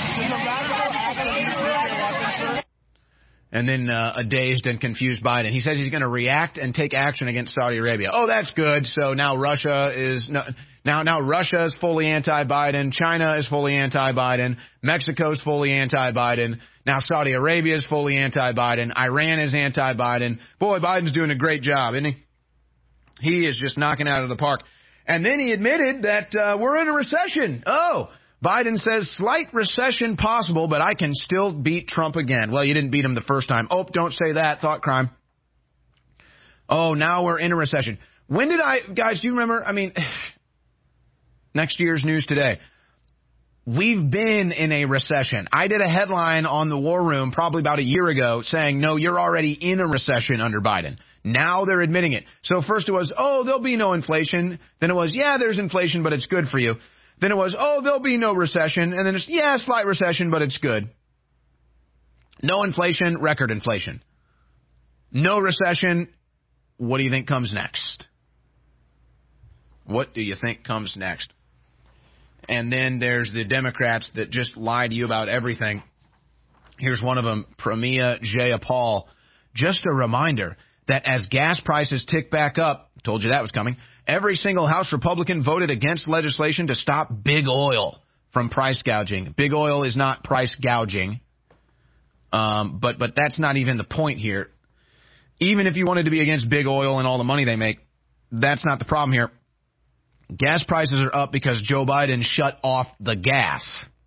action. And then uh, a dazed and confused Biden. He says he's going to react and take action against Saudi Arabia. Oh, that's good. So now Russia is no, now now Russia is fully anti-Biden. China is fully anti-Biden. Mexico is fully anti-Biden. Now Saudi Arabia is fully anti-Biden. Iran is anti-Biden. Boy, Biden's doing a great job, isn't he? He is just knocking out of the park. And then he admitted that uh, we're in a recession. Oh. Biden says slight recession possible, but I can still beat Trump again. Well, you didn't beat him the first time. Oh, don't say that. Thought crime. Oh, now we're in a recession. When did I, guys, do you remember? I mean, next year's news today. We've been in a recession. I did a headline on the War Room probably about a year ago saying, no, you're already in a recession under Biden. Now they're admitting it. So first it was, oh, there'll be no inflation. Then it was, yeah, there's inflation, but it's good for you. Then it was, oh, there'll be no recession. And then it's, yeah, slight recession, but it's good. No inflation, record inflation. No recession. What do you think comes next? What do you think comes next? And then there's the Democrats that just lie to you about everything. Here's one of them, Pramila Jayapal. Just a reminder that as gas prices tick back up, told you that was coming, every single House Republican voted against legislation to stop big oil from price gouging. Big oil is not price gouging, um, but but that's not even the point here. Even if you wanted to be against big oil and all the money they make, that's not the problem here. Gas prices are up because Joe Biden shut off the gas.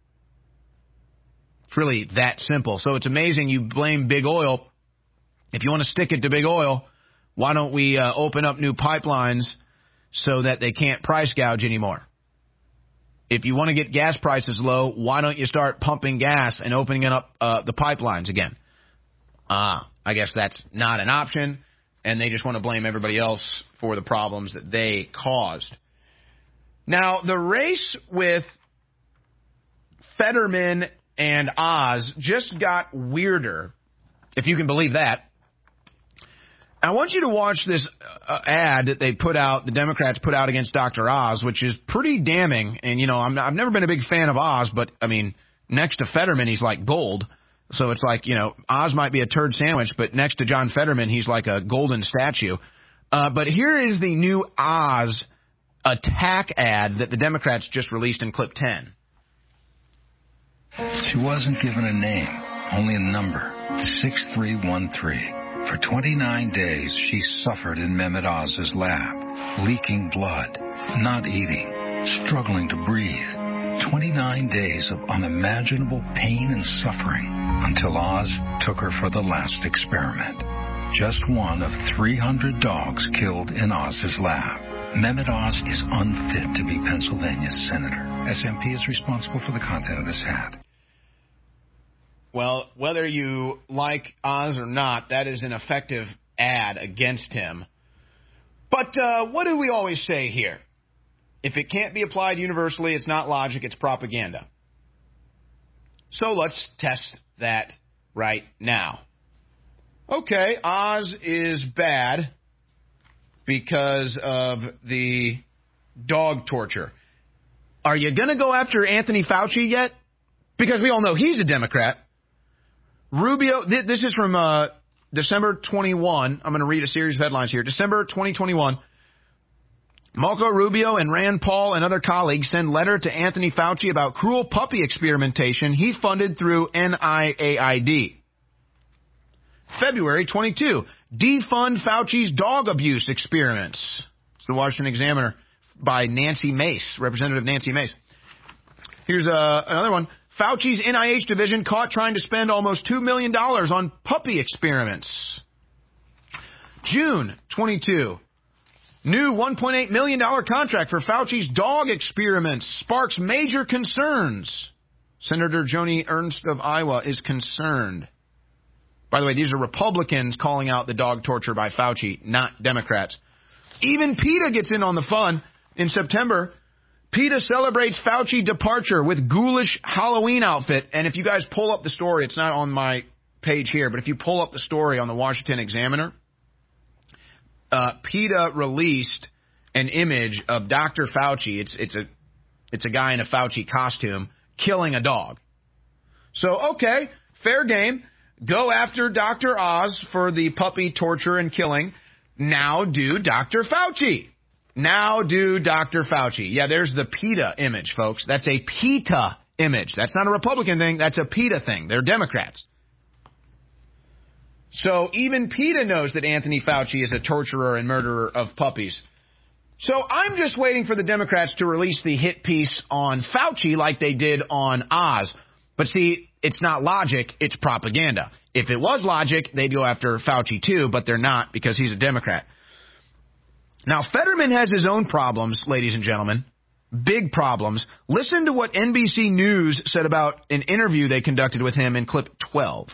It's really that simple. So it's amazing you blame big oil. If you want to stick it to big oil, why don't we uh, open up new pipelines so that they can't price gouge anymore? If you want to get gas prices low, why don't you start pumping gas and opening up uh, the pipelines again? Ah, uh, I guess that's not an option, and they just want to blame everybody else for the problems that they caused. Now, the race with Fetterman and Oz just got weirder, if you can believe that. I want you to watch this uh, ad that they put out, the Democrats put out against Doctor Oz, which is pretty damning. And, you know, I'm, I've never been a big fan of Oz, but, I mean, next to Fetterman, he's like gold. So it's like, you know, Oz might be a turd sandwich, but next to John Fetterman, he's like a golden statue. Uh, but here is the new Oz attack ad that the Democrats just released in clip ten. She wasn't given a name, only a number, six three one three. For twenty-nine days, she suffered in Mehmet Oz's lab, leaking blood, not eating, struggling to breathe. twenty-nine days of unimaginable pain and suffering until Oz took her for the last experiment. Just one of three hundred dogs killed in Oz's lab. Mehmet Oz is unfit to be Pennsylvania's senator. S M P is responsible for the content of this ad. Well, whether you like Oz or not, that is an effective ad against him. But uh, what do we always say here? If it can't be applied universally, it's not logic, it's propaganda. So let's test that right now. Okay, Oz is bad because of the dog torture. Are you going to go after Anthony Fauci yet? Because we all know he's a Democrat. Rubio, th- this is from uh, December twenty-first. I'm going to read a series of headlines here. December twenty twenty-one. Marco Rubio and Rand Paul and other colleagues send letter to Anthony Fauci about cruel puppy experimentation he funded through N I A I D. February twenty-second. Defund Fauci's dog abuse experiments. It's the Washington Examiner by Nancy Mace, Representative Nancy Mace. Here's uh, another one. Fauci's N I H division caught trying to spend almost two million dollars on puppy experiments. June twenty-second. New one point eight million dollars contract for Fauci's dog experiments sparks major concerns. Senator Joni Ernst of Iowa is concerned. By the way, these are Republicans calling out the dog torture by Fauci, not Democrats. Even PETA gets in on the fun. In September, PETA celebrates Fauci departure with ghoulish Halloween outfit. And if you guys pull up the story, it's not on my page here, but if you pull up the story on the Washington Examiner, uh, PETA released an image of Doctor Fauci. It's it's a it's a guy in a Fauci costume killing a dog. So, okay, fair game. Go after Doctor Oz for the puppy torture and killing. Now do Doctor Fauci. Now do Doctor Fauci. Yeah, there's the PETA image, folks. That's a PETA image. That's not a Republican thing. That's a PETA thing. They're Democrats. So even PETA knows that Anthony Fauci is a torturer and murderer of puppies. So I'm just waiting for the Democrats to release the hit piece on Fauci like they did on Oz. But see, it's not logic, it's propaganda. If it was logic, they'd go after Fauci too, but they're not because he's a Democrat. Now, Fetterman has his own problems, ladies and gentlemen. Big problems. Listen to what N B C News said about an interview they conducted with him in clip twelve.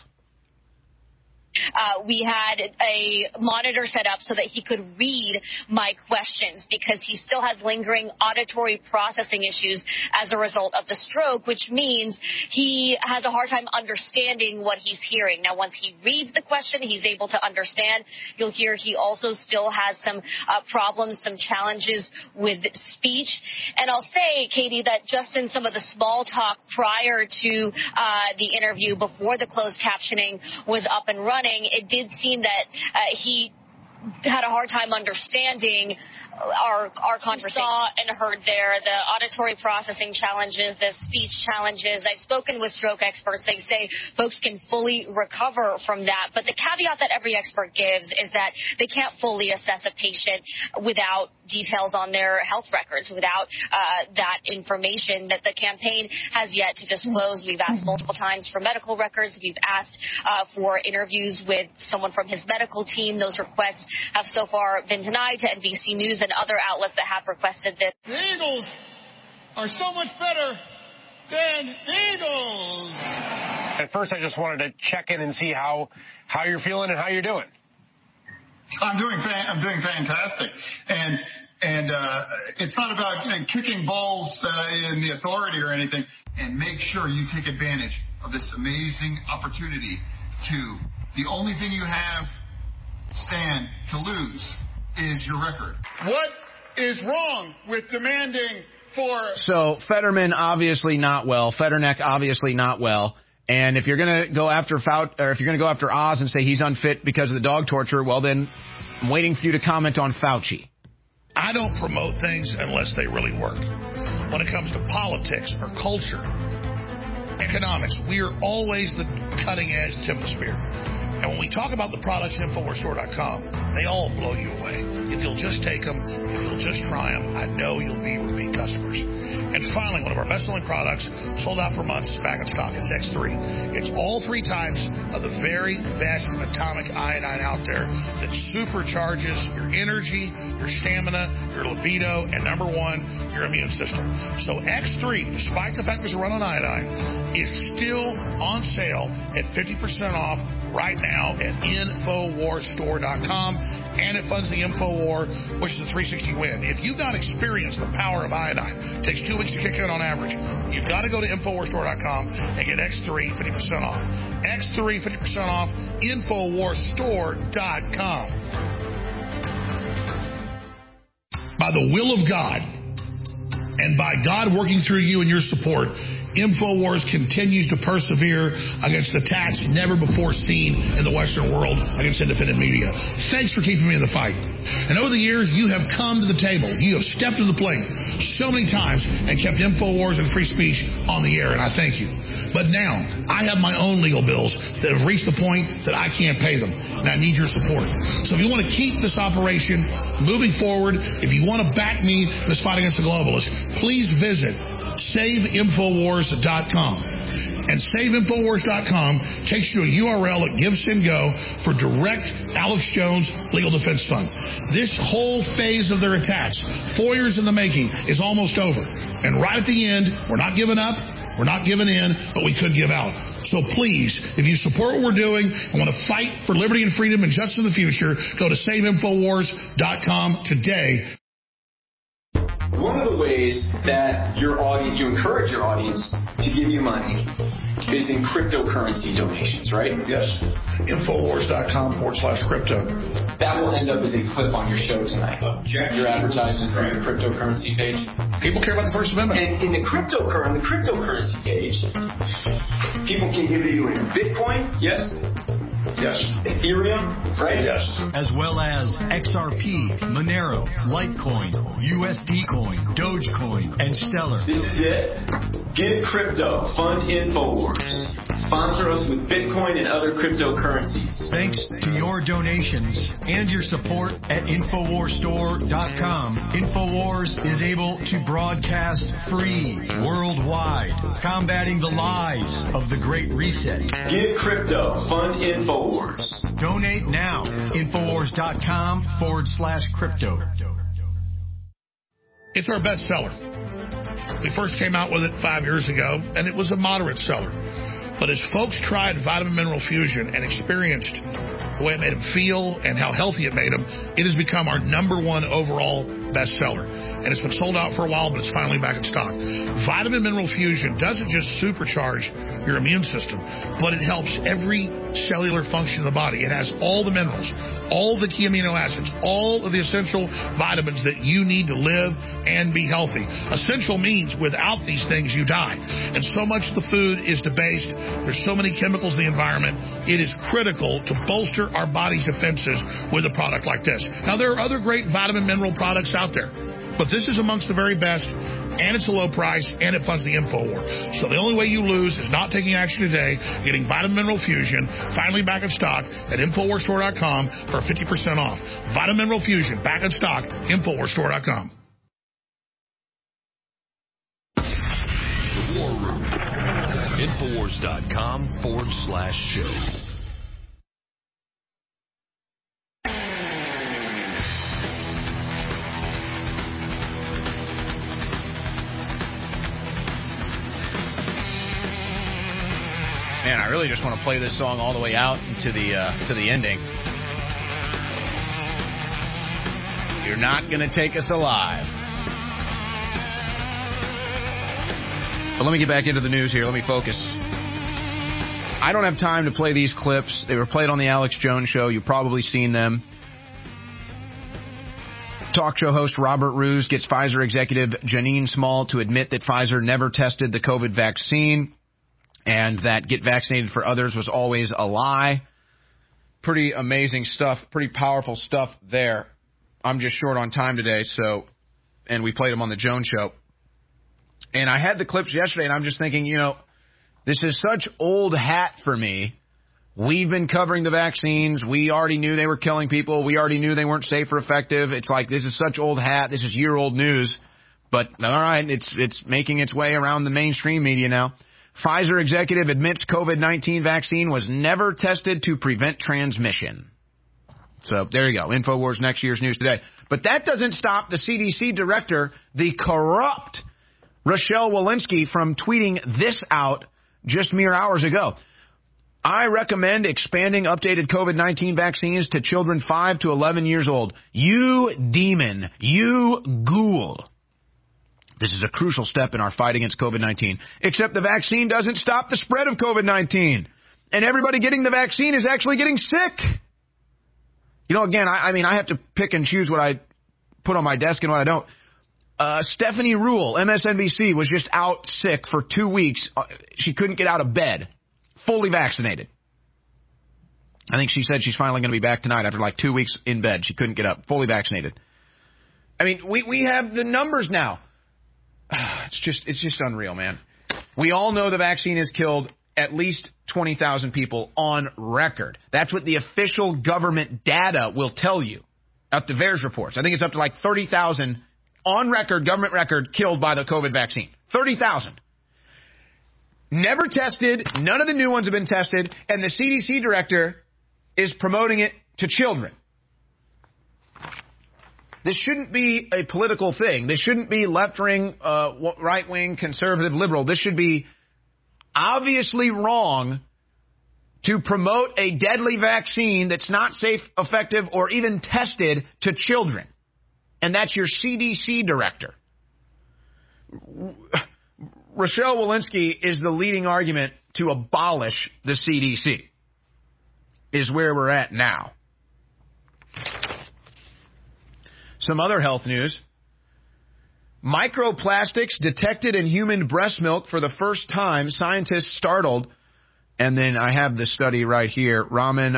Uh, we had a monitor set up so that he could read my questions because he still has lingering auditory processing issues as a result of the stroke, which means he has a hard time understanding what he's hearing. Now, once he reads the question, he's able to understand. You'll hear he also still has some uh, problems, some challenges with speech. And I'll say, Katie, that just in some of the small talk prior to uh, the interview, before the closed captioning was up and running, it did seem that uh, he had a hard time understanding our our conversation. Saw and heard there the auditory processing challenges, the speech challenges. I've spoken with stroke experts. They say folks can fully recover from that. But the caveat that every expert gives is that they can't fully assess a patient without details on their health records, without uh, that information that the campaign has yet to disclose. We've asked multiple times for medical records. We've asked uh, for interviews with someone from his medical team. Those requests have so far been denied to N B C News and other outlets that have requested this. The Eagles are so much better than Eagles. At first, I just wanted to check in and see how how you're feeling and how you're doing. I'm doing I'm doing fantastic, and and uh, it's not about uh, kicking balls uh, in the authority or anything. And make sure you take advantage of this amazing opportunity to. The only thing you have, Stan, to lose is your record. What is wrong with demanding for... So Fetterman obviously not well. Fetterneck obviously not well. And if you're going to go after Fauci, or if you're going to go after Oz and say he's unfit because of the dog torture, well then I'm waiting for you to comment on Fauci. I don't promote things unless they really work. When it comes to politics or culture, economics, we are always the cutting edge tip of the spear. And when we talk about the products at Infowars Store dot com, they all blow you away. If you'll just take them, if you'll just try them, I know you'll be repeat customers. And finally, one of our best-selling products, sold out for months, is back in stock. It's X three. It's all three types of the very best atomic iodine out there that supercharges your energy, your stamina, your libido, and number one, your immune system. So X three, despite the fact there's a run on iodine, is still on sale at fifty percent off right now at Infowars Store dot com, and it funds the InfoWar, which is a three sixty win. If you've not experienced the power of iodine, it takes two weeks to kick in on average, you've got to go to Infowars Store dot com and get X three fifty percent off. X three fifty percent off, Infowars Store dot com. By the will of God, and by God working through you and your support, InfoWars continues to persevere against attacks never before seen in the Western world against independent media. Thanks for keeping me in the fight. And over the years, you have come to the table. You have stepped to the plate so many times and kept InfoWars and free speech on the air, and I thank you. But now, I have my own legal bills that have reached the point that I can't pay them, and I need your support. So if you want to keep this operation moving forward, if you want to back me in this fight against the globalists, please visit Save Infowars dot com. And Save Infowars dot com takes you to a U R L at GiveSendGo for direct Alex Jones Legal Defense Fund. This whole phase of their attacks, four years in the making, is almost over. And right at the end, we're not giving up, we're not giving in, but we could give out. So please, if you support what we're doing and want to fight for liberty and freedom and justice in the future, go to Save Infowars dot com today. One of the ways that your audience, you encourage your audience to give you money is in cryptocurrency donations, right? Yes. Infowars dot com forward slash crypto. That will end up as a clip on your show tonight. Your advertising for your cryptocurrency page. People care about the First Amendment. And in the cryptocurrency, the cryptocurrency page, people can give you in Bitcoin, yes? Yes. Ethereum, right? Yes. As well as X R P, Monero, Litecoin, U S D Coin, Dogecoin, and Stellar. This is it. Get crypto. Fund InfoWars. Sponsor us with Bitcoin and other cryptocurrencies. Thanks to your donations and your support at Infowars Store dot com, InfoWars is able to broadcast free worldwide, combating the lies of the Great Reset. Get crypto. Fund InfoWars. Donate now. Infowars dot com forward slash crypto. It's our best seller. We first came out with it five years ago, and it was a moderate seller. But as folks tried Vitamin Mineral Fusion and experienced the way it made them feel and how healthy it made them, it has become our number one overall bestseller. And it's been sold out for a while, but it's finally back in stock. Vitamin Mineral Fusion doesn't just supercharge your immune system, but it helps every cellular function of the body. It has all the minerals, all the key amino acids, all of the essential vitamins that you need to live and be healthy. Essential means without these things, you die. And so much of the food is debased. There's so many chemicals in the environment. It is critical to bolster our body's defenses with a product like this. Now, there are other great vitamin mineral products out there, but this is amongst the very best, and it's a low price, and it funds the InfoWar. So the only way you lose is not taking action today, getting Vitamin Mineral Fusion, finally back in stock at Infowar Store dot com for fifty percent off. Vitamin Mineral Fusion, back in stock, Infowar Store dot com. The War Room. Infowars dot com forward slash show. Man, I really just want to play this song all the way out to the uh, to the ending. You're not going to take us alive. But let me get back into the news here. Let me focus. I don't have time to play these clips. They were played on the Alex Jones Show. You've probably seen them. Talk show host Robert Roos gets Pfizer executive Janine Small to admit that Pfizer never tested the COVID vaccine, and that get vaccinated for others was always a lie. Pretty amazing stuff, pretty powerful stuff there. I'm just short on time today, so, and we played them on the Jones Show. And I had the clips yesterday, and I'm just thinking, you know, this is such old hat for me. We've been covering the vaccines. We already knew they were killing people. We already knew they weren't safe or effective. It's like, this is such old hat. This is year-old news. But, all right, it's it's making its way around the mainstream media now. Pfizer executive admits COVID nineteen vaccine was never tested to prevent transmission. So there you go. InfoWars next year's news today. But that doesn't stop the C D C director, the corrupt Rochelle Walensky, from tweeting this out just mere hours ago. I recommend expanding updated COVID nineteen vaccines to children five to eleven years old. You demon. You ghoul. This is a crucial step in our fight against COVID nineteen. Except the vaccine doesn't stop the spread of COVID nineteen. And everybody getting the vaccine is actually getting sick. You know, again, I, I mean, I have to pick and choose what I put on my desk and what I don't. Uh, Stephanie Ruhle, M S N B C, was just out sick for two weeks. She couldn't get out of bed. Fully vaccinated. I think she said she's finally going to be back tonight after like two weeks in bed. She couldn't get up. Fully vaccinated. I mean, we, we have the numbers now. It's just it's just unreal, man. We all know the vaccine has killed at least twenty thousand people on record. That's what the official government data will tell you at the V A E R S reports. I think it's up to like thirty thousand on record, government record, killed by the COVID vaccine. thirty thousand. Never tested. None of the new ones have been tested. And the C D C director is promoting it to children. This shouldn't be a political thing. This shouldn't be left-wing, uh, right-wing, conservative, liberal. This should be obviously wrong to promote a deadly vaccine that's not safe, effective, or even tested to children. And that's your C D C director. Rochelle Walensky is the leading argument to abolish the C D C, is where we're at now. Some other health news. Microplastics detected in human breast milk for the first time. Scientists startled. And then I have the study right here. Raman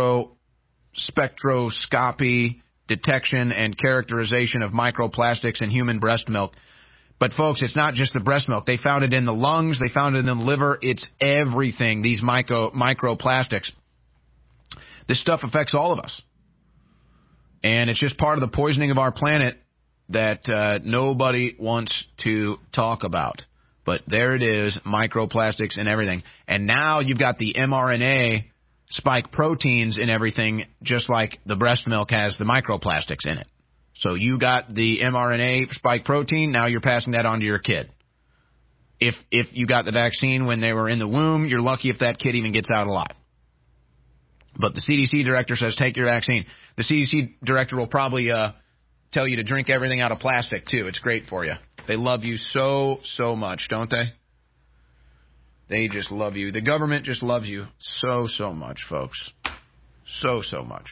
microspectroscopy detection and characterization of microplastics in human breast milk. But, folks, it's not just the breast milk. They found it in the lungs. They found it in the liver. It's everything, these micro microplastics. This stuff affects all of us. And it's just part of the poisoning of our planet that uh, nobody wants to talk about. But there it is, microplastics and everything. And now you've got the mRNA spike proteins in everything, just like the breast milk has the microplastics in it. So you got the mRNA spike protein, now you're passing that on to your kid. If if you got the vaccine when they were in the womb, you're lucky if that kid even gets out alive. But the C D C director says take your vaccine. The C D C director will probably uh, tell you to drink everything out of plastic, too. It's great for you. They love you so, so much, don't they? They just love you. The government just loves you so, so much, folks. So, so much.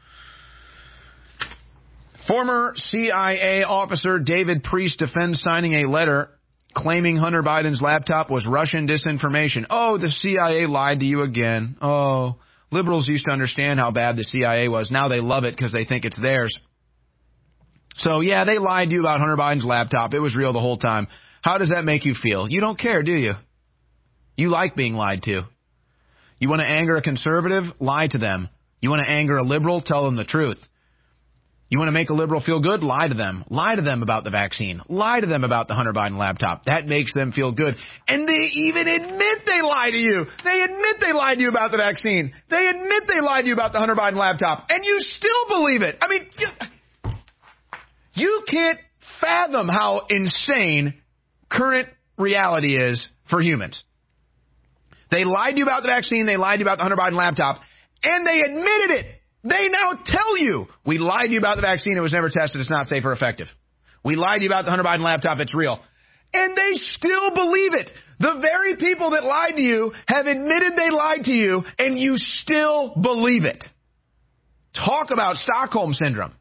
Former C I A officer David Priest defends signing a letter claiming Hunter Biden's laptop was Russian disinformation. Oh, the C I A lied to you again. Oh, liberals used to understand how bad the C I A was. Now they love it because they think it's theirs. So, yeah, they lied to you about Hunter Biden's laptop. It was real the whole time. How does that make you feel? You don't care, do you? You like being lied to. You want to anger a conservative? Lie to them. You want to anger a liberal? Tell them the truth. You want to make a liberal feel good? Lie to them. Lie to them about the vaccine. Lie to them about the Hunter Biden laptop. That makes them feel good. And they even admit they lie to you. They admit they lied to you about the vaccine. They admit they lied to you about the Hunter Biden laptop. And you still believe it. I mean, you, you can't fathom how insane current reality is for humans. They lied to you about the vaccine. They lied to you about the Hunter Biden laptop. And they admitted it. They now tell you, we lied to you about the vaccine. It was never tested. It's not safe or effective. We lied to you about the Hunter Biden laptop. It's real. And they still believe it. The very people that lied to you have admitted they lied to you, and you still believe it. Talk about Stockholm Syndrome.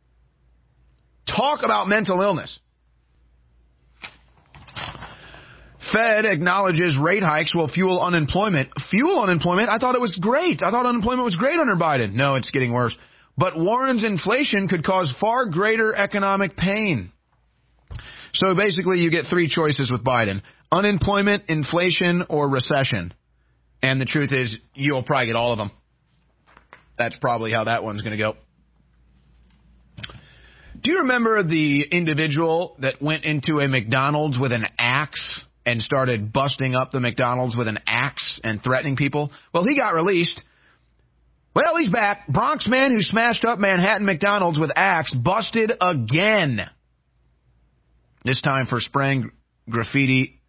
Talk about mental illness. Fed acknowledges rate hikes will fuel unemployment. Fuel unemployment? I thought it was great. I thought unemployment was great under Biden. No, it's getting worse. But Warren's inflation could cause far greater economic pain. So basically you get three choices with Biden. Unemployment, inflation, or recession. And the truth is, you'll probably get all of them. That's probably how that one's going to go. Do you remember the individual that went into a McDonald's with an axe and started busting up the McDonald's with an axe and threatening people? Well, he got released. Well, he's back. Bronx man who smashed up Manhattan McDonald's with axe busted again. This time for spraying graffiti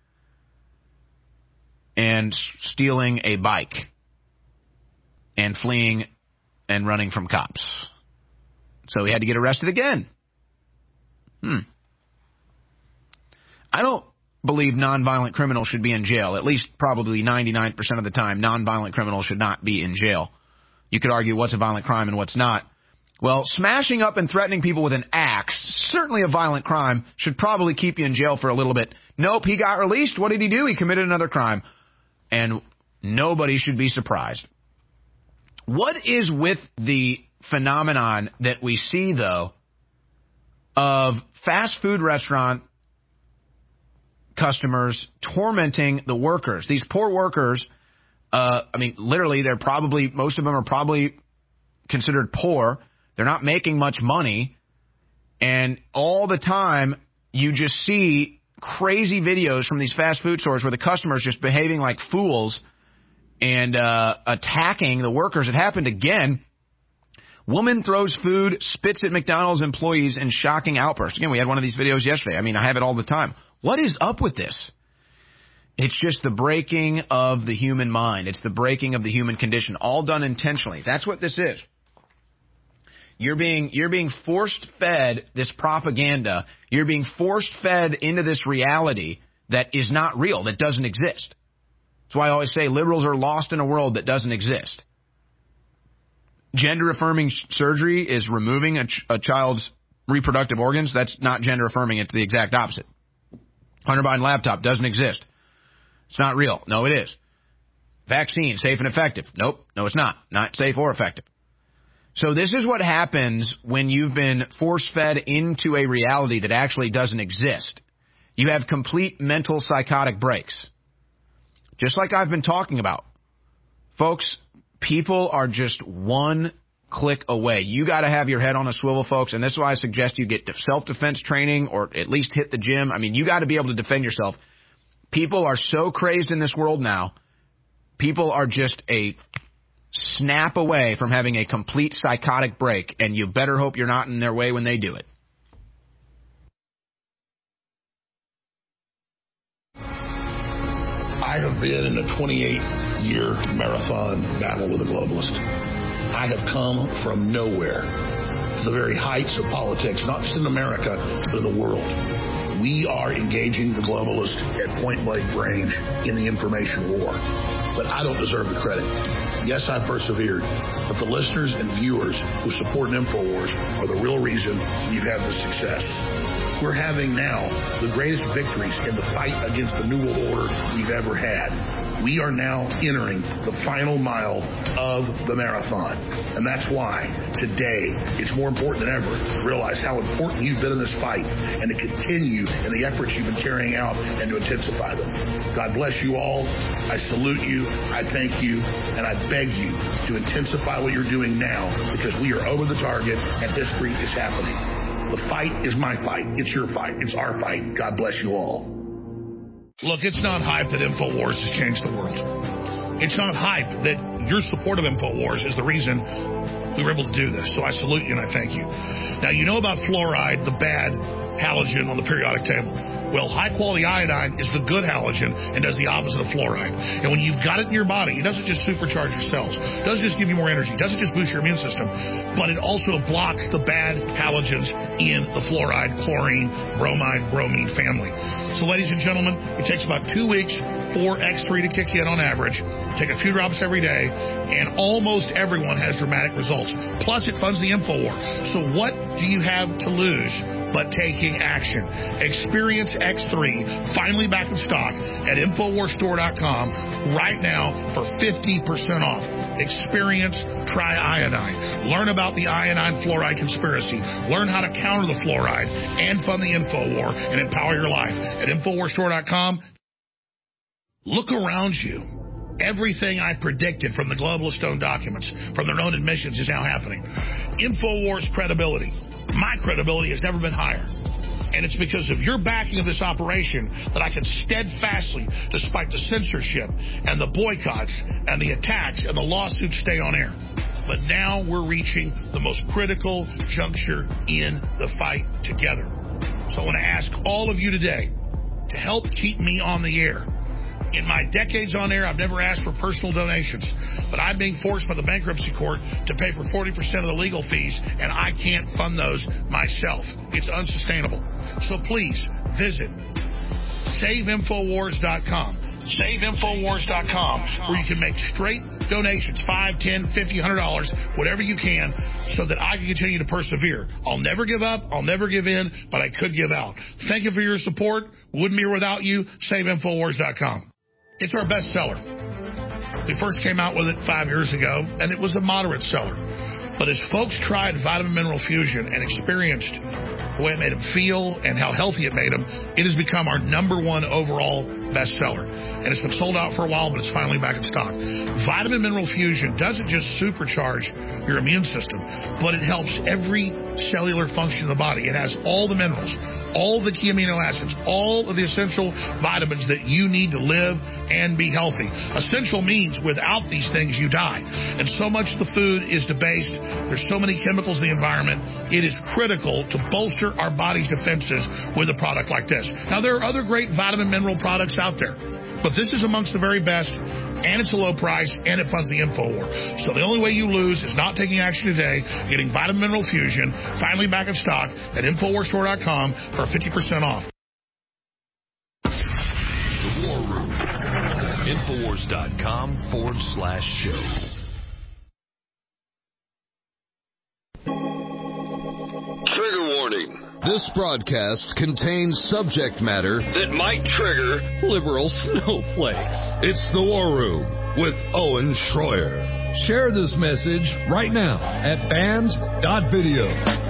and stealing a bike and fleeing and running from cops. So he had to get arrested again. Hmm. I don't believe nonviolent criminals should be in jail. At least probably ninety-nine percent of the time, nonviolent criminals should not be in jail. You could argue what's a violent crime and what's not. Well, smashing up and threatening people with an axe, certainly a violent crime, should probably keep you in jail for a little bit. Nope, he got released. What did he do? He committed another crime. And nobody should be surprised. What is with the phenomenon that we see, though, of fast food restaurant customers tormenting the workers? These poor workers, uh, I mean, literally, they're probably, most of them are probably considered poor. They're not making much money. And all the time, you just see crazy videos from these fast food stores where the customers just behaving like fools and uh, attacking the workers. It happened again. Woman throws food, spits at McDonald's employees in shocking outburst. Again, we had one of these videos yesterday. I mean, I have it all the time. What is up with this? It's just the breaking of the human mind. It's the breaking of the human condition, all done intentionally. That's what this is. You're being you're being forced fed this propaganda. You're being forced fed into this reality that is not real, that doesn't exist. That's why I always say liberals are lost in a world that doesn't exist. Gender-affirming surgery is removing a, ch- a child's reproductive organs. That's not gender-affirming. It's the exact opposite. Hunter Biden laptop doesn't exist. It's not real. No, it is. Vaccine, safe and effective. Nope. No, it's not. Not safe or effective. So this is what happens when you've been force-fed into a reality that actually doesn't exist. You have complete mental psychotic breaks. Just like I've been talking about. Folks, people are just one click away. You got to have your head on a swivel, folks, and this is why I suggest you get self-defense training or at least hit the gym. I mean, you got to be able to defend yourself. People are so crazed in this world now. People are just a snap away from having a complete psychotic break, and you better hope you're not in their way when they do it. I have been in a twenty-eight year marathon battle with a globalist. I have come from nowhere to the very heights of politics, not just in America, but in the world. We are engaging the globalists at point-blank range in the information war. But I don't deserve the credit. Yes, I persevered, but the listeners and viewers who support InfoWars are the real reason we've had this success. We're having now the greatest victories in the fight against the New World Order we've ever had. We are now entering the final mile of the marathon. And that's why today it's more important than ever to realize how important you've been in this fight and to continue in the efforts you've been carrying out and to intensify them. God bless you all. I salute you. I thank you. And I beg you to intensify what you're doing now, because we are over the target and history is happening. The fight is my fight. It's your fight. It's our fight. God bless you all. Look, it's not hype that InfoWars has changed the world. It's not hype that your support of InfoWars is the reason we were able to do this. So I salute you and I thank you. Now, you know about fluoride, the bad halogen on the periodic table. Well, high-quality iodine is the good halogen and does the opposite of fluoride. And when you've got it in your body, it doesn't just supercharge your cells. It doesn't just give you more energy. It doesn't just boost your immune system. But it also blocks the bad halogens in the fluoride, chlorine, bromide, bromine family. So, ladies and gentlemen, it takes about two weeks for X three to kick in on average. Take a few drops every day, and almost everyone has dramatic results. Plus, it funds the InfoWar. So what do you have to lose but taking action? Experience X three, finally back in stock, at Infowars Store dot com right now for fifty percent off. Experience Tri-Iodine. Learn about the iodine fluoride conspiracy. Learn how to counter the fluoride and fund the InfoWar and empower your life at Infowars Store dot com. Look around you. Everything I predicted from the globalist owned documents, from their own admissions, is now happening. InfoWars credibility. My credibility has never been higher. And it's because of your backing of this operation that I can steadfastly, despite the censorship and the boycotts and the attacks and the lawsuits, stay on air. But now we're reaching the most critical juncture in the fight together. So I want to ask all of you today to help keep me on the air. In my decades on air, I've never asked for personal donations, but I'm being forced by the bankruptcy court to pay for forty percent of the legal fees, and I can't fund those myself. It's unsustainable. So please visit Save Infowars dot com. Save Infowars dot com, where you can make straight donations, five, ten, fifty, one hundred dollars, whatever you can, so that I can continue to persevere. I'll never give up. I'll never give in, but I could give out. Thank you for your support. Wouldn't be here without you. Save Infowars dot com. It's our best seller. We first came out with it five years ago, and it was a moderate seller. But as folks tried Vitamin Mineral Fusion and experienced the way it made them feel and how healthy it made them, it has become our number one overall bestseller. And it's been sold out for a while, but it's finally back in stock. Vitamin Mineral Fusion doesn't just supercharge your immune system, but it helps every cellular function of the body. It has all the minerals, all the key amino acids, all of the essential vitamins that you need to live and be healthy. Essential means without these things, you die. And so much of the food is debased. There's so many chemicals in the environment. It is critical to bolster our body's defenses with a product like this. Now, there are other great vitamin mineral products out there, but this is amongst the very best, and it's a low price, and it funds the InfoWar. So the only way you lose is not taking action today, getting Vitamin Mineral Fusion, finally back in stock at Infowars Store dot com for fifty percent off. The War Room. Infowars dot com forward slash show. Trigger warning. This broadcast contains subject matter that might trigger liberal snowflakes. It's the War Room with Owen Schroyer. Share this message right now at band dot video.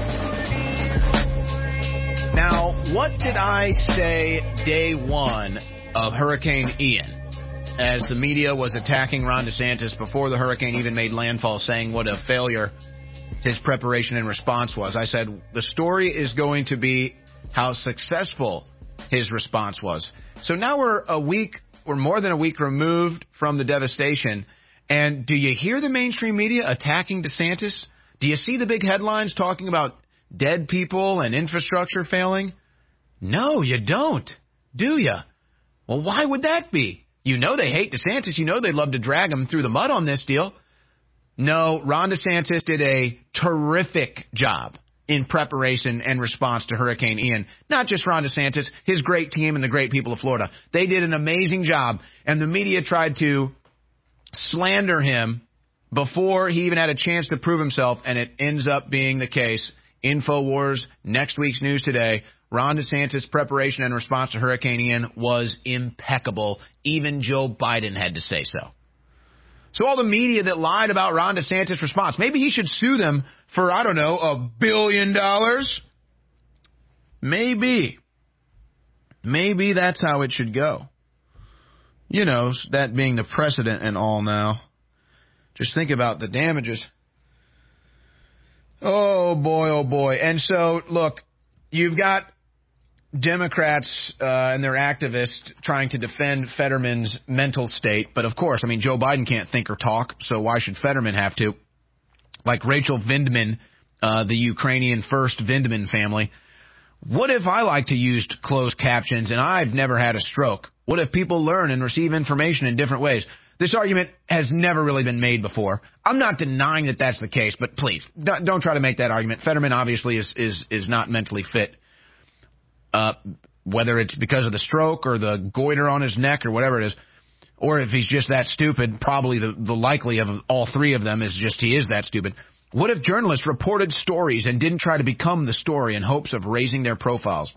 Now, what did I say day one of Hurricane Ian, as the media was attacking Ron DeSantis before the hurricane even made landfall, saying what a failure his preparation and response was? I said the story is going to be how successful his response was. So now we're a week, we're more than a week removed from the devastation. And do you hear the mainstream media attacking DeSantis? Do you see the big headlines talking about dead people and infrastructure failing? No, you don't, do you? Well, why would that be? You know they hate DeSantis. You know they'd love to drag him through the mud on this deal. No, Ron DeSantis did a terrific job in preparation and response to Hurricane Ian. Not just Ron DeSantis, his great team and the great people of Florida. They did an amazing job, and the media tried to slander him before he even had a chance to prove himself, and it ends up being the case. InfoWars, next week's news today. Ron DeSantis' preparation and response to Hurricane Ian was impeccable. Even Joe Biden had to say so. So all the media that lied about Ron DeSantis' response, maybe he should sue them for, I don't know, a billion dollars? Maybe. Maybe that's how it should go. You know, that being the precedent and all now. Just think about the damages. Oh, boy, oh, boy. And so, look, you've got Democrats uh, and their activists trying to defend Fetterman's mental state. But, of course, I mean, Joe Biden can't think or talk, so why should Fetterman have to? Like Rachel Vindman, uh, the Ukrainian first Vindman family. What if I like to use closed captions and I've never had a stroke? What if people learn and receive information in different ways? This argument has never really been made before. I'm not denying that that's the case, but please, don't try to make that argument. Fetterman obviously is is, is not mentally fit. Uh, whether it's because of the stroke or the goiter on his neck or whatever it is, or if he's just that stupid, probably the, the likely of all three of them is just he is that stupid. What if journalists reported stories and didn't try to become the story in hopes of raising their profiles?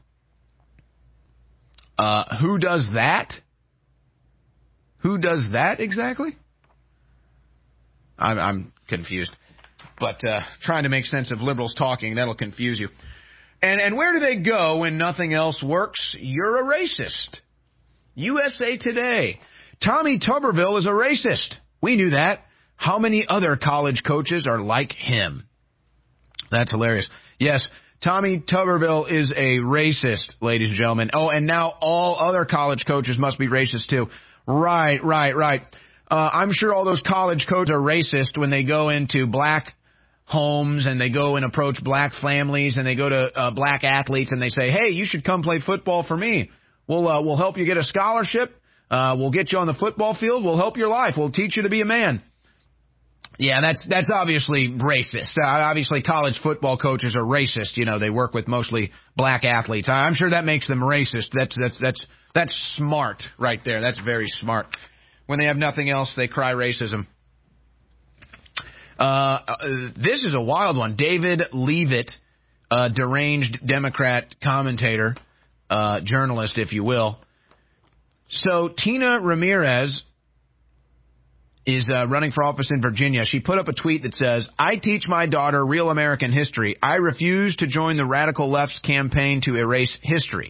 Uh, who does that? Who does that exactly? I'm, I'm confused. But uh, trying to make sense of liberals talking, that'll confuse you. And and where do they go when nothing else works? You're a racist. U S A Today. Tommy Tuberville is a racist. We knew that. How many other college coaches are like him? That's hilarious. Yes, Tommy Tuberville is a racist, ladies and gentlemen. Oh, and now all other college coaches must be racist too. Right, right, right. Uh, I'm sure all those college coaches are racist when they go into black homes and they go and approach black families and they go to uh, black athletes and they say, hey, you should come play football for me. We'll, uh, we'll help you get a scholarship. Uh, we'll get you on the football field. We'll help your life. We'll teach you to be a man. Yeah, that's that's obviously racist. Uh, obviously, college football coaches are racist. You know, they work with mostly black athletes. I'm sure that makes them racist. That's that's that's that's smart right there. That's very smart. When they have nothing else, they cry racism. Uh, uh, this is a wild one. David Leavitt, uh, deranged Democrat commentator, uh, journalist, if you will. So Tina Ramirez is uh, running for office in Virginia. She put up a tweet that says, I teach my daughter real American history. I refuse to join the radical left's campaign to erase history.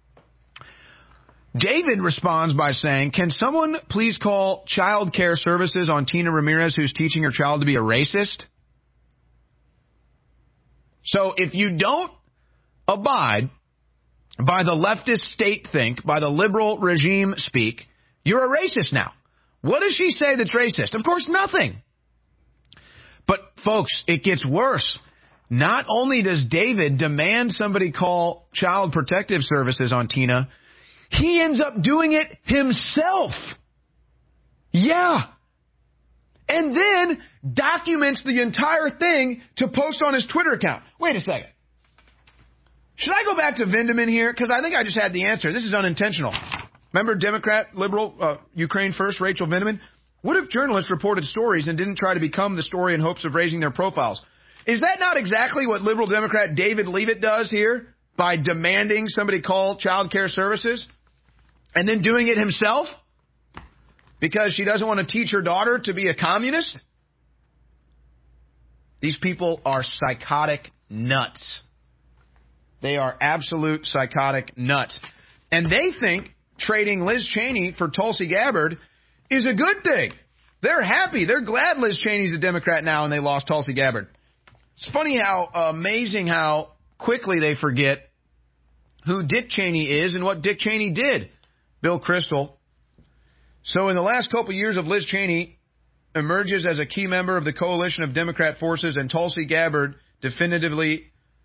David responds by saying, can someone please call child care services on Tina Ramirez who's teaching her child to be a racist? So if you don't abide by the leftist state think, by the liberal regime speak, you're a racist now. What does she say that's racist? Of course, nothing. But, folks, it gets worse. Not only does David demand somebody call Child Protective Services on Tina, he ends up doing it himself. Yeah. And then documents the entire thing to post on his Twitter account. Wait a second. Should I go back to Vindman here? Because I think I just had the answer. This is unintentional. Remember Democrat, liberal, uh, Ukraine first, Rachel Vindman? What if journalists reported stories and didn't try to become the story in hopes of raising their profiles? Is that not exactly what liberal Democrat David Leavitt does here by demanding somebody call child care services and then doing it himself because she doesn't want to teach her daughter to be a communist? These people are psychotic nuts. They are absolute psychotic nuts. And they think trading Liz Cheney for Tulsi Gabbard is a good thing. They're happy. They're glad Liz Cheney's a Democrat now and they lost Tulsi Gabbard. It's funny how uh, amazing how quickly they forget who Dick Cheney is and what Dick Cheney did. Bill Kristol. So in the last couple years of Liz Cheney emerges as a key member of the coalition of Democrat forces, and Tulsi Gabbard definitively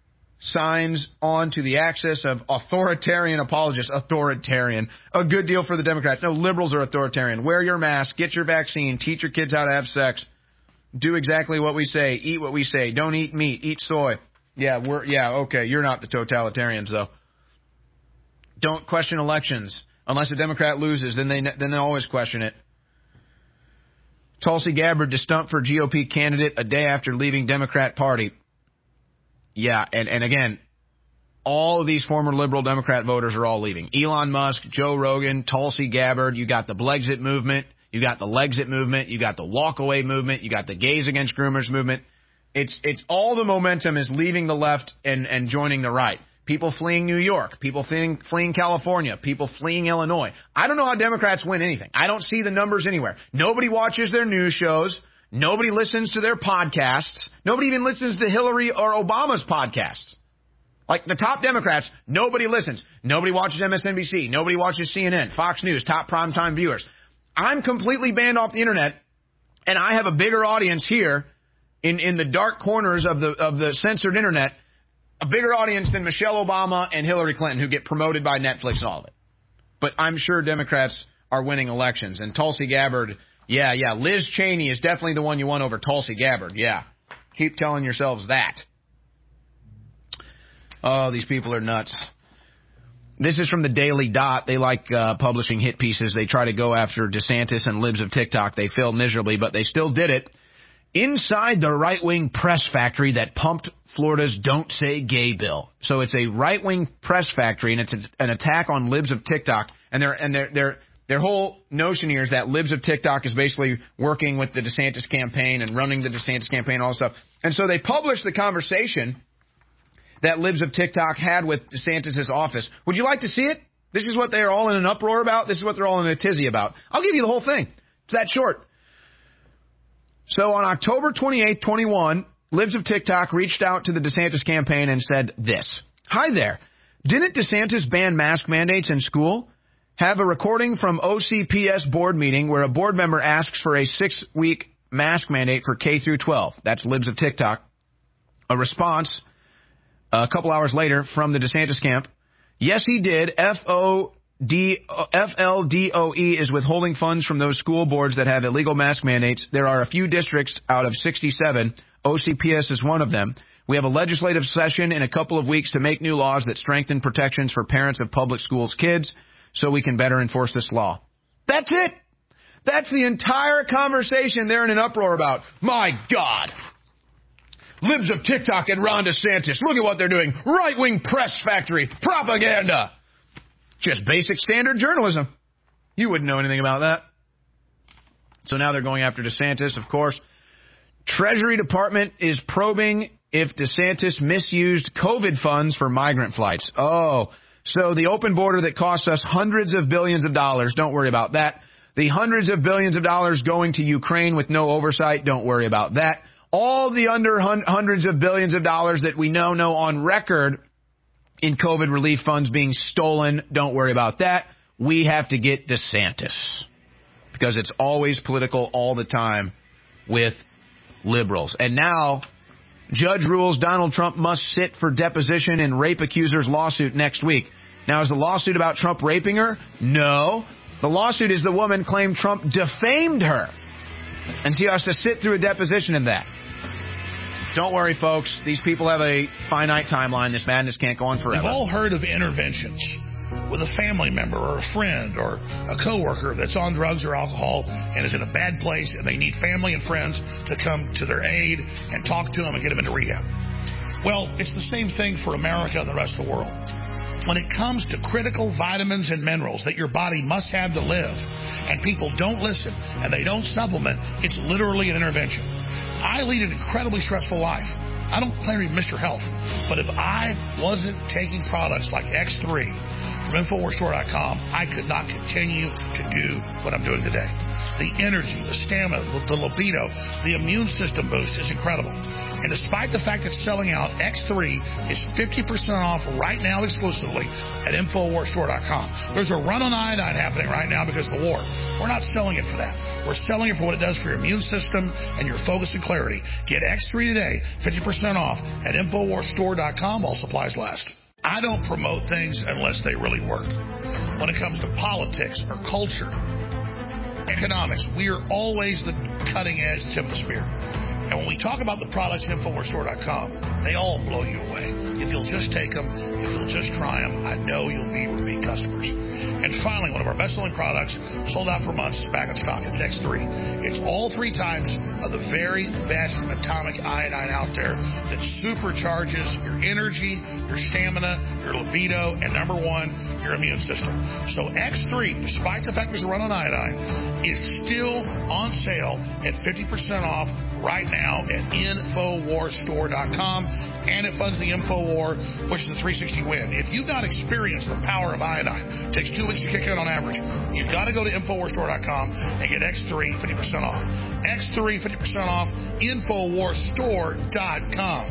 signs on to the axis of authoritarian apologists. Authoritarian. A good deal for the Democrats. No, liberals are authoritarian. Wear your mask. Get your vaccine. Teach your kids how to have sex. Do exactly what we say. Eat what we say. Don't eat meat. Eat soy. Yeah, we're yeah, okay. You're not the totalitarians, though. Don't question elections. Unless a Democrat loses, then they then they always question it. Tulsi Gabbard to stump for G O P candidate a day after leaving Democrat Party. Yeah, and, and again, all of these former liberal Democrat voters are all leaving. Elon Musk, Joe Rogan, Tulsi Gabbard. You got the Blexit movement. You got the Legsit movement. You got the walkaway movement. You got the gays against groomers movement. It's it's all the momentum is leaving the left and, and joining the right. People fleeing New York, people fleeing, fleeing California, people fleeing Illinois. I don't know how Democrats win anything. I don't see the numbers anywhere. Nobody watches their news shows. Nobody listens to their podcasts. Nobody even listens to Hillary or Obama's podcasts. Like the top Democrats, nobody listens. Nobody watches M S N B C. Nobody watches C N N, Fox News, top primetime viewers. I'm completely banned off the internet, and I have a bigger audience here in, in the dark corners of the of the censored internet. A bigger audience than Michelle Obama and Hillary Clinton, who get promoted by Netflix and all of it. But I'm sure Democrats are winning elections. And Tulsi Gabbard, yeah, yeah, Liz Cheney is definitely the one you want over Tulsi Gabbard. Yeah, keep telling yourselves that. Oh, these people are nuts. This is from the Daily Dot. They like uh, publishing hit pieces. They try to go after DeSantis and libs of TikTok. They failed miserably, but they still did it. Inside the right-wing press factory that pumped Florida's Don't Say Gay bill. So it's a right-wing press factory, and it's a, an attack on libs of TikTok. And their and their their their whole notion here is that libs of TikTok is basically working with the DeSantis campaign and running the DeSantis campaign and all that stuff. And so they published the conversation that libs of TikTok had with DeSantis' office. Would you like to see it? This is what they're all in an uproar about. This is what they're all in a tizzy about. I'll give you the whole thing. It's that short. So on October twenty-eighth, twenty-one, libs of TikTok reached out to the DeSantis campaign and said this. Hi there. Didn't DeSantis ban mask mandates in school? Have a recording from O C P S board meeting where a board member asks for a six-week mask mandate for K through twelve. That's libs of TikTok. A response a couple hours later from the DeSantis camp. Yes, he did. F O D F L D O E is withholding funds from those school boards that have illegal mask mandates. There are a few districts out of sixty-seven. O C P S is one of them. We have a legislative session in a couple of weeks to make new laws that strengthen protections for parents of public schools' kids so we can better enforce this law. That's it. That's the entire conversation they're in an uproar about. My God. Libs of TikTok and Ron DeSantis. Look at what they're doing. Right-wing press factory. Propaganda. Just basic standard journalism. You wouldn't know anything about that. So now they're going after DeSantis, of course. Treasury Department is probing if DeSantis misused COVID funds for migrant flights. Oh, so the open border that costs us hundreds of billions of dollars, don't worry about that. The hundreds of billions of dollars going to Ukraine with no oversight, don't worry about that. All the under hun- hundreds of billions of dollars that we now know on record in COVID relief funds being stolen, don't worry about that. We have to get DeSantis because it's always political all the time with liberals. And now, judge rules Donald Trump must sit for deposition in rape accuser's lawsuit next week. Now, is the lawsuit about Trump raping her? No. The lawsuit is the woman claimed Trump defamed her. And she has to sit through a deposition in that. Don't worry, folks. These people have a finite timeline. This madness can't go on forever. We've all heard of interventions with a family member or a friend or a coworker that's on drugs or alcohol and is in a bad place, and they need family and friends to come to their aid and talk to them and get them into rehab. Well, it's the same thing for America and the rest of the world. When it comes to critical vitamins and minerals that your body must have to live, and people don't listen and they don't supplement, it's literally an intervention. I lead an incredibly stressful life. I don't claim to be Mister Health, but if I wasn't taking products like X three from Infowars Store dot com, I could not continue to do what I'm doing today. the energy, the stamina, the, the libido, the immune system boost is incredible. And despite the fact it's selling out, X three is fifty percent off right now exclusively at Infowars Store dot com. There's a run on iodine happening right now because of the war. We're not selling it for that. We're selling it for what it does for your immune system and your focus and clarity. Get X three today, fifty percent off at Infowars Store dot com while supplies last. I don't promote things unless they really work. When it comes to politics or culture, economics, we are always the cutting edge, tip of the spear. And when we talk about the products at Infowars Store dot com, they all blow you away. If you'll just take them, if you'll just try them, I know you'll be repeat customers. And finally, one of our best-selling products, sold out for months, is back in stock. It's X three. It's all three types of the very best atomic iodine out there that supercharges your energy, your stamina, your libido, and number one, your immune system. So X three, despite the fact there's a run on iodine, is still on sale at fifty percent off right now at Infowars Store dot com, and it funds the InfoWar, which is the three sixty win. If you've not experienced the power of iodine, it takes two weeks to kick in on average, you've got to go to Infowars Store dot com and get X three fifty percent off. X three fifty percent off, Infowars Store dot com.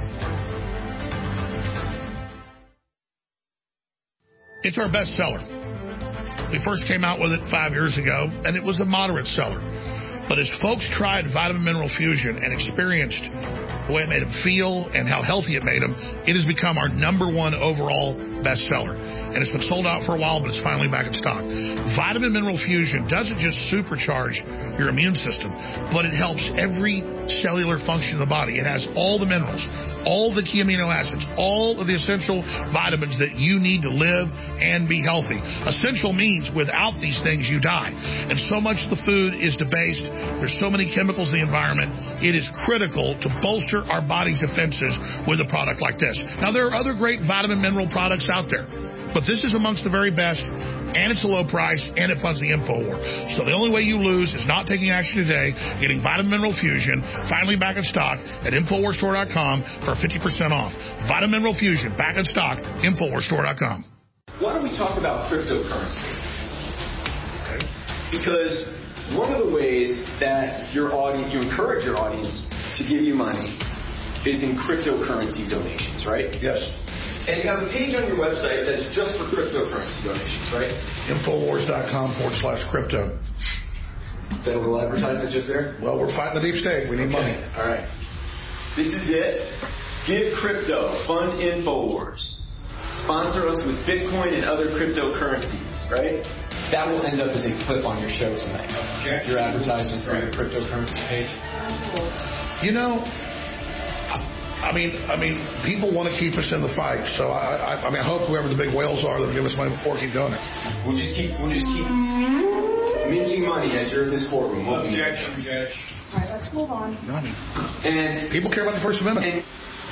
It's our best seller. We first came out with it five years ago, and it was a moderate seller. But as folks tried Vitamin Mineral Fusion and experienced the way it made them feel and how healthy it made them, it has become our number one overall bestseller. And it's been sold out for a while, but it's finally back in stock. Vitamin Mineral Fusion doesn't just supercharge your immune system, but it helps every cellular function of the body. It has all the minerals, all the key amino acids, all of the essential vitamins that you need to live and be healthy. Essential means without these things, you die. And so much of the food is debased. There's so many chemicals in the environment. It is critical to bolster our body's defenses with a product like this. Now, there are other great vitamin mineral products out there, but this is amongst the very best, and it's a low price, and it funds the InfoWar. So the only way you lose is not taking action today, getting Vitamin Mineral Fusion, finally back in stock at Infowars Store dot com for fifty percent off. Vitamin Mineral Fusion, back in stock, Infowars Store dot com. Why don't we talk about cryptocurrency? Okay. Because one of the ways that your audience, you encourage your audience to give you money is in cryptocurrency donations, right? Yes. And you have a page on your website that's just for cryptocurrency donations, right? Infowars dot com forward slash crypto. Is that a little advertisement just there? Well, we're fighting the deep state. We need okay. money. All right. This is it. Give crypto. Fund Infowars. Sponsor us with Bitcoin and other cryptocurrencies, right? That will end up as a clip on your show tonight. Okay. Your advertisement for your cryptocurrency page. You know, I mean, I mean, people want to keep us in the fight. So I, I, I mean, I hope whoever the big whales are, they'll give us money before we keep doing it. We'll just keep, we'll just keep minting money as you're in this courtroom. Objection, Judge. All right, let's move on. And people care about the First Amendment.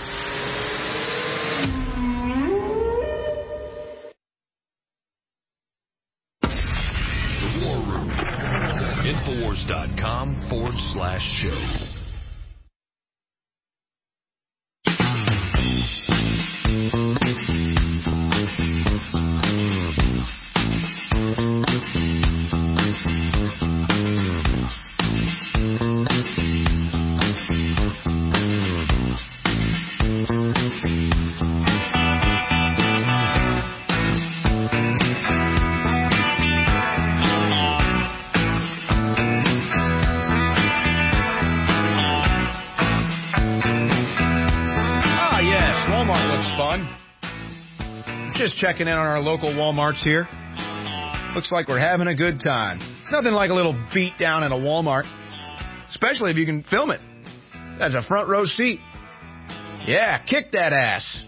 The War Room. Infowars dot com forward slash show. Just checking in on our local Walmarts here. Looks like we're having a good time. Nothing like a little beat down at a Walmart, especially if you can film it. That's a front row seat. Yeah, kick that ass.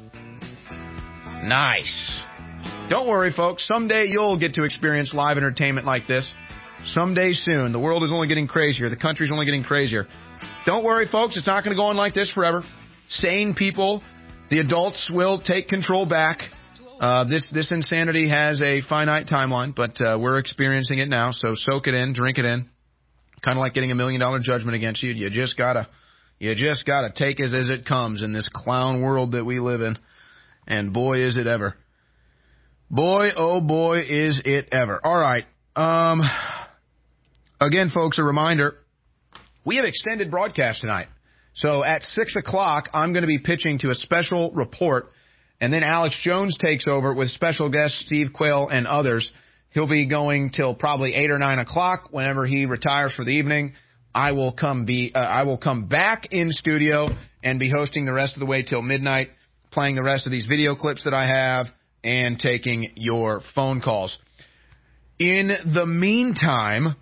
Nice. Don't worry, folks. Someday you'll get to experience live entertainment like this. Someday soon. The world is only getting crazier. The country's only getting crazier. Don't worry, folks. It's not going to go on like this forever. Sane people, the adults, will take control back. Uh, this this insanity has a finite timeline, but uh, we're experiencing it now. So soak it in, drink it in. Kind of like getting a million dollar judgment against you. You just gotta, you just gotta take it as it comes in this clown world that we live in. And boy, is it ever. Boy, oh boy, is it ever. All right. Um, again, folks, a reminder, we have extended broadcast tonight. So at six o'clock, I'm going to be pitching to a special report, and then Alex Jones takes over with special guests Steve Quayle and others. He'll be going till probably eight or nine o'clock whenever he retires for the evening. I will come be uh, I will come back in studio and be hosting the rest of the way till midnight, playing the rest of these video clips that I have, and taking your phone calls. In the meantime,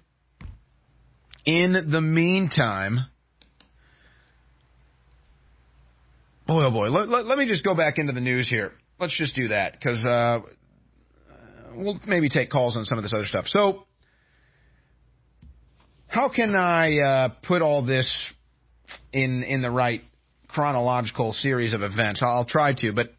in the meantime, boy, oh boy, let, let, let me just go back into the news here. Let's just do that, because uh, we'll maybe take calls on some of this other stuff. So, how can I uh, put all this in in the right chronological series of events? I'll try to, but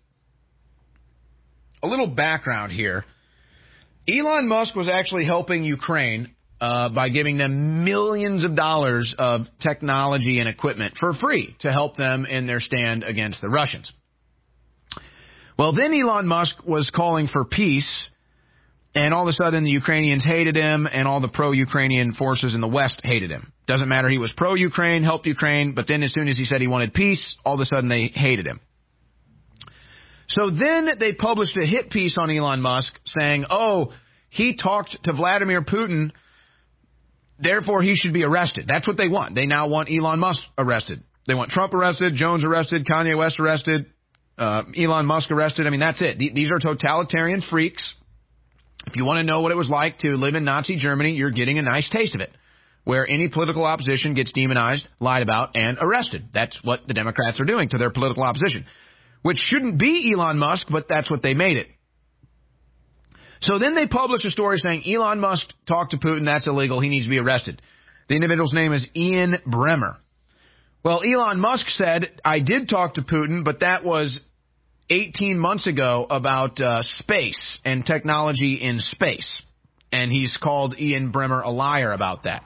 a little background here. Elon Musk was actually helping Ukraine uh, by giving them millions of dollars of technology and equipment for free to help them in their stand against the Russians. Well, then Elon Musk was calling for peace, and all of a sudden the Ukrainians hated him, and all the pro-Ukrainian forces in the West hated him. Doesn't matter, he was pro-Ukraine, helped Ukraine, but then as soon as he said he wanted peace, all of a sudden they hated him. So then they published a hit piece on Elon Musk saying, oh, he talked to Vladimir Putin, therefore he should be arrested. That's what they want. They now want Elon Musk arrested. They want Trump arrested, Jones arrested, Kanye West arrested, uh, Elon Musk arrested. I mean, that's it. These are totalitarian freaks. If you want to know what it was like to live in Nazi Germany, you're getting a nice taste of it, where any political opposition gets demonized, lied about, and arrested. That's what the Democrats are doing to their political opposition, which shouldn't be Elon Musk, but that's what they made it. So then they published a story saying Elon Musk talked to Putin, that's illegal, he needs to be arrested. The individual's name is Ian Bremmer. Well, Elon Musk said, I did talk to Putin, but that was eighteen months ago about uh, space and technology in space. And he's called Ian Bremmer a liar about that.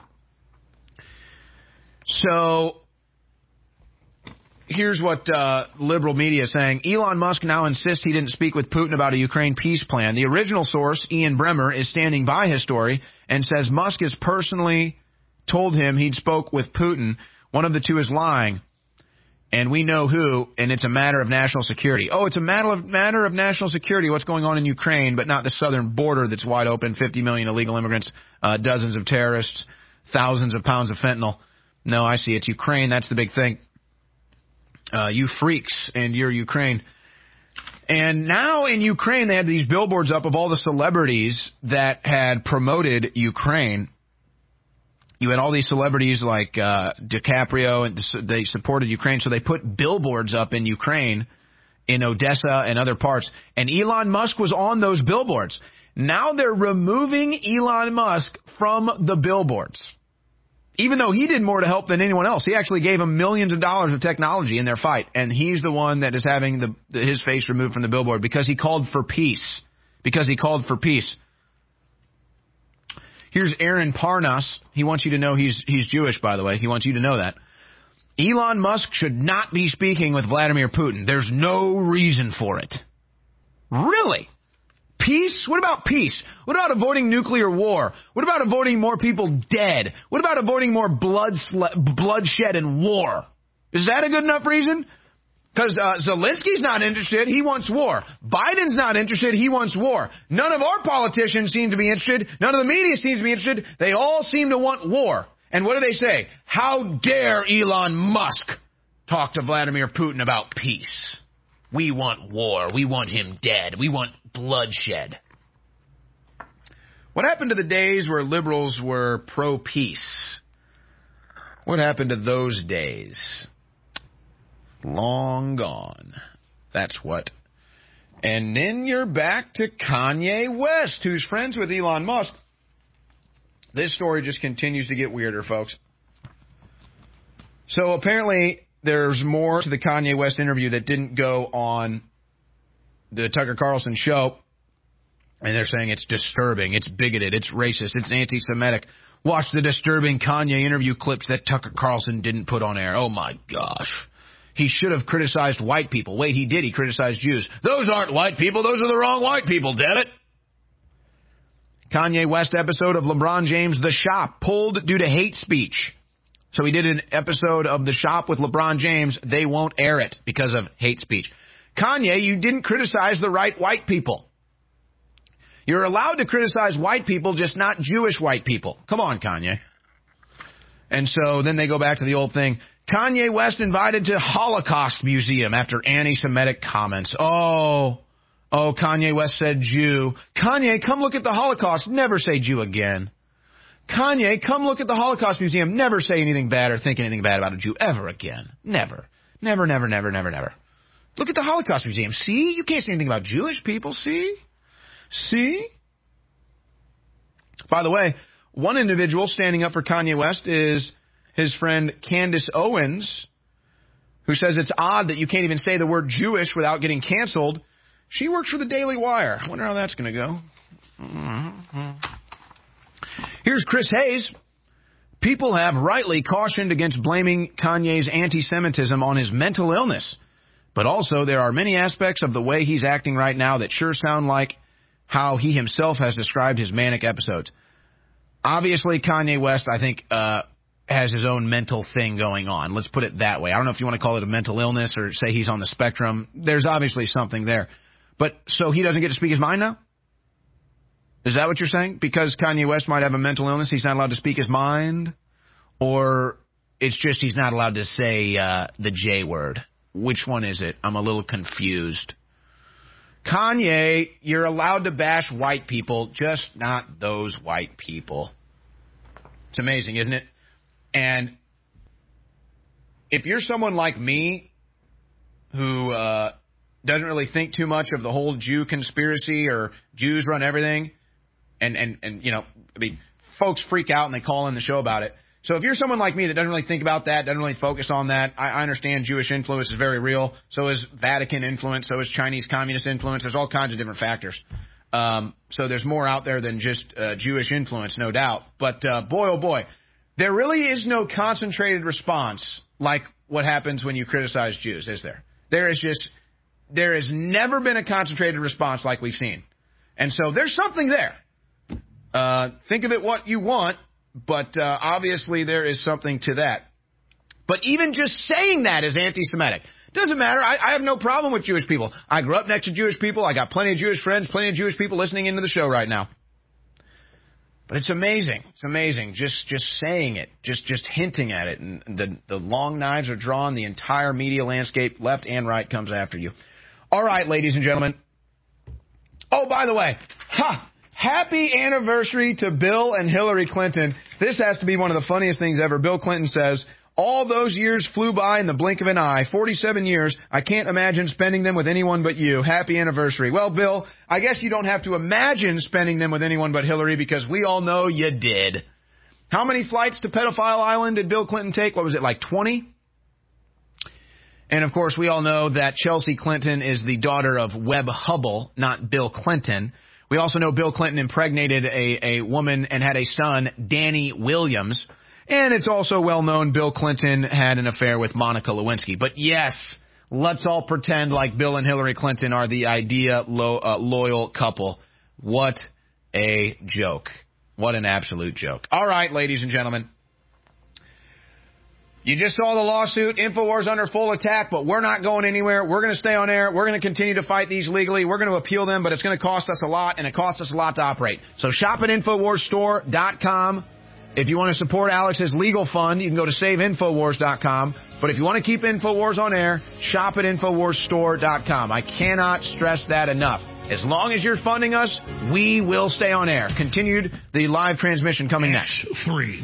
So here's what uh, liberal media is saying. Elon Musk now insists he didn't speak with Putin about a Ukraine peace plan. The original source, Ian Bremmer, is standing by his story and says Musk has personally told him he'd spoke with Putin. One of the two is lying. And we know who, and it's a matter of national security. Oh, it's a matter of, matter of national security, what's going on in Ukraine, but not the southern border that's wide open, fifty million illegal immigrants, uh, dozens of terrorists, thousands of pounds of fentanyl. No, I see. It's Ukraine. That's the big thing. Uh, you freaks, and you're Ukraine. And now in Ukraine, they had these billboards up of all the celebrities that had promoted Ukraine. You had all these celebrities like uh, DiCaprio, and they supported Ukraine. So they put billboards up in Ukraine, in Odessa and other parts. And Elon Musk was on those billboards. Now they're removing Elon Musk from the billboards, even though he did more to help than anyone else. He actually gave them millions of dollars of technology in their fight. And he's the one that is having the, the, his face removed from the billboard because he called for peace. Because he called for peace. Here's Aaron Parnas. He wants you to know he's he's Jewish, by the way. He wants you to know that. Elon Musk should not be speaking with Vladimir Putin. There's no reason for it. Really? Peace? What about peace? What about avoiding nuclear war? What about avoiding more people dead? What about avoiding more blood bloodshed and war? Is that a good enough reason? Because uh, Zelensky's not interested. He wants war. Biden's not interested. He wants war. None of our politicians seem to be interested. None of the media seems to be interested. They all seem to want war. And what do they say? How dare Elon Musk talk to Vladimir Putin about peace? We want war. We want him dead. We want bloodshed. What happened to the days where liberals were pro-peace? What happened to those days? Long gone. That's what. And then you're back to Kanye West, who's friends with Elon Musk. This story just continues to get weirder, folks. So apparently there's more to the Kanye West interview that didn't go on the Tucker Carlson show. And they're saying it's disturbing, it's bigoted, it's racist, it's anti-Semitic. Watch the disturbing Kanye interview clips that Tucker Carlson didn't put on air. Oh, my gosh. He should have criticized white people. Wait, he did. He criticized Jews. Those aren't white people. Those are the wrong white people, damn it. Kanye West episode of LeBron James' The Shop pulled due to hate speech. So he did an episode of The Shop with LeBron James. They won't air it because of hate speech. Kanye, you didn't criticize the right white people. You're allowed to criticize white people, just not Jewish white people. Come on, Kanye. And so then they go back to the old thing. Kanye West invited to Holocaust Museum after anti-Semitic comments. Oh, oh, Kanye West said Jew. Kanye, come look at the Holocaust. Never say Jew again. Kanye, come look at the Holocaust Museum. Never say anything bad or think anything bad about a Jew ever again. Never. Never, never, never, never, never. Look at the Holocaust Museum. See? You can't say anything about Jewish people. See? See? By the way, one individual standing up for Kanye West is his friend Candace Owens, who says it's odd that you can't even say the word Jewish without getting canceled. She works for the Daily Wire. I wonder how that's going to go. Mm-hmm. Here's Chris Hayes. People have rightly cautioned against blaming Kanye's anti-Semitism on his mental illness. But also, there are many aspects of the way he's acting right now that sure sound like how he himself has described his manic episodes. Obviously, Kanye West, I think, uh, has his own mental thing going on. Let's put it that way. I don't know if you want to call it a mental illness or say he's on the spectrum. There's obviously something there. But so he doesn't get to speak his mind now? Is that what you're saying? Because Kanye West might have a mental illness, he's not allowed to speak his mind? Or it's just he's not allowed to say uh, the J word? Which one is it? I'm a little confused. Kanye, you're allowed to bash white people, just not those white people. It's amazing, isn't it? And if you're someone like me who uh, doesn't really think too much of the whole Jew conspiracy or Jews run everything, and, and, and you know, I mean, folks freak out and they call in the show about it. So if you're someone like me that doesn't really think about that, doesn't really focus on that, I, I understand Jewish influence is very real. So is Vatican influence. So is Chinese communist influence. There's all kinds of different factors. Um, so there's more out there than just uh, Jewish influence, no doubt. But uh, boy, oh boy, there really is no concentrated response like what happens when you criticize Jews, is there? There is just, there has never been a concentrated response like we've seen. And so there's something there. Uh, think of it what you want. But uh, obviously there is something to that. But even just saying that is anti-Semitic. Doesn't matter. I, I have no problem with Jewish people. I grew up next to Jewish people. I got plenty of Jewish friends, plenty of Jewish people listening into the show right now. But it's amazing. It's amazing. Just just saying it, just just hinting at it. And the, the long knives are drawn. The entire media landscape, left and right, comes after you. All right, ladies and gentlemen. Oh, by the way, ha! Happy anniversary to Bill and Hillary Clinton. This has to be one of the funniest things ever. Bill Clinton says, all those years flew by in the blink of an eye. forty-seven years. I can't imagine spending them with anyone but you. Happy anniversary. Well, Bill, I guess you don't have to imagine spending them with anyone but Hillary because we all know you did. How many flights to Pedophile Island did Bill Clinton take? What was it, like twenty? And, of course, we all know that Chelsea Clinton is the daughter of Webb Hubbell, not Bill Clinton. We also know Bill Clinton impregnated a, a woman and had a son, Danny Williams. And it's also well known Bill Clinton had an affair with Monica Lewinsky. But yes, let's all pretend like Bill and Hillary Clinton are the idea lo- uh, loyal couple. What a joke. What an absolute joke. All right, ladies and gentlemen. You just saw the lawsuit. InfoWars under full attack, but we're not going anywhere. We're going to stay on air. We're going to continue to fight these legally. We're going to appeal them, but it's going to cost us a lot, and it costs us a lot to operate. So shop at Infowars Store dot com. If you want to support Alex's legal fund, you can go to Save Infowars dot com. But if you want to keep InfoWars on air, shop at Infowars Store dot com. I cannot stress that enough. As long as you're funding us, we will stay on air. Continued the live transmission coming next. X three.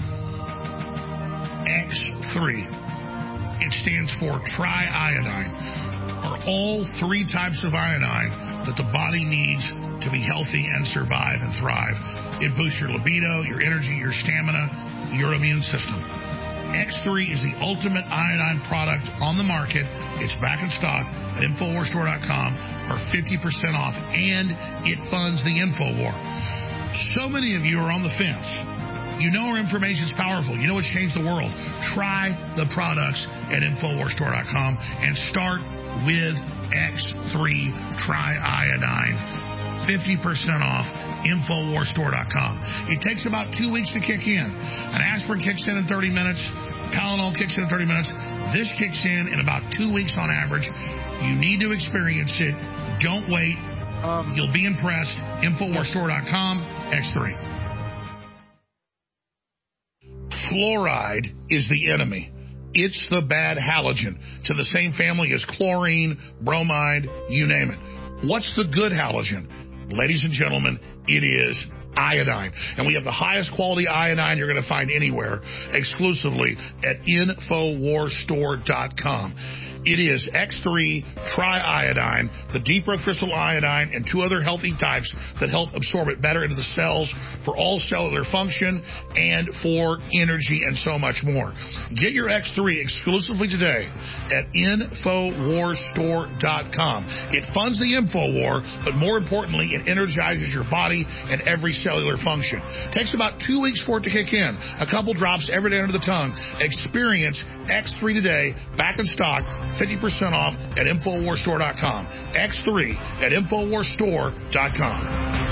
X three. It stands for triiodine, are all three types of iodine that the body needs to be healthy and survive and thrive. It boosts your libido, your energy, your stamina, your immune system. X three is the ultimate iodine product on the market. It's back in stock at Infowars Store dot com for fifty percent off, and it funds the InfoWar. So many of you are on the fence. You know our information is powerful. You know it's changed the world. Try the products at Infowars Store dot com and start with X three Triiodine. fifty percent off. Infowars Store dot com. It takes about two weeks to kick in. An aspirin kicks in in thirty minutes. Tylenol kicks in in thirty minutes. This kicks in in about two weeks on average. You need to experience it. Don't wait. Um, You'll be impressed. Infowars Store dot com, X three. Fluoride is the enemy. It's the bad halogen, to the same family as chlorine, bromide, you name it. What's the good halogen? Ladies and gentlemen, it is iodine. And we have the highest quality iodine you're going to find anywhere, exclusively at Infowars Store dot com. It is X three triiodine, the deep earth crystal iodine, and two other healthy types that help absorb it better into the cells for all cellular function and for energy and so much more. Get your X three exclusively today at Infowars Store dot com. It funds the InfoWar, but more importantly, it energizes your body and every cellular function. It takes about two weeks for it to kick in. A couple drops every day under the tongue. Experience X three today, back in stock, fifty percent off at Infowars Store dot com. X three at Infowars Store dot com.